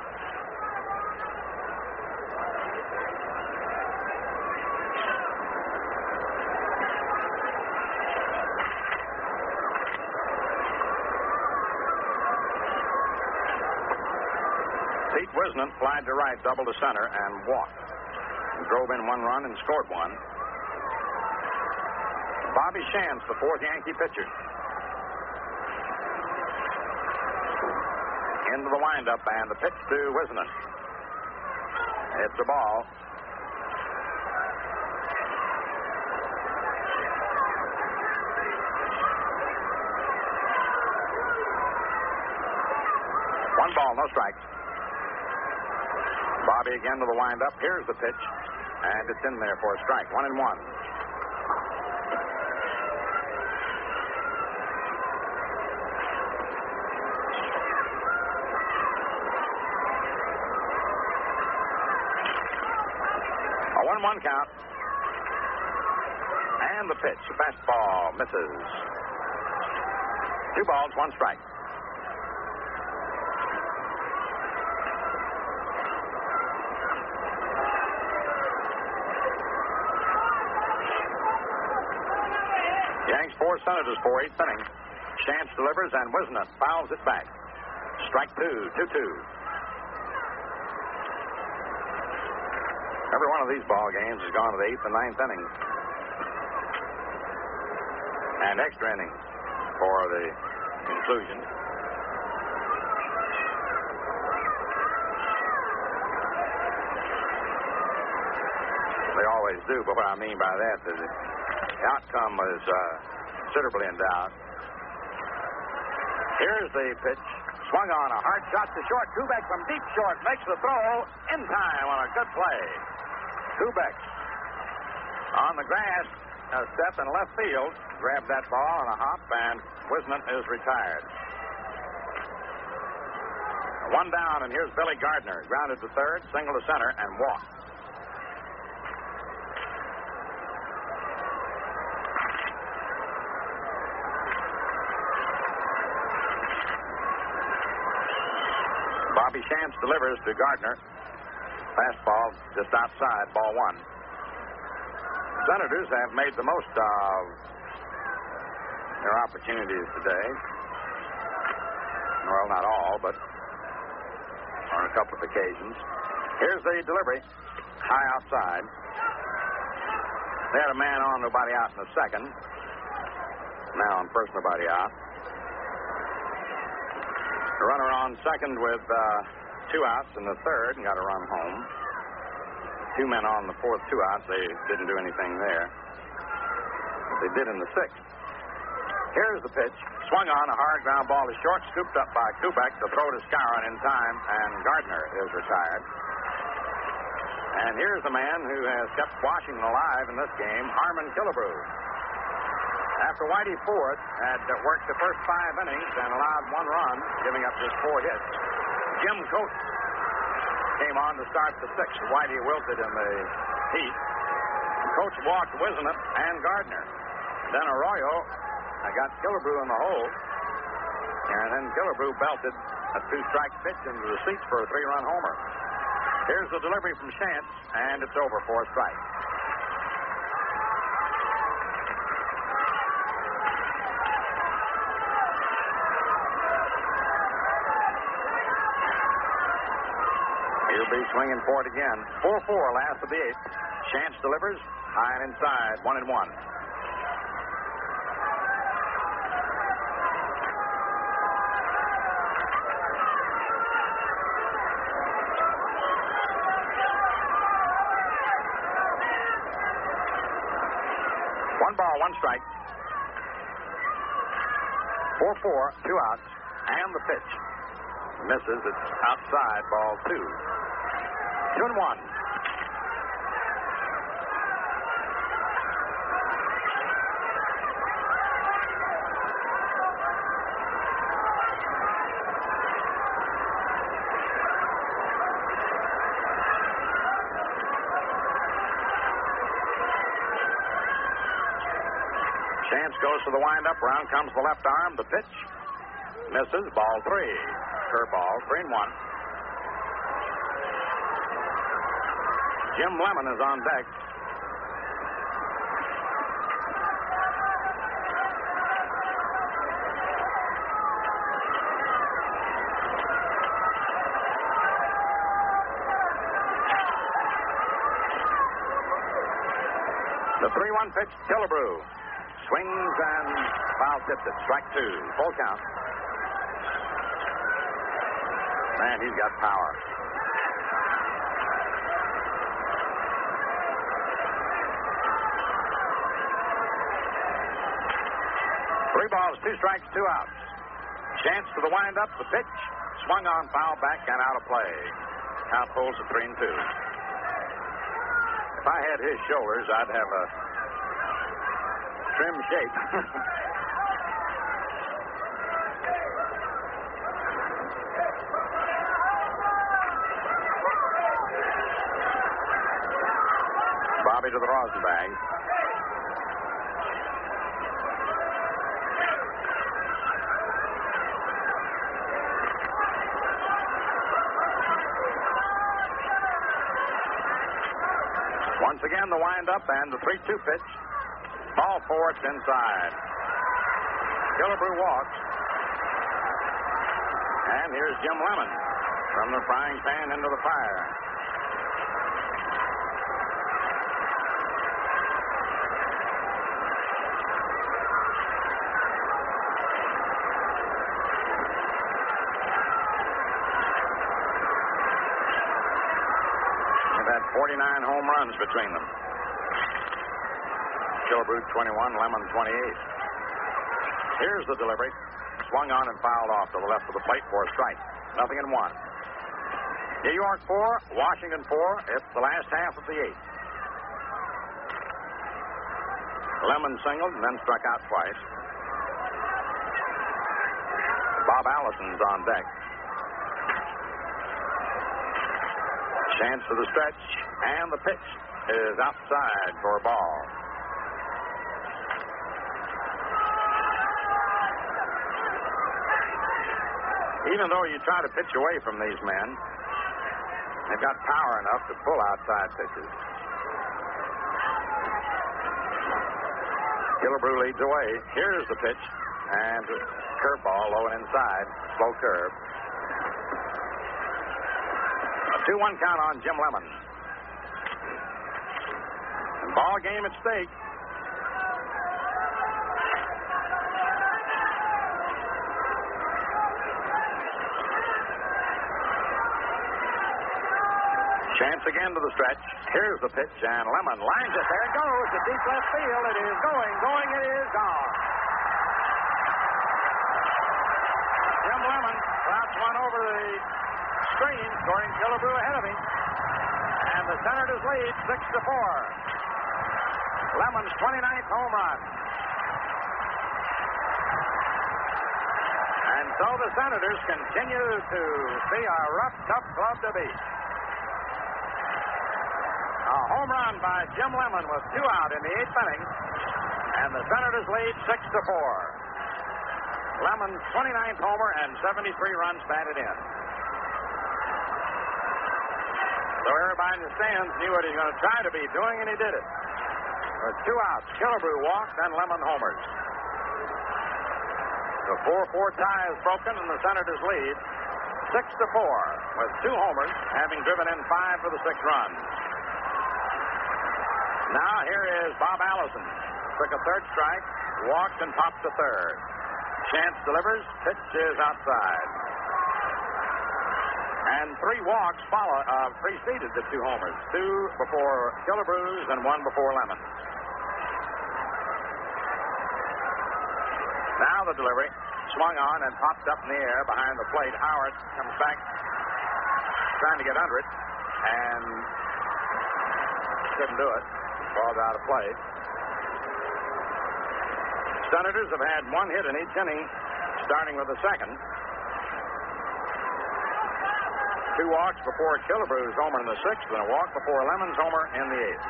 Pete Wisnant flied to right, double to center, and walked. He drove in one run and scored one. Bobby Shantz, the fourth Yankee pitcher. Into the windup, and the pitch to Wisnant. It's a ball. One ball, no strikes. Bobby again to the windup. Here's the pitch, and it's in there for a strike. One and one. A one-one count. And the pitch. Fastball misses. Two balls, one strike. Yanks four Senators for eighth inning. Shantz delivers, and Wisnant fouls it back. Strike two, two two. Every one of these ball games has gone to the eighth and ninth innings. And extra innings for the conclusion. They always do, but what I mean by that is that the outcome was uh, considerably in doubt. Here's the pitch. Swung on, a hard shot to short. Kubek from deep short makes the throw in time on a good play. Kubek on the grass, a step in left field, grabbed that ball on a hop, and Wisnant is retired. One down, and here's Billy Gardner. Grounded to third, single to center, and walked. Bobby Shantz delivers to Gardner. Fastball just outside, ball one. Senators have made the most of their opportunities today. Well, not all, but on a couple of occasions. Here's the delivery. High outside. They had a man on, nobody out in the second. Now on first, nobody out. The runner on second with uh, two outs in the third and got a run home. Two men on the fourth, two outs. They didn't do anything there. They did in the sixth. Here's the pitch. Swung on, a hard ground ball to short, scooped up by Kubek to throw to Skowron in time, and Gardner is retired. And here's the man who has kept Washington alive in this game, Harmon Killebrew. After Whitey Ford had worked the first five innings and allowed one run, giving up just four hits, Jim Coates came on to start the sixth. Whitey wilted in the heat. Coates walked Wisnant and Gardner. Then Arroyo got Killebrew in the hole, and then Killebrew belted a two-strike pitch into the seats for a three-run homer. Here's the delivery from Shantz, and it's over for a strike. He'll be swinging for it again. four four, last of the eighth. Shantz delivers, high and inside, one and one. One ball, one strike. four four, two outs, and the pitch. Misses, it's outside, ball two. Two and one. Shantz goes to the windup. Round comes the left arm. The pitch misses. Ball three. Curveball. Three and one. Jim Lemon is on deck. The three one pitch, Killebrew. Swings and foul tipped it. Strike two. Full count. Man, he's got power. Three balls, two strikes, two outs. Chance for the windup, the pitch. Swung on, foul back, and out of play. Count pulls to three and two. If I had his shoulders, I'd have a trim shape. Bobby to the rosin bag. Once again, the windup and the three two pitch. Ball four, it's inside. Killebrew walks. And here's Jim Lemon from the frying pan into the fire. forty-nine home runs between them. Killebrew twenty-one, Lemon twenty-eight. Here's the delivery. Swung on and fouled off to the left of the plate for a strike. Nothing in one. New York four, Washington four. It's the last half of the eighth. Lemon singled and then struck out twice. Bob Allison's on deck. Chance for the stretch, and the pitch is outside for a ball. Even though you try to pitch away from these men, they've got power enough to pull outside pitches. Killebrew leads away. Here's the pitch, and curveball low and inside. Slow curve. two one count on Jim Lemon. And ball game at stake. Chance again to the stretch. Here's the pitch, and Lemon lines it. There it goes to deep left field. It is going, going, it is gone. Jim Lemon drops one over the screen, scoring Killebrew ahead of him. And the Senators lead six to four. Lemon's twenty-ninth home run. And so the Senators continue to be a rough, tough club to beat. A home run by Jim Lemon with two out in the eighth inning. And the Senators lead six to four. Lemon's twenty-ninth homer and seventy-three runs batted in. So everybody in the stands knew what he was going to try to be doing, and he did it. With two outs, Killebrew walked, and Lemon homers. The four four tie is broken, and the Senators lead six to four with two homers, having driven in five for the sixth run. Now here is Bob Allison. Took a third strike, walked and popped to third. Chance delivers, pitch is outside. And three walks follow, uh, preceded the two homers. Two before Killebrew's and one before Lemon. Now the delivery. Swung on and popped up in the air behind the plate. Howard comes back trying to get under it. And couldn't do it. Ball's out of play. Senators have had one hit in each inning, starting with the second. Two walks before Killebrew's homer in the sixth, and a walk before Lemon's homer in the eighth.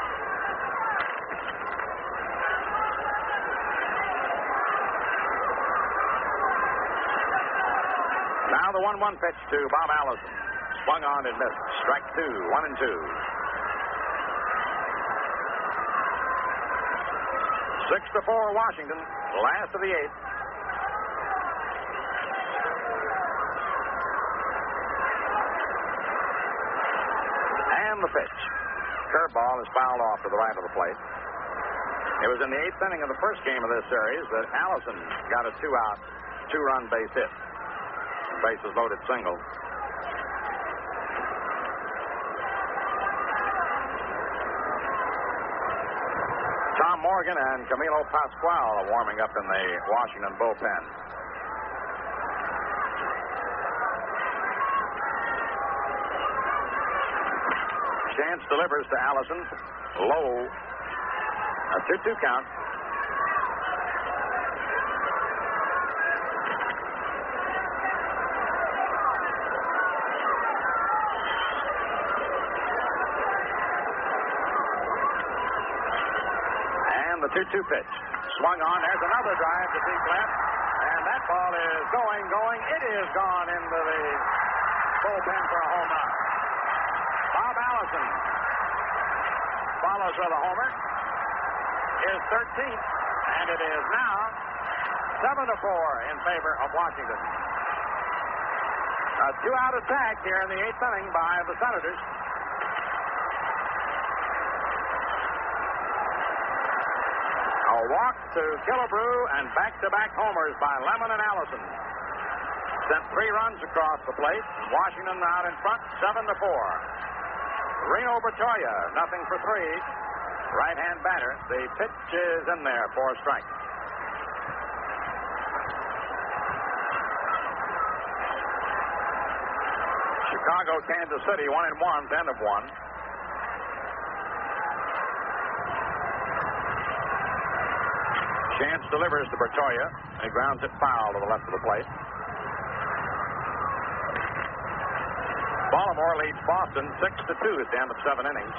Now the one one pitch to Bob Allison. Swung on and missed. Strike two, one and two. Six to four, Washington. Last of the eighth. And the pitch. Curveball is fouled off to the right of the plate. It was in the eighth inning of the first game of this series that Allison got a two-out, two-run base hit. Bases loaded single. Tom Morgan and Camilo Pascual are warming up in the Washington bullpen. Chance delivers to Allison. Low. A two-two count. And the two-two pitch. Swung on. There's another drive to deep left. And that ball is going, going. It is gone into the bullpen for a home run. Bob Allison follows with a homer. His thirteenth, and it is now seven to four in favor of Washington. A two-out attack here in the eighth inning by the Senators. A walk to Killebrew and back-to-back homers by Lemon and Allison. Sent three runs across the plate. Washington out in front, seven to four. Reno Bertoia, nothing for three. Right-hand batter. The pitch is in there for a strike. Chicago, Kansas City, one and one, end of one. Chance delivers to Bertoia. He grounds it foul to the left of the plate. Baltimore leads Boston six to two at the end of seven innings.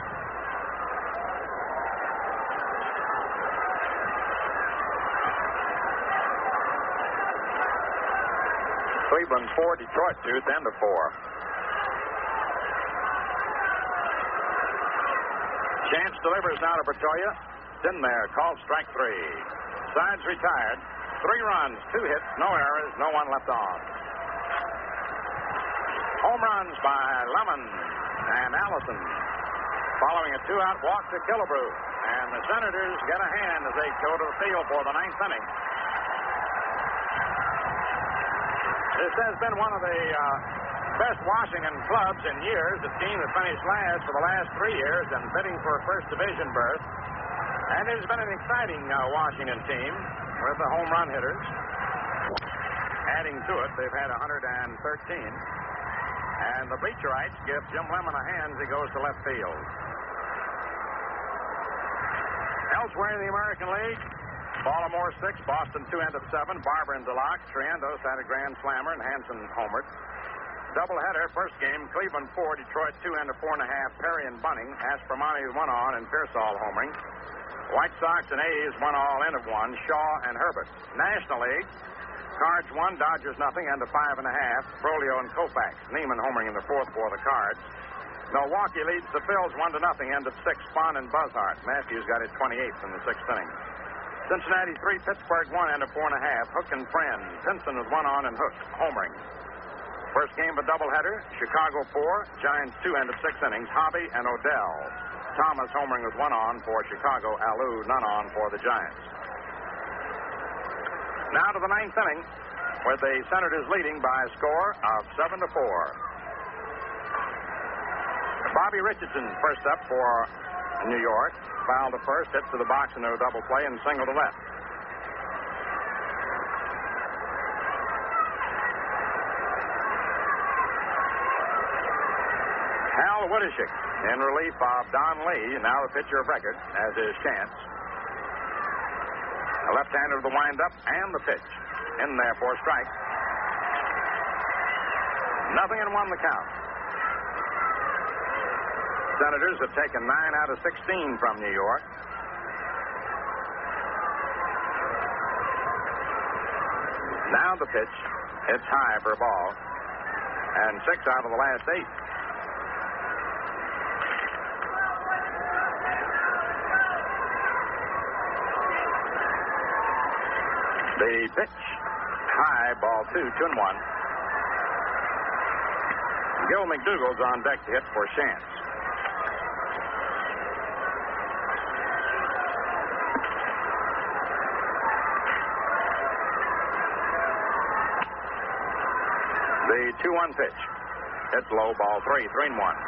Cleveland four, Detroit two, at the end of four. Chance delivers now to Bertoia. It's in there, called strike three. Sides retired. Three runs, two hits, no errors, no one left on. Home runs by Lemon and Allison. Following a two-out walk to Killebrew. And the Senators get a hand as they go to the field for the ninth inning. This has been one of the uh, best Washington clubs in years. The team that finished last for the last three years and bidding for a first division berth. And it has been an exciting uh, Washington team with the home run hitters. Adding to it, they've had one hundred thirteen. And the Bleacherites give Jim Lemon a hand as he goes to left field. Elsewhere in the American League, Baltimore six, Boston two, end of seven. Barber and DeLock. Triendos had a grand slammer, and Hanson homered. Doubleheader, first game, Cleveland four, Detroit two, end of four and a half. Perry and Bunning. Aspromonte one on, and Pearsall homering. White Sox and A's one all, end of one. Shaw and Herbert. National League, Cards one, Dodgers nothing, end of five and a half. Brolio and Koufax. Neiman homering in the fourth for the Cards. Milwaukee leads the Phils one to nothing, end of six. Spahn and Buzzhart. Matthews got his twenty-eighth in the sixth inning. Cincinnati three, Pittsburgh one, end of four and a half. Hook and Friend. Pinson was one on and Hook homering. First game of a doubleheader. Chicago four, Giants two, end of six innings. Hobby and Odell. Thomas homering with one on for Chicago. Alou none on for the Giants. Now to the ninth inning, with the Senators leading by a score of seven to four. Bobby Richardson first up for New York. Foul to first, hit to the box in a double play, and single to left. Hal Woodishick in relief of Don Lee, now the pitcher of record, as is Chance. A left-hander with the windup and the pitch. In there for a strike. Nothing and one the count. Senators have taken nine out of sixteen from New York. Now the pitch. It's high for a ball. And six out of the last eight. The pitch, high, ball two, two and one. Gil McDougall's on deck to hit for Chance. The two one pitch. Hits low, ball three, three and one.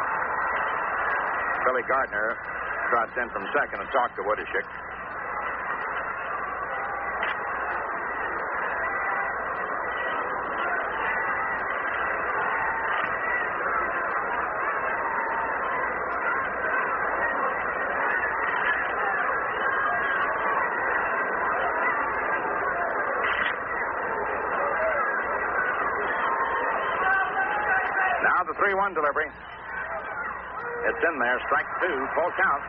Billy Gardner trots in from second and talked to Woodishick. Now the three one delivery. It's in there. Strike two. Full count.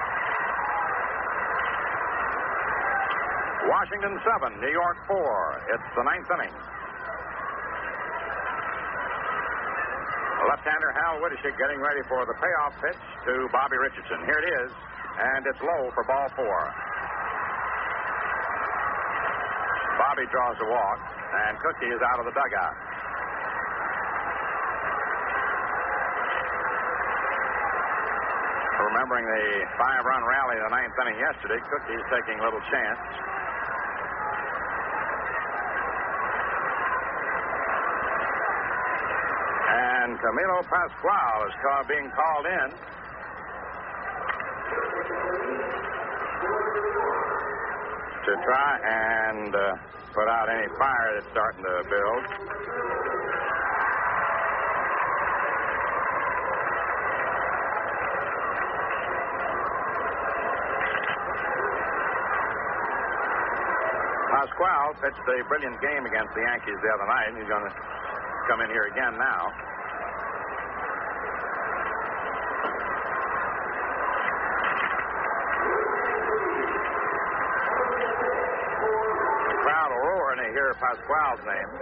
Washington seven, New York four. It's the ninth inning. Left-hander Hal Woodishick getting ready for the payoff pitch to Bobby Richardson. Here it is, and it's low for ball four. Bobby draws a walk, and Cookie is out of the dugout. Remembering the five-run rally in the ninth inning yesterday, Cookie's taking a little chance. And Camilo Pascual is call, being called in. To try and uh, put out any fire that's starting to build. Pascual pitched a brilliant game against the Yankees the other night. He's going to come in here again now. The crowd will roar when they hear Pascual's name.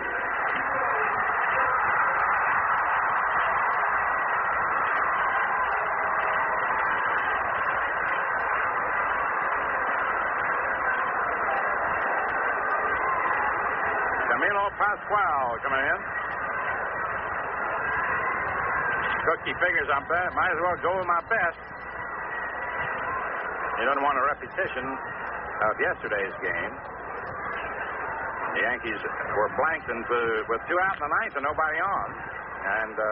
Camilo Pascual coming in. Cookie figures I'm bad. Might as well go with my best. He doesn't want a repetition of yesterday's game. The Yankees were blanked into, with two out in the ninth and nobody on. And uh,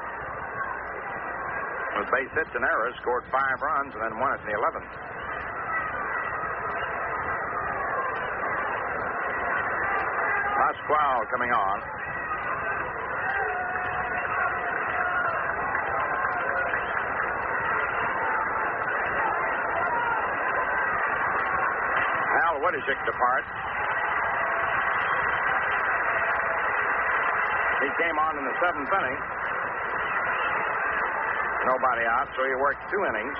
with base hits and errors, scored five runs and then won it in the eleventh. Pascual coming on. Hal Woodishick departs. He came on in the seventh inning. Nobody out, so he worked two innings.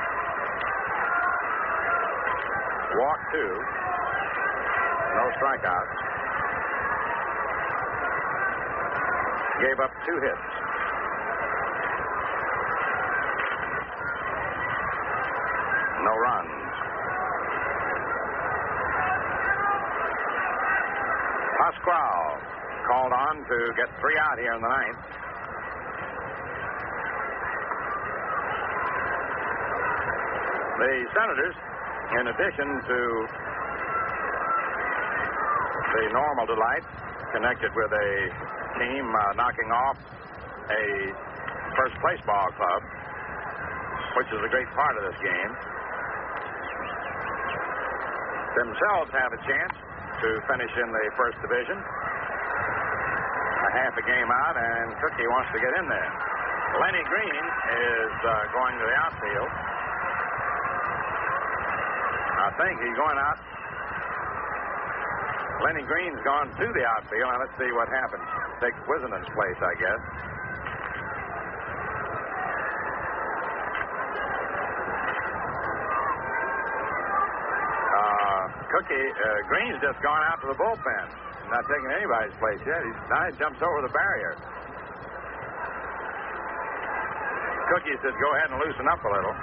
Walked two. No strikeouts. Gave up two hits. No runs. Pascual called on to get three out here in the ninth. The Senators, in addition to the normal delight connected with a team uh, knocking off a first-place ball club, which is a great part of this game, themselves have a chance to finish in the first division. A half a game out, and Cookie wants to get in there. Lenny Green is uh, going to the outfield. I think he's going out. Lenny Green's gone to the outfield. Now let's see what happens. Take Wissenden's place, I guess. Uh, Cookie, uh, Green's just gone out to the bullpen. Not taking anybody's place yet. He's, now he jumps over the barrier. Cookie says, go ahead and loosen up a little.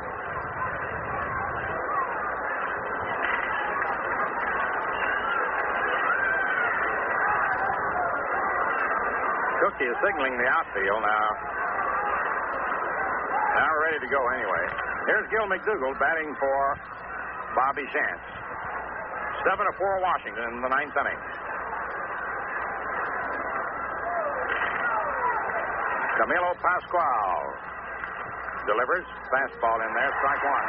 Cookie is signaling the outfield now. Now we're ready to go anyway. Here's Gil McDougald batting for Bobby Shantz. Seven to four Washington in the ninth inning. Camilo Pascual delivers. Fastball in there, strike one.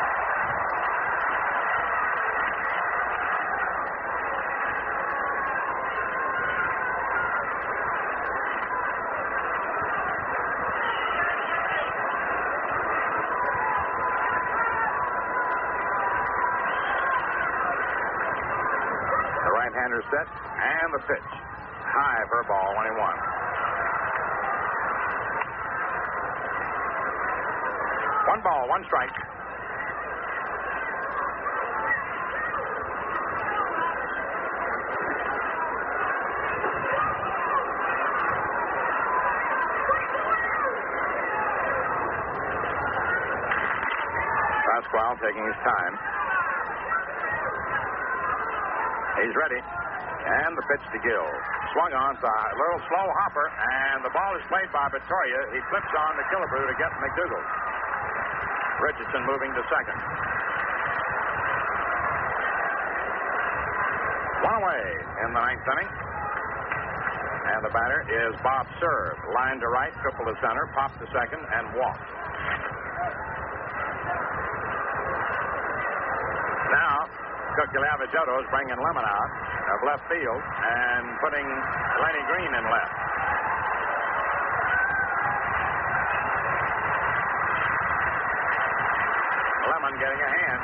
The right-hander set, and the pitch. High for a ball, one and one. One ball, one strike. Pascual taking his time. He's ready. And the pitch to Gill. Swung on, a little slow hopper, and the ball is played by Victoria. He flips on to Killebrew to get McDougal. Richardson moving to second. One away in the ninth inning. And the batter is Bob Cerv. Line to right, triple to center, pop to second, and walk. Now, Cuculavigetto is bringing Lemon out of left field and putting Lenny Green in left. Lemon getting a hand.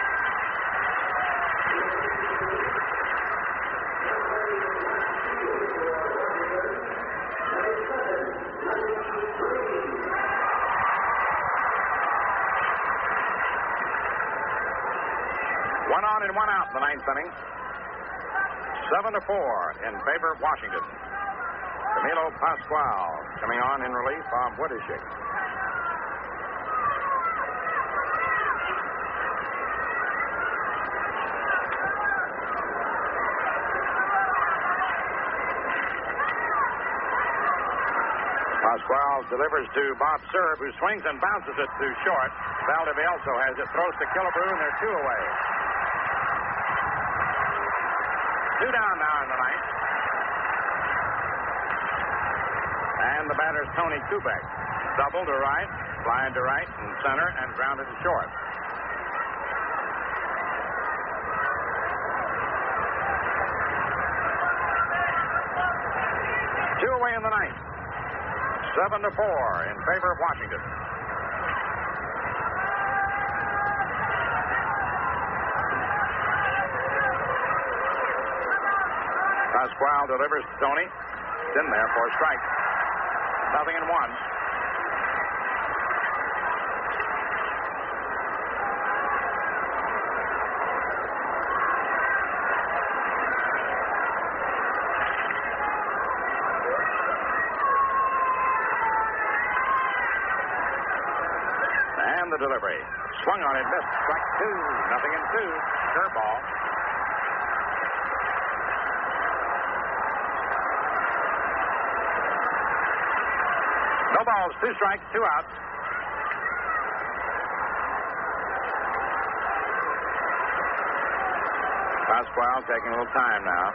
One on and one out in the ninth inning. Seven to four in favor of Washington. Camilo Pascual coming on in relief of Woodishik. Pascual delivers to Bob Cerv, who swings and bounces it to short. Valdivieso has it, throws to Killebrew, and they're two away. Two down now in the ninth. And the batter's Tony Kubek. Double to right, line to right, and center, and grounded to short. Two away in the ninth. Seven to four in favor of Washington. Pascual delivers to Tony. It's in there for a strike. Nothing in one. And the delivery. Swung on it, missed. Strike two. Nothing in two. Curveball. No balls, two strikes, two outs. Pascual taking a little time now.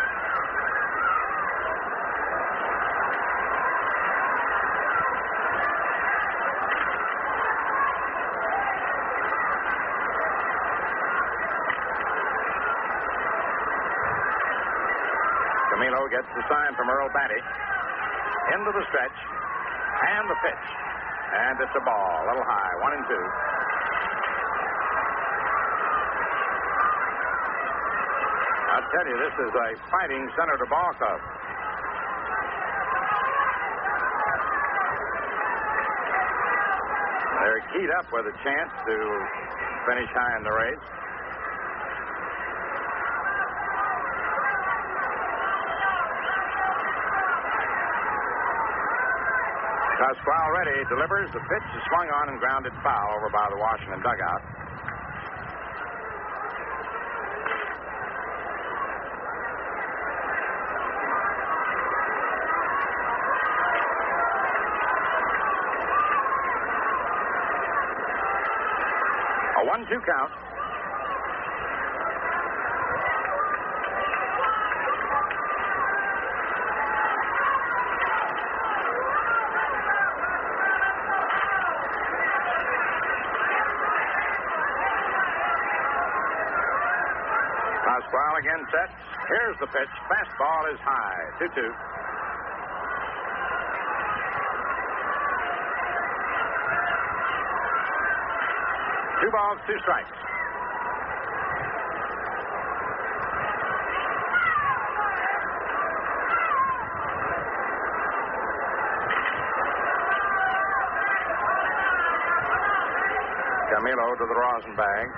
Camilo gets the sign from Earl Batty. Into the stretch. And the pitch. And it's a ball. A little high. One and two. I'll tell you, this is a fighting Senator ball club. They're keyed up with a chance to finish high in the race. Pascual ready, delivers. The pitch is swung on and grounded foul over by the Washington dugout. A one two count. set. Here's the pitch. Fastball is high. two two. Two balls, two strikes. Camilo to the rosin bag.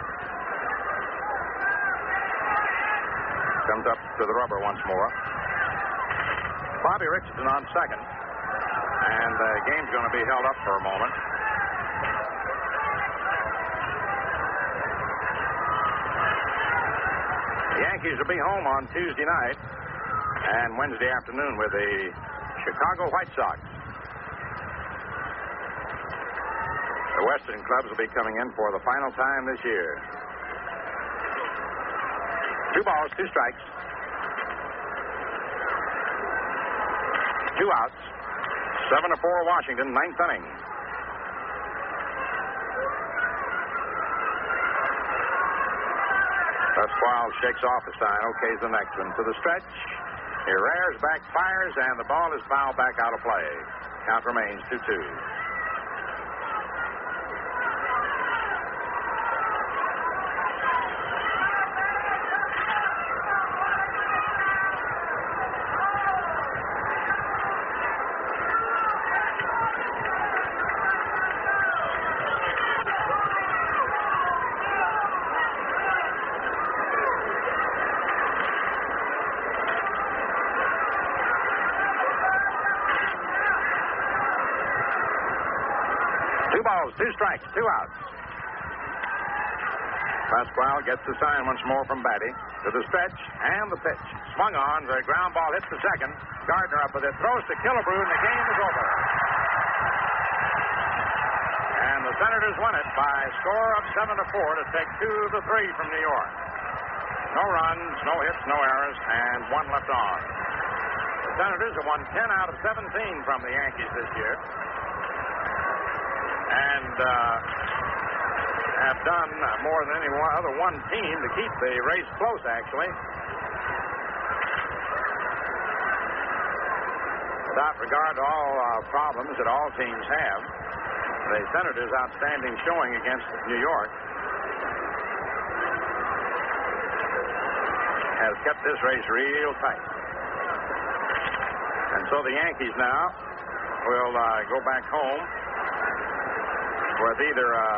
Comes up to the rubber once more. Bobby Richardson on second. And the game's going to be held up for a moment. The Yankees will be home on Tuesday night and Wednesday afternoon with the Chicago White Sox. The Western clubs will be coming in for the final time this year. Two balls, two strikes. Two outs. Seven to four Washington, ninth inning. Pasquale shakes off the sign. Okay's the next one. To the stretch. Herrera's back, fires, and the ball is fouled back out of play. Count remains two two. Two balls, two strikes, two outs. Pasquale gets the sign once more from Batty. To the stretch and the pitch. Swung on, the ground ball hits the second. Gardner up with it, throws to Killebrew, and the game is over. And the Senators won it by a score of seven to four to take two of the three from New York. No runs, no hits, no errors, and one left on. The Senators have won ten out of seventeen from the Yankees this year. And uh, have done more than any one other one team to keep the race close, actually. Without regard to all uh, problems that all teams have, the Senators' outstanding showing against New York has kept this race real tight. And so the Yankees now will uh, go back home with either a,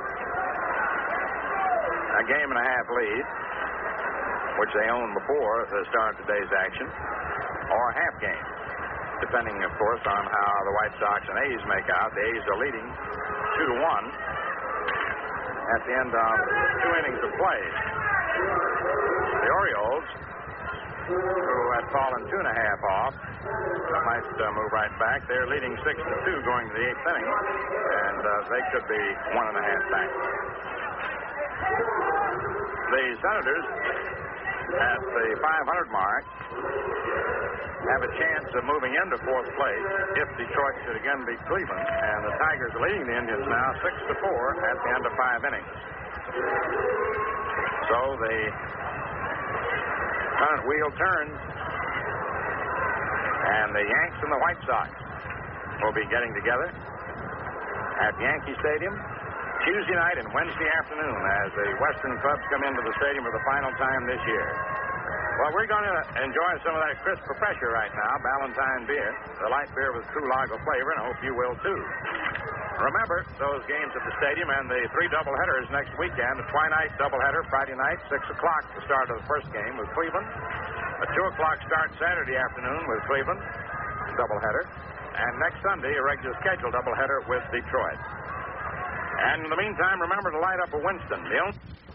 a game and a half lead, which they owned before the start of today's action, or a half game, depending, of course, on how the White Sox and A's make out. The A's are leading two to one at the end of two innings of play. The Orioles, who had fallen two and a half off, might uh, move right back. They're leading six to two going to the eighth inning, and uh, they could be one and a half back. The Senators, at the five hundred mark, have a chance of moving into fourth place if Detroit should again beat Cleveland, and the Tigers are leading the Indians now six to four at the end of five innings. So the current wheel turns, and the Yanks and the White Sox will be getting together at Yankee Stadium Tuesday night and Wednesday afternoon as the Western clubs come into the stadium for the final time this year. Well, we're going to enjoy some of that crisp refresher right now, Ballantine beer, the light beer with true lager flavor, and I hope you will too. Remember, those games at the stadium and the three doubleheaders next weekend. A twilight doubleheader Friday night, six o'clock, the start of the first game with Cleveland. A two o'clock start Saturday afternoon with Cleveland, doubleheader. And next Sunday, a regular scheduled doubleheader with Detroit. And in the meantime, remember to light up a Winston. The only